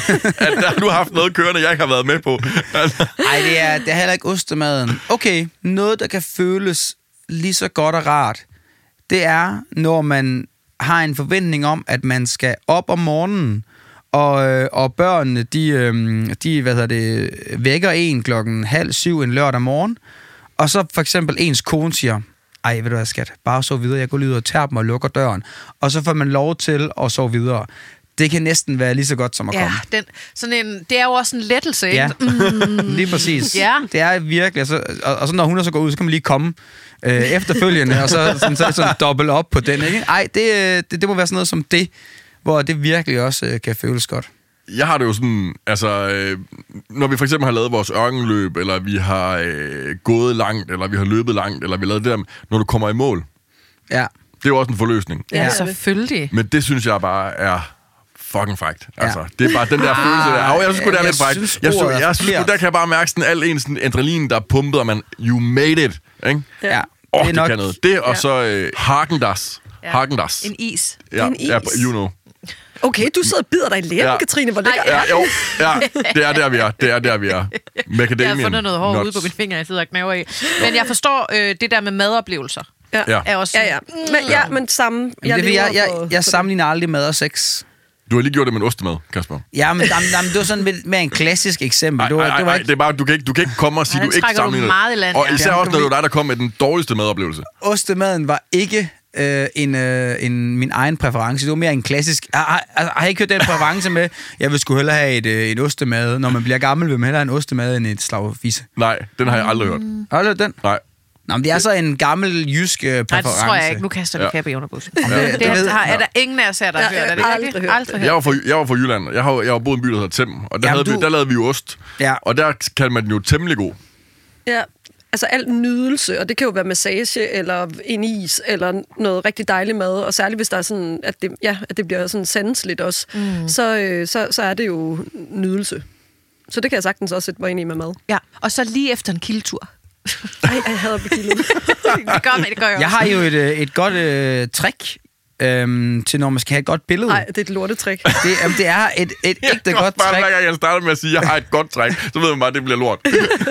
D: At der, du har haft noget kørende, jeg ikke har været med på. Altså.
C: Nej, det er, det er heller ikke ostemaden. Okay, noget, der kan føles lige så godt og rart, det er, når man har en forventning om, at man skal op om morgenen, og, øh, og børnene, de, øh, de hvad hedder det, vækker en klokken halv syv en lørdag morgen, og så for eksempel ens kone siger, ej, ved du hvad, skat, bare sov videre, jeg går lige ud og tager dem og lukker døren, og så får man lov til at sove videre. Det kan næsten være lige så godt som at
A: Ja,
C: komme.
A: den, sådan en, det er jo også en lettelse, ikke?
C: Ja, mm. lige præcis.
A: Ja.
C: Det er virkelig, altså, og, og så når hun er så går ud, så kan man lige komme øh, efterfølgende, og så, sådan, så er det sådan dobbelt op på den, ikke? Ej, det, øh, det, det må være sådan noget som det, hvor det virkelig også øh, kan føles godt.
D: Jeg har det jo sådan, altså, øh, når vi for eksempel har lavet vores ørkenløb, eller vi har øh, gået langt, eller vi har løbet langt, eller vi har lavet det der, når du kommer i mål,
C: Ja.
D: det er jo også en forløsning.
A: Ja,
B: Ja.
A: selvfølgelig.
D: Men det synes jeg bare er fucking frækt.
C: Ja.
D: Altså, det er bare den der følelse der. Au, jeg synes sgu, det er
C: jeg
D: lidt frækt.
C: synes,
D: Jeg, synes,
C: ordet er
D: jeg synes, sgu,
C: forkert.
D: der kan jeg bare mærke sådan al en sådan adrenalin, der er pumpet, og man, you made it. Ikke?
C: Ja.
D: Åh, oh,
C: Det er
D: det,
C: nok-
D: kan noget. Det, og
B: Ja.
D: så øh, Hagendas.
A: Ja.
D: Hagendas.
A: En is.
D: Ja,
B: En is.
D: ja, you know.
B: Okay, du sidder og bider dig i læben,
D: Ja.
B: Katrine. Hvor ligger
D: Ja, jo, ja, det er der, vi er. Det er der, vi er. Macadamian
A: Jeg har fundet noget hår
D: nuts.
A: ude på min finger, jeg sidder og knæver i. Men jeg forstår øh, det der med madoplevelser.
B: Ja.
D: Ja.
A: Er også
B: Ja, ja. Men, ja, men samme.
C: Jamen, det er, fordi,
B: lever
C: jeg, jeg,
B: for-
C: jeg
B: for
C: sammenligner aldrig mad og sex.
D: Du har lige gjort det med en ostemad, Kasper.
C: Ja, men jamen, jamen, det var sådan lidt mere en klassisk eksempel.
D: Nej,
C: Det var,
D: nej,
C: det var
D: nej,
C: ikke
D: det er bare, du kan ikke, du kan ikke komme og sige,
A: Nej,
D: du
A: den
D: ikke
A: trækker du
D: sammenligner
A: meget i land,
D: Og
A: ja.
D: især
C: Ja,
D: også,
C: du
D: når det
C: ved-
D: var dig, der kom med den dårligste madoplevelse.
C: ostemaden var ikke øh, en, øh, en, min egen præference. Det var mere en klassisk... Har, har, har I ikke hørt den præference med, jeg vil sgu hellere have et, øh, en ostemad. Når man bliver gammel, vil man hellere have en ostemad end et slag fisse.
D: Nej, den har jeg aldrig hørt.
C: Har du hørt den?
D: Nej.
C: Nå, men det er så en gammel jysk øh,
A: Nej,
C: præference.
A: det tror jeg ikke. Nu kaster vi
D: Ja.
A: kæppe i underbussen.
C: det-
A: Det,
C: det
A: det
C: ved-
A: har, er der ingen af os her, der har
B: Ja,
A: hørt. Er det
B: jeg har
A: rigtigt?
B: aldrig hørt
A: Aldrig
D: Jeg var fra, jeg var fra Jylland. Jeg har, jeg har boet i en by, der hedder Tem. Og der,
C: Jamen,
D: havde vi,
C: du-
D: der lavede vi jo ost.
C: Ja.
D: Og der kaldte man den jo temmelig god.
B: Ja, altså alt nydelse, og det kan jo være massage, eller en is, eller noget rigtig dejligt mad, og særligt hvis der er sådan, at det, ja, at det bliver sådan sanseligt også, mm. så, øh, så, så er det jo nydelse. Så det kan jeg sagtens også sætte mig ind i med mad.
A: Ja, og så lige efter en kildetur.
B: Ej, jeg hader bikildet.
A: Det gør man, det gør jeg
C: Jeg
A: også.
C: har jo et, øh, et godt øh, trick øhm, til, når man skal have et godt billede.
B: Nej, det er et lortetrik.
C: Det, jamen, det er et, et ægte godt
D: Bare
C: trick.
D: hver gang jeg starter med at sige, at jeg har et godt træk, så ved man bare, at det bliver lort.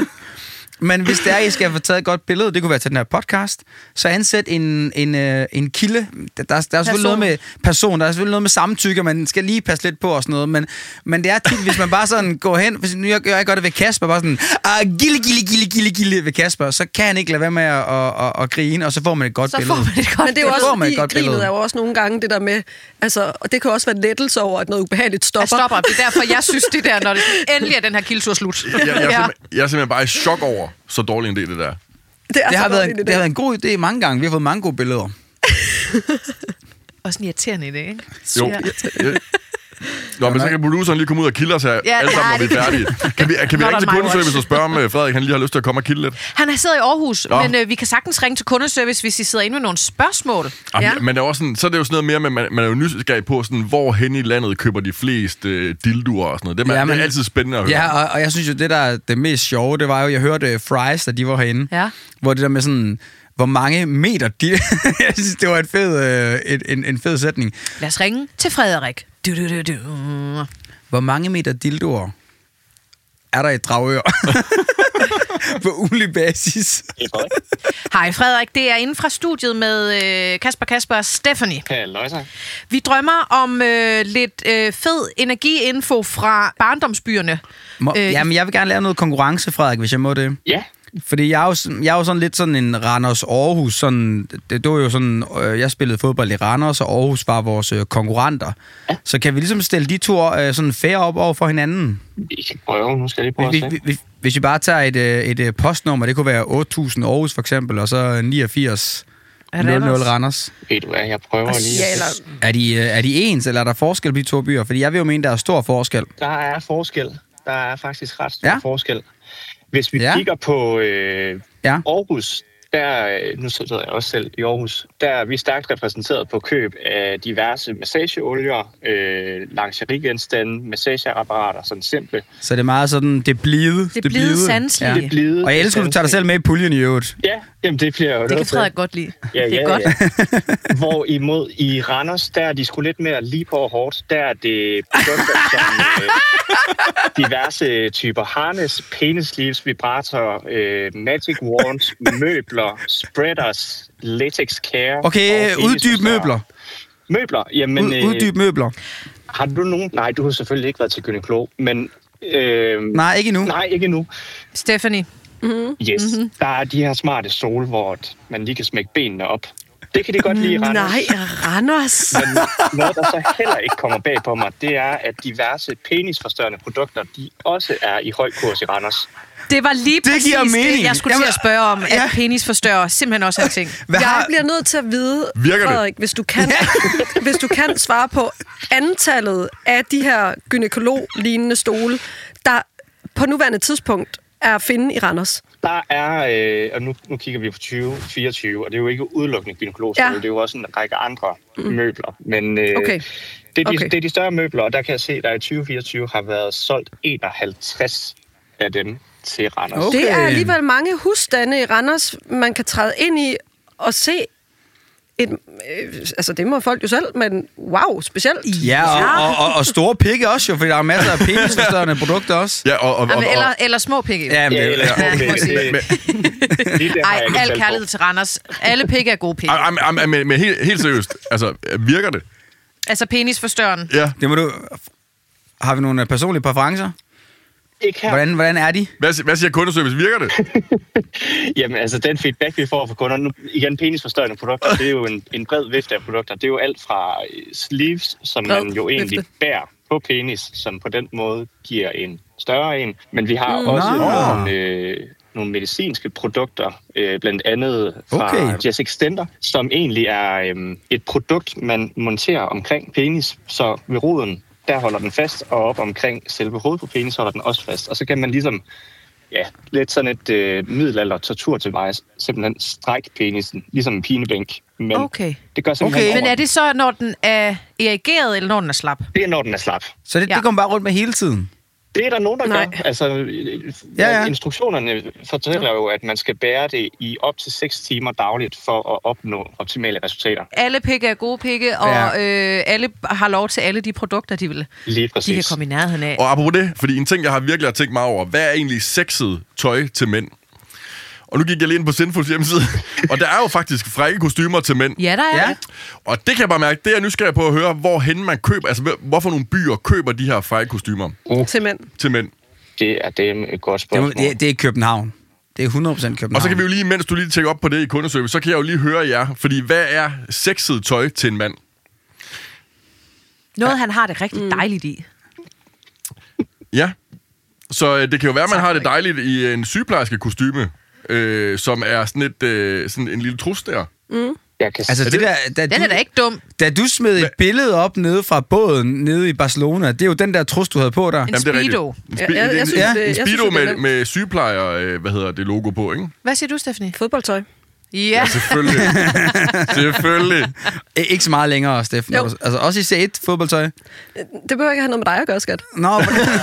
C: Men hvis det er, I skal få taget et godt billede, det kunne være til den her podcast, så ansæt en, en, øh, en kilde. Der, der er selvfølgelig noget med person, der er selvfølgelig noget med samtykke, man skal lige passe lidt på og sådan noget, men, men det er tit, hvis man bare sådan går hen, hvis nu jeg gør jeg gør det ved Kasper, bare sådan, ah, gille, gille, gille, gille, gille ved Kasper, så kan han ikke lade være med at, at, at, at grine, og så får man et godt
A: Så
C: billede.
A: får man et godt
B: Men det er jo
C: Så får
B: også,
C: man et
B: fordi
C: godt
B: grinet
C: billede.
B: er jo også nogle gange det der med, altså, og det kan også være lettelse over, at noget ubehageligt
A: Jeg
B: stopper.
A: stopper. Det er derfor, jeg synes det der, når det endelig er den her kildetur slut.
D: Jeg, jeg, er simpelthen, jeg er simpelthen bare i chok over, så dårlig en idé det der.
B: Det, er
C: Det
B: så
C: har, været
B: dårligt,
C: en, det har været en god idé mange gange. Vi har fået mange gode billeder.
A: Også en irriterende idé, ikke?
D: Jo.
A: Ja.
D: Jeg, Nå, men så kan produceren lige komme ud og kilde os her.
A: Ja,
D: alle sammen,
A: nej,
D: når vi er færdige. Kan vi, kan vi
A: Not
D: ringe
A: on
D: til
A: my
D: kundeservice
A: watch.
D: og spørge, om Frederik han lige har lyst til at komme og kilde lidt?
A: Han sidder i Aarhus,
D: Nå.
A: men øh, vi kan sagtens ringe til kundeservice, hvis I sidder inde med nogle spørgsmål.
D: Ja. Men det er også sådan, så er det jo sådan noget mere, med, man, man er jo nysgerrig på, sådan, hvor hen i landet køber de flest øh, dilduer og sådan noget. Det er,
C: Ja,
D: man,
C: men-
D: det er altid spændende at høre.
C: Ja, og, og jeg synes jo, det der er det mest sjove, det var jo, jeg hørte uh, Fries, da de var herinde,
A: Ja.
C: hvor det der med sådan, hvor mange meter de... jeg synes, det var et fed, øh, et, en, en fed sætning.
A: Lad os ringe til Frederik. Du, du, du, du.
C: Hvor mange meter dildoer er der i Dragør? På ugenlig basis.
A: Hej Frederik, det er inden fra studiet med øh, Kasper Kasper og Stephanie.
E: Halløjsa.
A: Vi drømmer om øh, lidt øh, fed energiinfo fra barndomsbyerne.
C: Må,
A: Øh,
C: jamen, jeg vil gerne lave noget konkurrence, Frederik, hvis jeg må det.
E: Ja,
C: Fordi jeg er jo, sådan- jeg er jo sådan lidt sådan en Randers Aarhus. Sådan, det, det var jo sådan, øh, jeg spillede fodbold i Randers, og Aarhus var vores øh, konkurrenter. Ja. Så kan vi ligesom stille de to øh, sådan fair op over for hinanden?
E: vi kan prøve. Nu skal jeg lige prøve
C: Hvis,
E: at
C: vi,
E: se.
C: hvis, hvis vi bare tager et, øh, et øh, postnummer, det kunne være otte tusind Aarhus for eksempel, og så niogfirs nul nul Randers.
E: Ved du hvad, jeg prøver lige.
B: Ja, eller...
C: Er de, øh, er de ens, eller er der forskel på de to byer? Fordi jeg vil jo mene, der er stor forskel.
E: Der er forskel. Der er faktisk ret stor
C: Ja.
E: ja. forskel. Hvis vi
C: Ja.
E: ja. kigger på øh,
C: Ja.
E: Aarhus, der, øh, nu sidder jeg også selv i Aarhus, der er vi stærkt repræsenteret på køb af diverse massageolier, øh, lingerigenstande, massageapparater, sådan simple.
C: Så det er meget sådan, det blide.
A: Det blide, sanselige.
E: Det blide,
C: Og jeg elsker, du tager dig selv med i puljen i øvrigt.
E: Ja, jamen det bliver jo
A: Det kan
E: noget
A: Frederik godt lide.
E: Ja,
A: det er
E: ja,
A: godt.
E: Ja. Hvorimod i Randers, der er de sgu lidt mere lige på og hårdt. Der er det produkter som øh, diverse typer harness, penis sleeves, vibrator, øh, magic wands, møbler, spreaders, latex care.
C: Okay,
E: og
C: uddyb
E: penisforstørrer.
C: møbler.
E: Møbler? Jamen,
C: Ud, uddyb møbler.
E: har du nogen? Nej, du har selvfølgelig ikke været til gynekolog, men... Øh,
C: Nej, ikke endnu.
E: Nej, ikke endnu.
A: Stephanie.
E: Yes. Mm-hmm. Der er de her smarte stole, hvor man lige kan smække benene op. Det kan de godt lide i Randers.
B: Nej, Randers.
E: Men noget, der så heller ikke kommer bag på mig, det er, at diverse penisforstørrende produkter, de også er i høj kurs i Randers.
A: Det var lige
C: Det
A: præcis
C: giver
A: det,
C: mening.
A: jeg skulle til
C: Jamen,
A: at spørge om, at
C: ja.
A: penisforstørrer simpelthen også er ting.
C: Hvad
B: Jeg
C: har...
B: bliver nødt til at vide,
D: Virker det?
B: Frederik, hvis du kan, hvis du kan svare på antallet af de her gynekolog-lignende stole, der på nuværende tidspunkt er at finde i Randers.
E: Der er, øh, og nu, nu kigger vi på tyve fireogtyve, og det er jo ikke udelukkende gynekologstole,
B: Ja.
E: det er jo også en række andre mm. møbler. Men øh,
B: Okay.
E: det, er de,
B: Okay.
E: det er de større møbler, og der kan jeg se, at der i tyve fireogtyve har været solgt enoghalvtreds af dem til Randers.
C: Okay.
B: Det er alligevel mange husstande i Randers, man kan træde ind i og se et, øh, altså det må folk jo selv, men wow, specielt.
C: Ja, og, og, og, og store pikke også jo, fordi der er masser af penisforstørrende produkter også.
D: Ja, og, og, og,
A: Jamen,
D: og,
A: eller, eller små pikke.
C: Ja, men
E: Ja,
C: det,
E: eller
C: ja.
E: små
A: Ja,
E: pikke.
A: må jeg sige.
E: Det- lige der har
A: Ej,
E: jeg ikke
A: al
E: tal på.
A: kærlighed til Randers. Alle pikke er gode pikke.
D: Ej, ej, ej, men, men helt, helt seriøst, altså, virker det?
A: Altså penisforstørren.
D: Ja.
C: det må du... Har vi nogle personlige præferencer?
E: Ikke her.
C: Hvordan, hvordan er de?
D: Hvad, hvad siger kundeservice? Virker det?
E: Jamen, altså den feedback, vi får fra kunderne, nu, igen penisforstørrende produkter, det er jo en, en bred vifte af produkter. Det er jo alt fra øh, sleeves, som
B: Bred
E: man jo egentlig
B: vifte.
E: bærer på penis, som på den måde giver en større en. Men vi har
B: Mm.
E: også
C: Nå.
E: nogle, øh, nogle medicinske produkter, øh, blandt andet fra
C: Okay.
E: Jess Extender, som egentlig er øh, et produkt, man monterer omkring penis, så ved roden, der holder den fast, og op omkring selve hovedet på penis holder den også fast. Og så kan man ligesom, ja, lidt sådan et øh, middelalder tortur til mig, simpelthen strække penisen, ligesom en pinebænk. Men
A: Okay.
E: det gør simpelthen
C: Okay.
A: Men er det så, når den er erigeret, eller når den er slap?
E: det er, når den er slap.
C: Så det,
A: Ja.
C: det går man bare rundt med hele tiden?
E: Det er der nogen, der
B: Nej.
E: gør. Altså, øh,
C: Ja, ja.
E: instruktionerne fortæller jo, at man skal bære det i op til seks timer dagligt for at opnå optimale resultater.
A: Alle pikke er gode pikke, og
C: Ja.
A: øh, alle har lov til alle de produkter, de vil.
E: Lige
A: De kan
E: præcis.
A: komme i nærheden af.
D: Og apropos det, fordi en ting, jeg har virkelig har tænkt meget over, hvad er egentlig sexet tøj til mænd? Og nu gik jeg lige ind på Sinfuls hjemmeside, og der er jo faktisk frække kostymer til mænd.
A: Ja, der er
C: Ja.
A: det.
D: Og det kan jeg bare mærke, det er jeg nysgerrig på at høre, hvorhen man køber, altså hvor- hvorfor nogle byer køber de her frække kostymer
B: Til mænd.
D: til mænd.
E: Det er det et godt
C: Det, må,
E: spørgsmål.
C: det, det er København. Det er hundrede procent København.
D: Og så kan vi jo lige, mens du lige tjekker op på det i kundeservice, så kan jeg jo lige høre jer, fordi hvad er sexet tøj til en mand?
A: Noget, han har det rigtig dejligt i.
D: Ja, så øh, det kan jo være, at man har det dejligt i en sygeplejerske kostyme, øh, som er sådan, et, øh, sådan en lille trus der. Mm.
E: Jeg kan
C: Altså,
E: se-
C: det der, da,
A: Den er
C: du,
A: da ikke dum.
C: da du smed et billede op nede fra båden nede i Barcelona, det er jo den der trus, du havde på der.
A: En
D: Jamen, det er
A: speedo.
D: rigtigt. En,
B: Ja, jeg- jeg
D: en,
B: synes,
C: Ja.
B: det-
D: en
B: jeg synes,
D: speedo
B: det er
D: med,
B: nemt.
D: med sygeplejer, øh, hvad hedder det, logo på, ikke?
A: Hvad siger du, Stephanie?
B: Fodboldtøj.
A: Ja.
D: Selvfølgelig. Selvfølgelig.
C: Æ, ikke så meget længere, Steffen.
B: Jo.
C: Altså, også i C et fodboldtøj.
B: Det behøver ikke have noget med dig at gøre, skat.
C: Nå,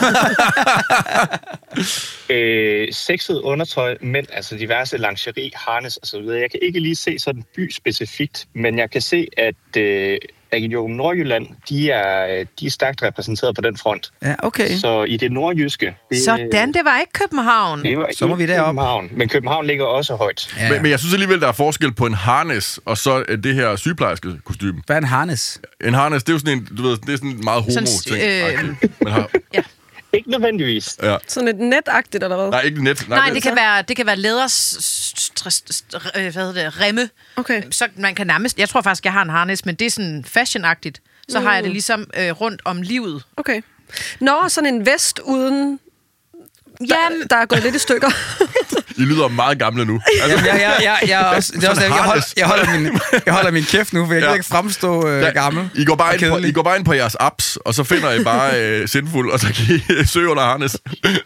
E: Øh, sexet undertøj, men altså diverse lingerie, harness og så videre. Jeg kan ikke lige se sådan by specifikt, men jeg kan se, at øh, Region Nordjylland, de er, de er stærkt repræsenteret på den front.
C: ja, okay.
E: Så i det nordjyske... Det,
A: Sådan, det var ikke København.
E: det var
C: Så må
E: ikke
C: vi derop.
E: København, men København ligger også højt.
C: Ja.
D: Men, men jeg synes alligevel, der er forskel på en harness og så øh, det her sygeplejerske kostume.
C: Hvad er en harness?
D: En harness, det er jo sådan en, du ved, det er sådan en meget
A: Sådan,
D: homo-ting.
A: øh,
D: Man har,
E: Ikke nødvendigvis.
D: ja.
B: Sådan et netagtigt, eller hvad?
D: Nej, ikke net.
A: Nej, det kan være, det kan være læders, s- s- s- øh, hvad hedder det, remme.
B: Okay.
A: Så man kan nærmest, jeg tror faktisk, jeg har en harness, men det er sådan fashionagtigt. Så har jeg det ligesom øh, rundt om livet.
B: Okay. Nå, sådan en vest uden... Der,
A: Jamen,
B: der er gået lidt i stykker.
D: I lyder meget gamle nu. Altså,
C: Jamen, jeg, jeg, jeg, jeg, er også, det er også,
D: Sådan
C: jeg, holder,
D: harness.
C: jeg, holder min, jeg holder min kæft nu, for jeg kan
D: Ja.
C: ikke fremstå øh,
D: Ja,
C: gammel.
D: I går, bare
C: og
D: ind på,
C: kedelig.
D: I går bare ind på jeres apps, og så finder I bare øh, Sindful, og så kan I søge under harness.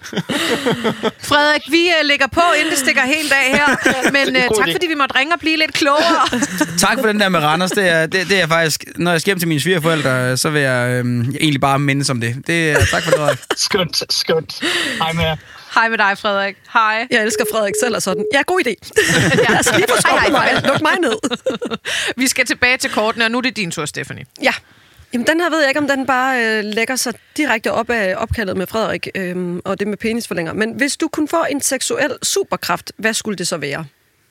A: Frederik, vi øh, lægger på, inden det stikker helt af her. Men øh,
E: God
A: tak,
E: idé.
A: fordi vi måtte ringe og blive lidt klogere.
C: Tak for den der med Randers. Det er, det, det er faktisk, når jeg skal hjem til mine svigerforældre, så vil jeg øh, egentlig bare mindes om det. det er, tak for det, Frederik.
E: Skønt, skønt. Hej med jer.
A: Hej med dig, Frederik. Hej.
B: Jeg elsker Frederik selv og sådan. Ja, god idé. Jeg skal lige forstå
A: Hej, hej,
B: mig.
A: hej.
B: Luk mig ned.
A: Vi skal tilbage til kortene, og nu er det din tur, Stephanie.
B: Ja. Jamen, den her ved jeg ikke, om den bare øh, lægger sig direkte op af opkaldet med Frederik, øh, og det med penisforlænger. Men hvis du kunne få en seksuel superkraft, hvad skulle det så være?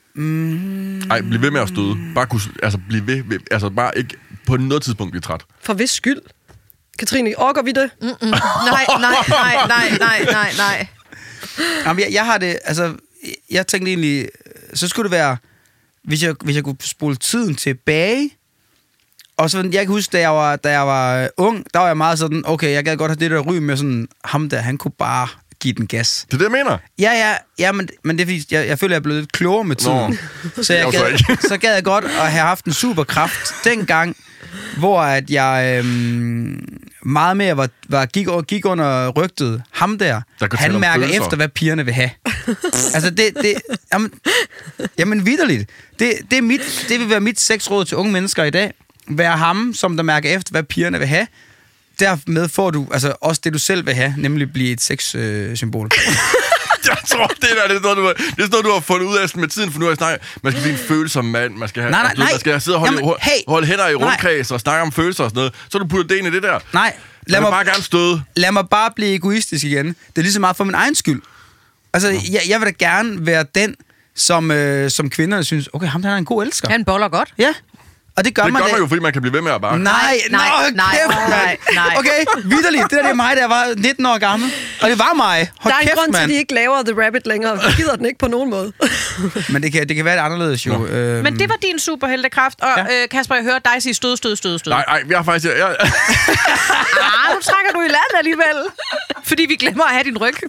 D: Ej, bliv ved med at støde. Bare kunne, altså, bliv ved, ved, altså bare ikke på noget tidspunkt blive træt.
B: For hvis skyld? Katrine, orker vi det? Mm.
A: Nej, nej, nej, nej, nej, nej, nej.
C: Jamen, jeg, jeg har det, altså, jeg tænkte egentlig, så skulle det være, hvis jeg, hvis jeg kunne spole tiden tilbage, og så, jeg kan huske, da jeg var, da jeg var ung, der var jeg meget sådan, okay, jeg gad godt have det der ry med sådan, ham der, han kunne bare give den gas.
D: Det er det, jeg mener.
C: Ja, ja, ja, men, men det er fordi, jeg, jeg føler, jeg er blevet lidt klogere med tiden. Så, jeg
D: Jeg var så
C: gad,
D: ikke.
C: så gad jeg godt at have haft en superkraft dengang, hvor at jeg øhm, meget mere var, var, gik, gik under rygtet. Ham der,
D: Der kan tale
C: han
D: om
C: mærker
D: følelser.
C: efter, hvad pigerne vil have. Altså, det... det jamen, jamen vitterligt. Det, det, er mit, det vil være mit sexråd til unge mennesker i dag. Vær ham, som der mærker efter, hvad pigerne vil have. Dermed får du altså også det, du selv vil have, nemlig blive et sexsymbol. Øh,
D: Jeg tror, det der det er noget, du, det er sådan noget, du har fundet ud af sådan med tiden, for nu har jeg snakket, man skal blive en følsom mand, man skal have,
C: Nej, nej,
D: altså, du ved,
C: nej.
D: man skal sidde og holde,
C: Jamen,
D: Jamen,
C: hey.
D: holde hænder i
C: Nej.
D: rundkreds og snakke om følelser og sådan noget, så har du puttet det ind i det der.
C: Nej,
D: Lad
C: lad
D: mig
C: mig,
D: bare gerne støde.
C: lad mig bare blive egoistisk igen. Det er lige så meget for min egen skyld. Altså, jeg, jeg vil da gerne være den, som, øh, som kvinderne synes, okay, ham der er en god elsker.
A: Han boller godt.
C: Ja, og det gør
D: Det
C: man
D: gør
C: da.
D: man jo, fordi man kan blive ved med at bare...
C: Nej,
A: Nej,
C: nej,
A: nej,
C: kæft,
A: nej,
C: mand.
A: nej.
C: Okay, vitterligt. Det der det er mig, der var nitten år gammel. Og det var mig. Hold
B: Der er en
C: kæft,
B: grund til,
C: mand.
B: at de ikke laver The Rabbit længere. Vi gider den ikke på nogen måde.
C: Men det kan, det kan være det anderledes jo. Øhm,
A: Men det var din superheltekraft. Og
C: Ja.
A: øh, Kasper, jeg hørte dig sige stød, stød, stød, stød.
D: Nej, nej, jeg har faktisk... Jeg, jeg,
A: Ah, nu trækker du i land alligevel. Fordi vi glemmer at have din ryg.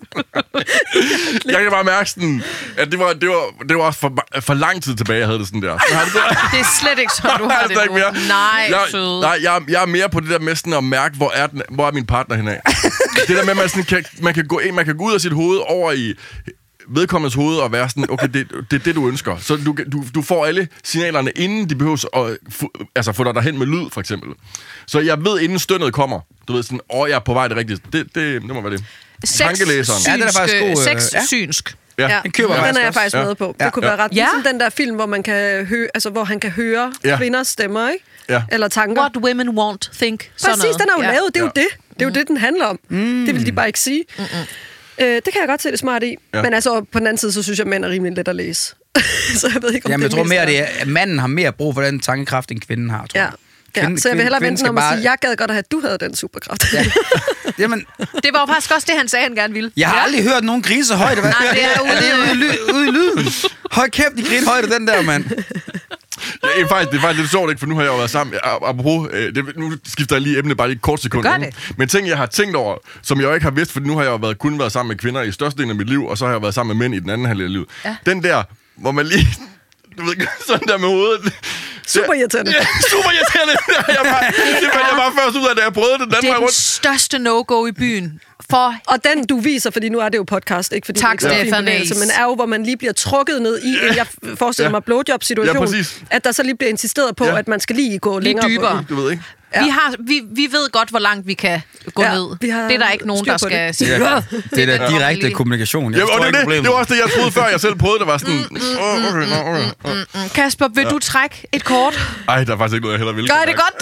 D: jeg kan bare mærke sådan, at det var, det var, det var også for, for lang tid tilbage, jeg havde det sådan der. Så har det der.
A: Det er slet ikke sådan, du
D: Jeg
A: har
D: det
A: det
D: ikke
A: nu.
D: mere.
A: Nej,
D: jeg,
A: søde.
D: nej jeg, jeg er mere på det der med sådan at mærke, hvor er, den, hvor er min partner henad. Det der med, at man, sådan kan, man, kan gå ind, man kan gå ud af sit hoved over i vedkommendes hoved og være sådan, okay, det, det er det, du ønsker. Så du, du, du får alle signalerne, inden de behøves at få, altså få dig derhen med lyd, for eksempel. Så jeg ved, inden stønnet kommer, du ved sådan, åh, jeg er på vej det rigtige. Det, det, det må være det. Tankelæseren.
C: Ja, den er faktisk god, øh,
A: Sexsynsk.
D: Ja.
B: Ja,
C: Den køber jeg
B: den
C: faktisk
B: er jeg
C: også.
B: faktisk
D: Ja.
B: med på.
C: Ja.
B: Det kunne
D: Ja.
B: være ret
A: Ja.
B: ligesom den der film, hvor man kan høre, altså hvor han kan høre
D: Ja.
B: kvinders stemmer, ikke?
D: Ja.
B: Eller tanker.
A: What women want, think. Sådan
B: Præcis,
A: noget.
B: den er jo
A: Ja.
B: lavet. Det er jo
D: Ja.
B: det. Det er jo det, den handler om. Mm. Det vil de bare ikke sige. Øh, det kan jeg godt se det smart i.
D: Ja.
B: Men altså, på den anden side, så synes jeg, at mænd er rimelig let at læse. Så jeg ved ikke, om
C: Jamen, jeg
B: det
C: tror
B: mest
C: mere,
B: er-
C: det er, at manden har mere brug for den tankekraft, end kvinden har, tror
B: Ja.
C: jeg.
B: Ja,
C: Kvinde-
B: så jeg vil hellere
C: kvinden
B: vente
C: skal
B: om at
C: bare-
B: sige, jeg gad godt at have, at du havde den superkraft.
C: Ja. Jamen,
A: Det var jo faktisk også det, han sagde, han gerne ville.
C: jeg har aldrig hørt nogen grine så højt. Hvad?
A: Nej, det er ude-
C: det ude, i ly- ude i lyden. Hold kæft, de griner højt af den der, mand.
D: Ja, det er faktisk, det er faktisk lidt sjovt, ikke? For nu har jeg jo været sammen. A- Apropos, øh, det, nu skifter jeg lige emne bare lige et kort sekund.
A: Gør
D: ikke? Men ting, jeg har tænkt over, som jeg jo ikke har vidst, for nu har jeg jo været, kun været sammen med kvinder i størstedelen af mit liv, og så har jeg været sammen med mænd i den anden halvdel af livet.
A: Ja.
D: Den der, hvor man lige, du ved, sådan der med hovedet,
B: Super irriterende.
D: Ja, super irriterende. Jeg var, det fandt jeg bare først ud af, da jeg prøvede det den anden
A: Det
D: vej
A: er den
D: rundt.
A: største no-go i byen. For
B: Og den, du viser, fordi nu er det jo podcast, ikke fordi
A: Tak,
B: det er ikke så fin
A: Stefan
B: bevægelse,
A: Ace.
B: men er jo, hvor man lige bliver trukket ned i en, jeg forestiller
D: Ja.
B: mig, blowjob-situation,
D: Ja, præcis.
B: at der så lige bliver insisteret på,
D: Ja.
B: at man skal lige gå
A: Lige
B: længere
A: dybere.
B: på.
D: Du ved ikke?
B: Ja.
A: vi, har, vi, vi ved godt, hvor langt vi kan gå
B: Ja,
A: ned.
B: vi har
A: Det er der ikke nogen,
B: styr
A: der
B: på
A: skal
B: det.
A: sige.
C: Ja, det er da
A: Ja.
C: direkte
A: Lige-
C: kommunikation. Jeg
D: Ja, og
C: forstår
D: det,
C: ikke
D: er det,
C: problemet.
D: det var også det, jeg troede før, jeg selv prøvede det. var sådan, åh, okay, nå, okay.
A: Mm, Kasper, vil du trække et kort?
D: Ej, der er faktisk ikke noget, jeg heller vil.
A: Gør det godt.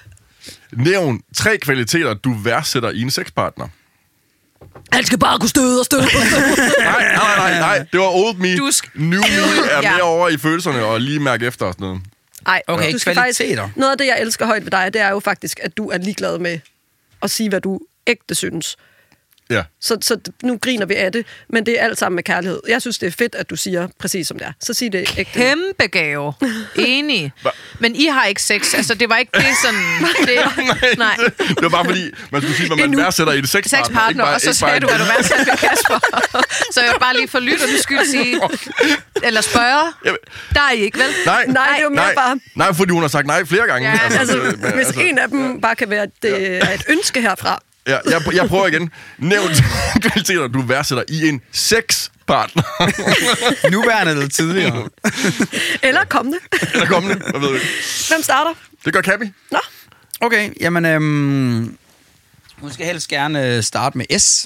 D: Nævn tre kvaliteter, du værdsætter i en sexpartner.
B: Han skal bare kunne støde og støde.
D: Nej, nej, nej, nej. Det var old me.
A: Du sk-
D: New me er
A: Ja.
D: mere over i følelserne og lige mærke efter og sådan noget.
B: Ej,
C: Okay,
B: du skal
C: kvaliteter.
B: faktisk, noget af det, jeg elsker højt ved dig, det er jo faktisk, at du er ligeglad med at sige, hvad du ægte synes.
D: Ja.
B: Så, så nu griner vi af det, men det er alt sammen med kærlighed. Jeg synes, det er fedt, at du siger præcis som det er. Så sig det ægte.
A: Kæmpe gave. Enig. Men I har ikke sex. Altså, det var ikke det sådan... Det, nej.
D: Det var bare fordi, man skulle sige, hvad man
A: Endnu.
D: værdsætter i en sexpartner.
A: Sexpartner,
D: ikke bare-
A: og så
D: ikke bare
A: sagde du,
D: en-
A: at du værdsætter ved Kasper. Så jeg vil bare lige for lytternes skyld sige... Eller spørge.
D: Jamen,
A: Der er I ikke, vel?
D: Nej,
B: Nej, det er jo mere
D: nej,
B: bare-
D: nej, fordi hun har sagt nej flere gange.
A: Ja,
B: Altså,
D: det- men,
B: hvis en af dem bare kan være et, øh, er et ønske herfra.
D: Ja, jeg, jeg prøver igen. Nævn kvaliteter, du værdsætter i en sexpartner.
C: Nuværende eller tidligere.
B: Eller kommende.
D: Eller kommende, hvad ved du?
B: Hvem starter?
D: Det gør Kabi.
B: Nå,
C: Okay, jamen... Øhm, hun skal helst gerne starte med S.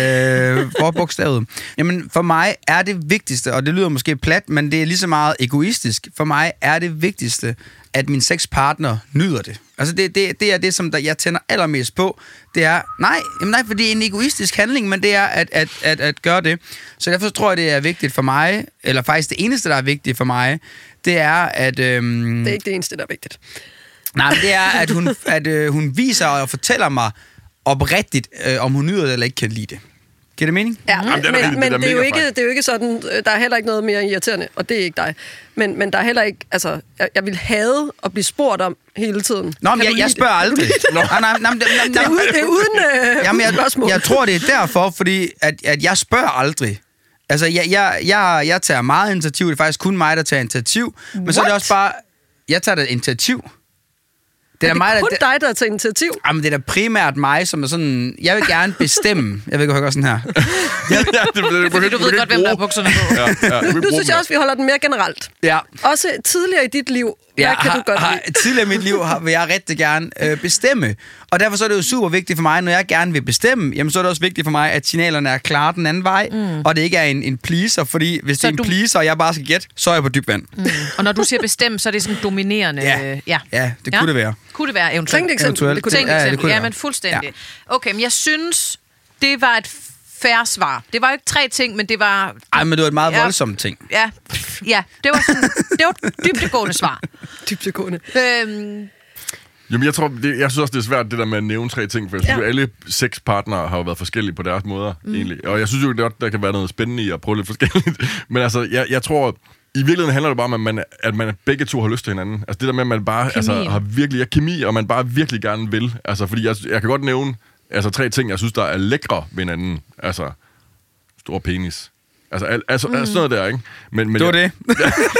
C: øh, for bogstavet. Jamen, for mig er det vigtigste, og det lyder måske plat, men det er lige så meget egoistisk. For mig er det vigtigste, at min sexpartner nyder det. Altså, det, det, det er det, som der, jeg tænder allermest på. Det er, nej, jamen nej, for det er en egoistisk handling, men det er at, at, at, at gøre det. Så derfor tror jeg, det er vigtigt for mig, eller faktisk det eneste, der er vigtigt for mig, det er, at... Øhm,
B: det er ikke det eneste, der er vigtigt.
C: Nej, men det er, at hun, at, øh, hun viser og fortæller mig oprigtigt, øh, om hun nyder det eller ikke kan lide det. Giver det mening?
B: Ja,
D: Jamen, det er da
B: men,
D: vildt,
B: men
D: det er
B: det, er jo
D: mega
B: ikke,
D: frækt.
B: det er jo ikke sådan, øh, der er heller ikke noget mere irriterende, og det er ikke dig. Men, men der er heller ikke, altså, jeg, jeg vil hade at blive spurgt om hele tiden.
C: Nå, men
B: Kan
C: jeg,
B: du
C: jeg
B: lide
C: spørger aldrig. Nej, nej, nej, nej, nej,
B: Det er, uden, det er uden, øh,
C: Jamen,
B: uden spørgsmål.
C: jeg, jeg tror, det er derfor, fordi at, at jeg spørger aldrig. Altså, jeg, jeg, jeg, jeg tager meget initiativ. Det er faktisk kun mig, der tager initiativ. Men så er det
B: What?
C: også bare... Jeg tager da initiativ. Det er,
B: er
C: da mig,
B: det kun
C: der,
B: dig, der tager initiativ?
C: Jamen, det er da primært mig, som er sådan... Jeg vil gerne bestemme. Jeg ved ikke, hvad sådan her.
D: Ja, det, det, det,
A: Du ved godt, hvem der har bukserne på.
D: Ja, ja,
B: Nu, nu synes jeg også, vi holder den mere generelt.
C: Ja.
B: Også tidligere i dit liv, hvad
C: Jeg
B: kan
C: har,
B: du godt
C: har,
B: lide?
C: tidligere i mit liv har, vil jeg rigtig gerne øh, bestemme. Og derfor så er det jo super vigtigt for mig, når jeg gerne vil bestemme, jamen så er det også vigtigt for mig, at signalerne er klare den anden vej, mm. og det ikke er en, en pleaser, fordi hvis
A: Så
C: det er en
A: du-
C: pleaser, og jeg bare skal gætte, så er jeg på dyb vand. Mm.
A: Og når du siger bestemt, så er det sådan dominerende...
C: Ja.
A: øh, ja.
C: Ja, det kunne det være.
A: Kunne det være eventuelt?
B: Tænk et eksempel.
C: Eventuelt.
B: Det kunne
A: Tænk
B: det.
C: Ja, ja, det
A: eksempel.
C: kunne
A: Ja,
C: det
A: men
C: være.
A: fuldstændig.
C: Ja.
A: Okay, men jeg synes, det var et fair svar. Det var jo ikke tre ting, men det var...
C: Ej, men det var et meget
A: Ja.
C: voldsomt ting.
A: Ja, ja det var sådan, det var et dybdegående svar.
B: Dybdegående.
A: Øhm,
D: Jamen, jeg tror, det, jeg synes også, det er svært, det der med at nævne tre ting, for jeg synes
B: Ja.
D: jo, alle seks partnere har jo været forskellige på deres måder, mm. egentlig. Og jeg synes jo godt, der kan være noget spændende i at prøve lidt forskelligt. Men altså, jeg, jeg tror, i virkeligheden handler det bare om, at man, at man begge to har lyst til hinanden. Altså det der med, at man bare altså, har virkelig ja, kemi, og man bare virkelig gerne vil. Altså, fordi jeg, jeg kan godt nævne altså, tre ting, jeg synes, der er lækre ved hinanden. Altså, stor penis. Altså, al, altså mm. sådan noget der, ikke? Men, men
C: Det var
D: jeg,
C: det.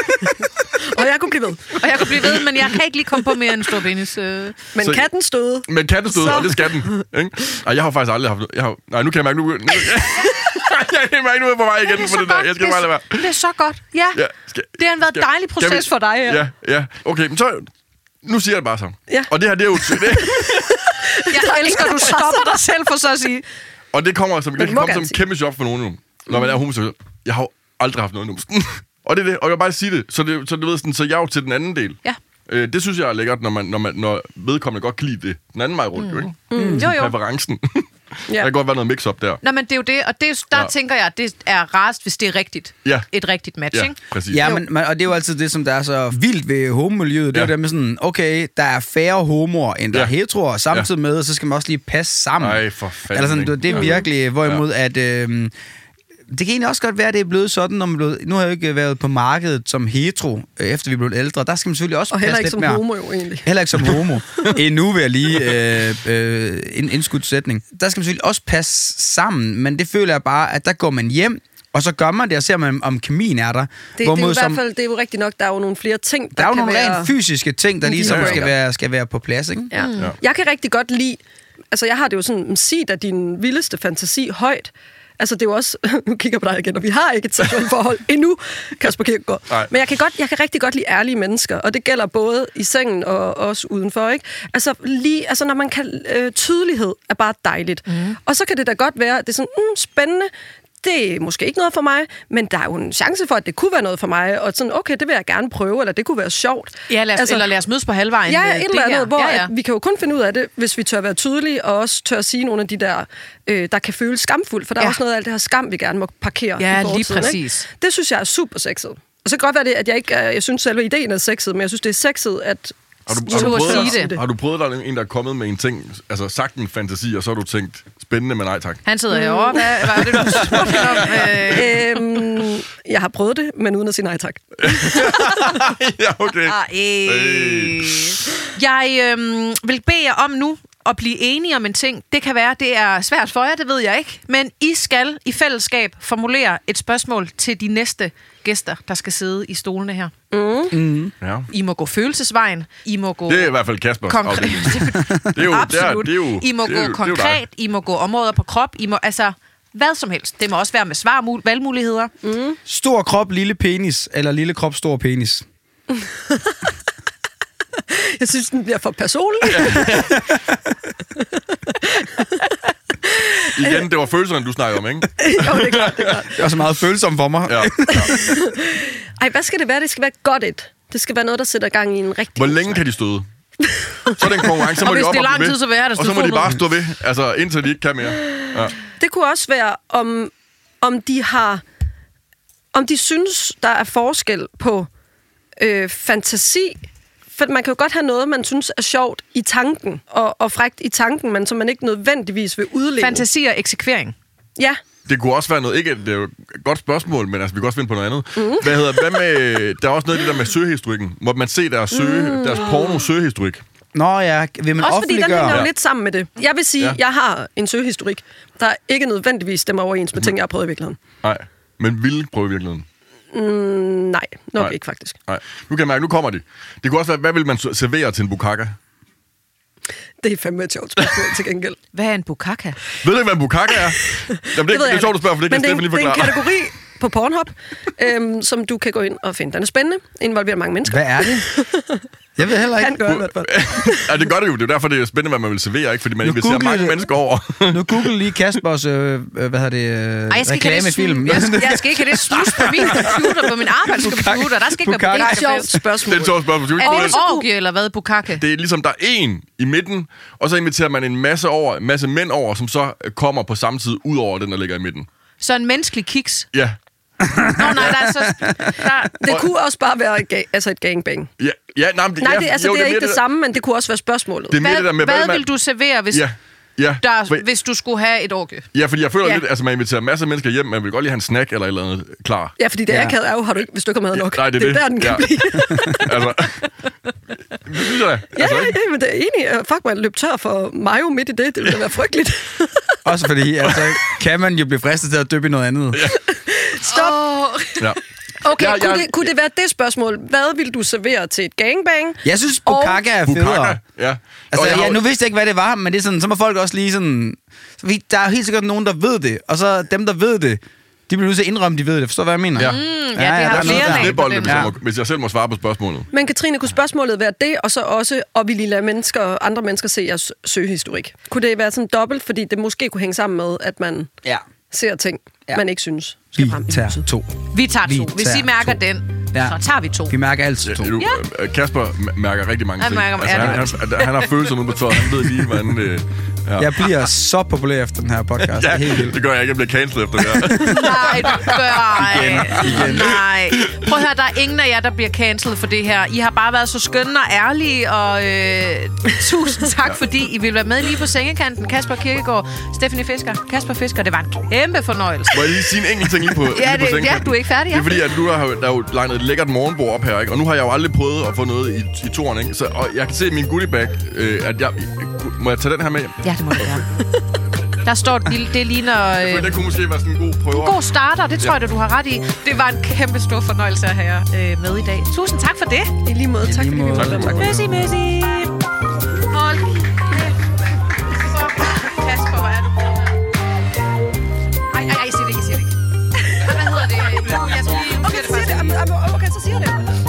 B: Og jeg kunne blive ved.
A: og jeg kunne blive ved, men jeg kan ikke lige komme på mere end en stor penis. Øh.
B: Men
D: Så-
B: katten støde.
D: Men katten stod,
B: Så-
D: og det skal den. Ikke? Ej, jeg har faktisk aldrig haft... Jeg har, nej, nu kan jeg mærke... Nu, nu, jeg kan mærke, nu er jeg på vej igen
A: Det er
D: på
A: så
D: det der.
A: godt.
D: Jeg skal
A: Det
D: bare
A: er
D: lade være.
A: så- Det er så godt. Ja,
D: Ja, skal,
A: det har været en
D: skal-
A: dejlig
D: skal
A: proces
D: vi-
A: for dig. Ja.
D: Ja, ja. Okay, men så... Nu siger jeg det bare så.
B: Ja.
D: Og det her, det er jo... Det,
A: Jeg elsker, at du stopper dig selv for så at sige...
D: og det kommer som, det
B: Men
D: kan
B: må
D: komme som
B: gerne
D: en
B: sige.
D: kæmpe chok for nogen nu, når man er homoseksuel. Jeg har jo aldrig haft noget numsen. Og det er det. Og jeg vil bare sige det. Så, det, så, du ved, sådan, så jeg er jo til den anden del.
A: Ja.
D: Øh, det synes jeg er lækkert, når, man, når, man, når vedkommende godt kan lide det. Den anden vej rundt, mm. jo ikke?
A: Mm, jo, jo.
D: Præferencen.
B: Ja.
D: Der kan godt være noget mix-up der.
A: Nå, men det er jo det, og det, er- der
D: Ja.
A: ja. tænker jeg, det er rarest, hvis det er rigtigt.
D: Ja.
A: Et rigtigt match,
D: Ja,
A: ikke?
D: præcis.
C: Ja, men, men, og det er jo altid det, som der er så vildt ved homomiljøet. Det er
D: Ja.
C: jo det med sådan, okay, der er færre homoer, end der
D: Ja.
C: er heteroer, samtidig med, så skal man også lige passe sammen.
D: Ej, for fanden.
C: Eller sådan,
D: ikke?
C: det det er virkelig, hvorimod at... Øh, det kan egentlig også godt være, at det er blevet sådan, når man blev, nu har jeg jo ikke været på markedet som hetero, øh, efter vi blev ældre. Der skal man selvfølgelig også
B: Og heller
C: passe
B: ikke
C: lidt
B: som
C: mere.
B: homo jo egentlig.
C: Heller ikke som homo. Endnu vil jeg lige øh, øh, en indskudt sætning. Der skal man selvfølgelig også passe sammen, men det føler jeg bare, at der går man hjem, og så gør man det, og ser man, om kemien er der.
B: Det, det er jo i
C: som,
B: hvert fald, det er jo rigtigt nok, der er jo nogle flere ting, der,
C: der er jo
B: kan
C: nogle
B: være...
C: rent fysiske ting, der ligesom
B: dealbreaker.
C: skal være, skal være på plads, ikke?
B: Ja. Ja. Jeg kan rigtig godt lide... Altså, jeg har det jo sådan, sig da din vildeste fantasi højt. Altså, det er jo også... Nu kigger jeg på dig igen, og vi har ikke et seksuelt forhold endnu, Kasper Kirkegaard. Men jeg kan, godt, jeg kan rigtig godt lide ærlige mennesker, og det gælder både i sengen og også udenfor, ikke? Altså, lige, altså når man kan... Øh, tydelighed er bare dejligt. Mm. Og så kan det da godt være, det er sådan, mm, spændende... Det er måske ikke noget for mig, men der er jo en chance for, at det kunne være noget for mig, og sådan, okay, det vil jeg gerne prøve, eller det kunne være sjovt.
A: Ja, lad os, altså, eller lad os mødes på halvvejen.
B: Ja, et eller andet, hvor
A: ja, ja.
B: At vi kan jo kun finde ud af det, hvis vi tør være tydelige, og også tør sige nogle af de der, øh, der kan føles skamfuldt, for der ja. er også noget af alt det her skam, vi gerne må parkere
A: ja,
B: i fortiden.
A: Lige præcis.
B: Ikke? Det synes jeg er super sexet. Og så kan godt være det, at jeg ikke, jeg synes selve ideen er sexet, men jeg synes, det er sexet, at
D: Har du,
A: har, du prøvet,
D: det. har du prøvet, der er en, der er kommet med en ting, altså sagt en fantasi, og så har du tænkt, spændende, men nej tak?
A: Han sidder herovre. Hvad, hvad er det, du spurgte om?
B: øhm, jeg har prøvet det, men uden at sige nej tak.
D: Ja, okay.
A: Ah, øh. Jeg øhm, vil bede jer om nu at blive enige om en ting. Det kan være, det er svært for jer, det ved jeg ikke. Men I skal i fællesskab formulere et spørgsmål til de næste gæster, der skal sidde i stolene her.
B: Mm.
C: Mm.
D: Ja.
A: I må gå følelsesvejen. I må gå...
D: Det er i hvert fald Kaspers
A: konkret.
D: Det er jo,
A: Absolut.
D: Det er, det er jo,
A: I må
D: det er
A: gå
D: jo,
A: konkret. I må gå områder på krop. I må... Altså... Hvad som helst. Det må også være med svar valgmuligheder.
B: Mm.
C: Stor krop, lille penis, eller lille krop, stor penis?
B: Jeg synes, den bliver for personlig.
D: Igen, det var følelserne, du snakkede om, ikke?
B: Jo, det er klart, det er klart.
C: Det er så meget følsomt for mig.
D: Ja. Ja.
B: Ej, hvad skal det være? Det skal være godt et. Det skal være noget, der sætter gang i en rigtig...
D: Hvor længe kan de støde? Så er det en konkurrence, så må
A: og
D: de
A: hvis
D: op
A: det er
D: og
A: lang
D: blive
A: tid,
D: ved.
A: så vil jeg have,
D: Og så må de bare stå ved, altså indtil de ikke kan mere. Ja.
B: Det kunne også være, om, om de har... Om de synes, der er forskel på øh, fantasi. For man kan jo godt have noget, man synes er sjovt i tanken, og, og frækt i tanken, men som man ikke nødvendigvis vil udleve.
A: Fantasi og eksekvering.
B: Ja.
D: Det kunne også være noget, ikke, det er jo et godt spørgsmål, men altså, vi kan også finde på noget andet. Mm. Hvad hedder, hvad med, der er også noget af det der med søgehistorikken. Må man se deres, søge, mm. deres porno-søgehistorik?
C: Nå ja, vil man
B: også fordi den
C: offentliggøre?
B: hænger jo
D: Ja.
B: lidt sammen med det. Jeg vil sige,
D: Ja.
B: jeg har en søgehistorik, der ikke nødvendigvis stemmer overens med ting, jeg har prøvet i virkeligheden.
D: Nej, men vil prøve i virkeligheden.
B: Mm, nej, nok
D: Nej.
B: ikke faktisk.
D: Nej, nu kan jeg mærke, nu kommer de. Det kunne også være, hvad vil man servere til en bukkake?
B: Det er fandme et sjovt spørgsmål til gengæld.
A: Hvad er en bukkake?
D: Ved du ikke, hvad en bukkake er? Jamen, det, det, det,
B: ved
D: er
B: jeg
D: sjovt, du spørger, for det kan
B: Men det er,
D: Steffen
B: en-
D: lige
B: det er en
D: forklare.
B: kategori på Pornhub, øhm, som du kan gå ind og finde. Den er spændende, involverer mange mennesker.
C: Hvad er det? Jeg ved heller
B: Kan
C: ikke.
B: gøre i hvert fald.
D: Ja, det gør det jo. Det er derfor, det er spændende, hvad man vil servere, ikke? Fordi man
C: Nu
D: inviterer
C: googler
D: mange
C: det.
D: mennesker over.
C: Nu google lige Kaspers, øh, hvad hedder det, øh,
A: Ej, jeg skal ikke have det
C: reklamefilm.
A: snus- Jeg, skal- jeg skal ikke have det snus på min computer, på min arbejdscomputer. Der skal ikke være
C: Bukkake.
B: Det er et
A: bukkake.
B: sjovt spørgsmål.
D: Det er et sjovt spørgsmål. Skal vi
A: Er
D: ikke
A: det
D: prøve
A: en orgie, eller hvad, bukkake?
D: Det er ligesom, der er en i midten, og så inviterer man en masse over, en masse mænd over, som så kommer på samme tid ud over den, der ligger i midten.
A: Så en menneskelig kiks.
D: Ja.
A: Nå, nej, der er så... Der,
B: Det kunne også bare være et, ga- altså et gangbang.
D: Ja, ja nej, men det,
B: Nej,
D: ja,
B: det, altså,
D: jo,
B: det er ikke
D: mere
B: det samme, men det kunne også være spørgsmålet.
D: Det er mere
A: hvad
D: det der med,
A: hvad
D: man-
A: vil du servere, hvis,
D: Ja, ja.
A: der,
D: For-
A: hvis du skulle have et orgie?
D: Ja, fordi jeg føler
A: Ja.
D: lidt, altså man inviterer masser af mennesker hjem, man vil godt lige have en snack eller et eller andet klar.
B: Ja, fordi det
C: Ja.
B: er akavet er jo, har du ikke, hvis du ikke har mad nok.
D: Nej, det er
B: det er
D: det.
B: der, den kan
D: Ja.
B: blive.
D: Altså, det synes jeg da.
B: Ja,
D: Altså,
B: ja,
D: ikke?
B: ja, men det er enig. Fuck, man løb tør for mayo midt i det. Det ville da være frygteligt.
C: Også fordi, altså, kan man jo blive fristet til at dyppe i noget andet. Ja.
B: Stop.
A: Oh.
D: Ja.
B: Okay,
D: Ja,
B: kunne,
D: jeg-
B: det, kunne det være det spørgsmål? Hvad vil du servere til et gangbang?
C: Jeg synes, bukkake er federe.
D: Bukkake, ja. Og
C: Altså,
D: jeg har
C: ja,
D: jo-
C: nu vidste jeg ikke, hvad det var, men det er sådan, så må folk også lige sådan... Så vi, der er helt sikkert nogen, der ved det, og så dem, der ved det, de bliver nødt til at indrømme, de ved det. Forstår du, hvad jeg mener?
D: Ja.
A: Mm, ja, det
C: Ja, ja,
A: har
C: der er
A: flere
C: noget der.
A: lag på
D: Snibbolde,
A: den.
D: hvis, jeg
C: Ja.
D: må, hvis jeg selv må svare på spørgsmålet.
B: Men Katrine, kunne spørgsmålet være det, og så også, og vi lige lader mennesker, andre mennesker se jeres søgehistorik? Kunne det være sådan dobbelt, fordi det måske kunne hænge sammen med, at man
C: Ja.
B: ser ting,
C: Ja.
B: man ikke synes skal
C: Vi
B: frem i
C: tager
B: lyset?
C: to.
A: Vi tager
C: Vi
A: to. Hvis I
C: tager
A: mærker
C: to.
A: den,
C: Ja.
A: så tager vi to.
C: Vi mærker altid to.
D: Ja, du, øh, Kasper m- mærker rigtig mange
A: Han
D: ting.
A: mærker-
D: altså,
A: ja,
D: han,
A: det
D: han, han har følelser nu på tøjet. Han ved lige, hvordan... Øh, ja.
C: Jeg bliver så populær efter den her podcast.
D: Ja,
C: Det er helt vildt.
D: det gør jeg ikke. Jeg bliver cancelled efter det her.
A: Nej, du gør ej.
C: Igen.
A: Nej. Prøv at høre, der er ingen af jer, der bliver cancelled for det her. I har bare været så skønne og ærlige, og øh, tusind tak, fordi I ville være med lige på sengekanten. Kasper Kirkegaard, Stephanie Fisker, Kasper Fisker. Det var en kæmpe fornøjelse.
D: Må jeg lige sige en enkelt ting lige på,
A: Ja,
D: lige på
A: det, ja,
D: sengekanten?
A: du er ikke færdig,
D: Det
A: ja?
D: er fordi, at du har, der er jo legnet et lækkert morgenbord op her, ikke? Og nu har jeg jo aldrig prøvet at få noget i, i toren, ikke? Så, og jeg kan se i min goodiebag, øh, at jeg... Må jeg tage den her med?
A: Ja, det må du gøre. Der står et lille, det ligner...
D: Øh, det kunne måske være sådan en god prøver.
A: En god starter, det tror
D: Ja.
A: jeg, du har ret i. Det var en kæmpe stor fornøjelse at have jer øh, med i dag. Tusind tak for det.
B: I lige måde.
C: I
B: Tak,
C: lige
B: fordi vi
C: måde.
B: måtte være
C: Tak.
B: med.
A: Møssi, møssi. Hold kæft. Så Kasper, hvor er du god. Ej, ej, ej, jeg siger det ikke, jeg siger det ikke. Hvad hedder det? Jeg skal lige...
B: Okay, så siger det. Okay, så siger det.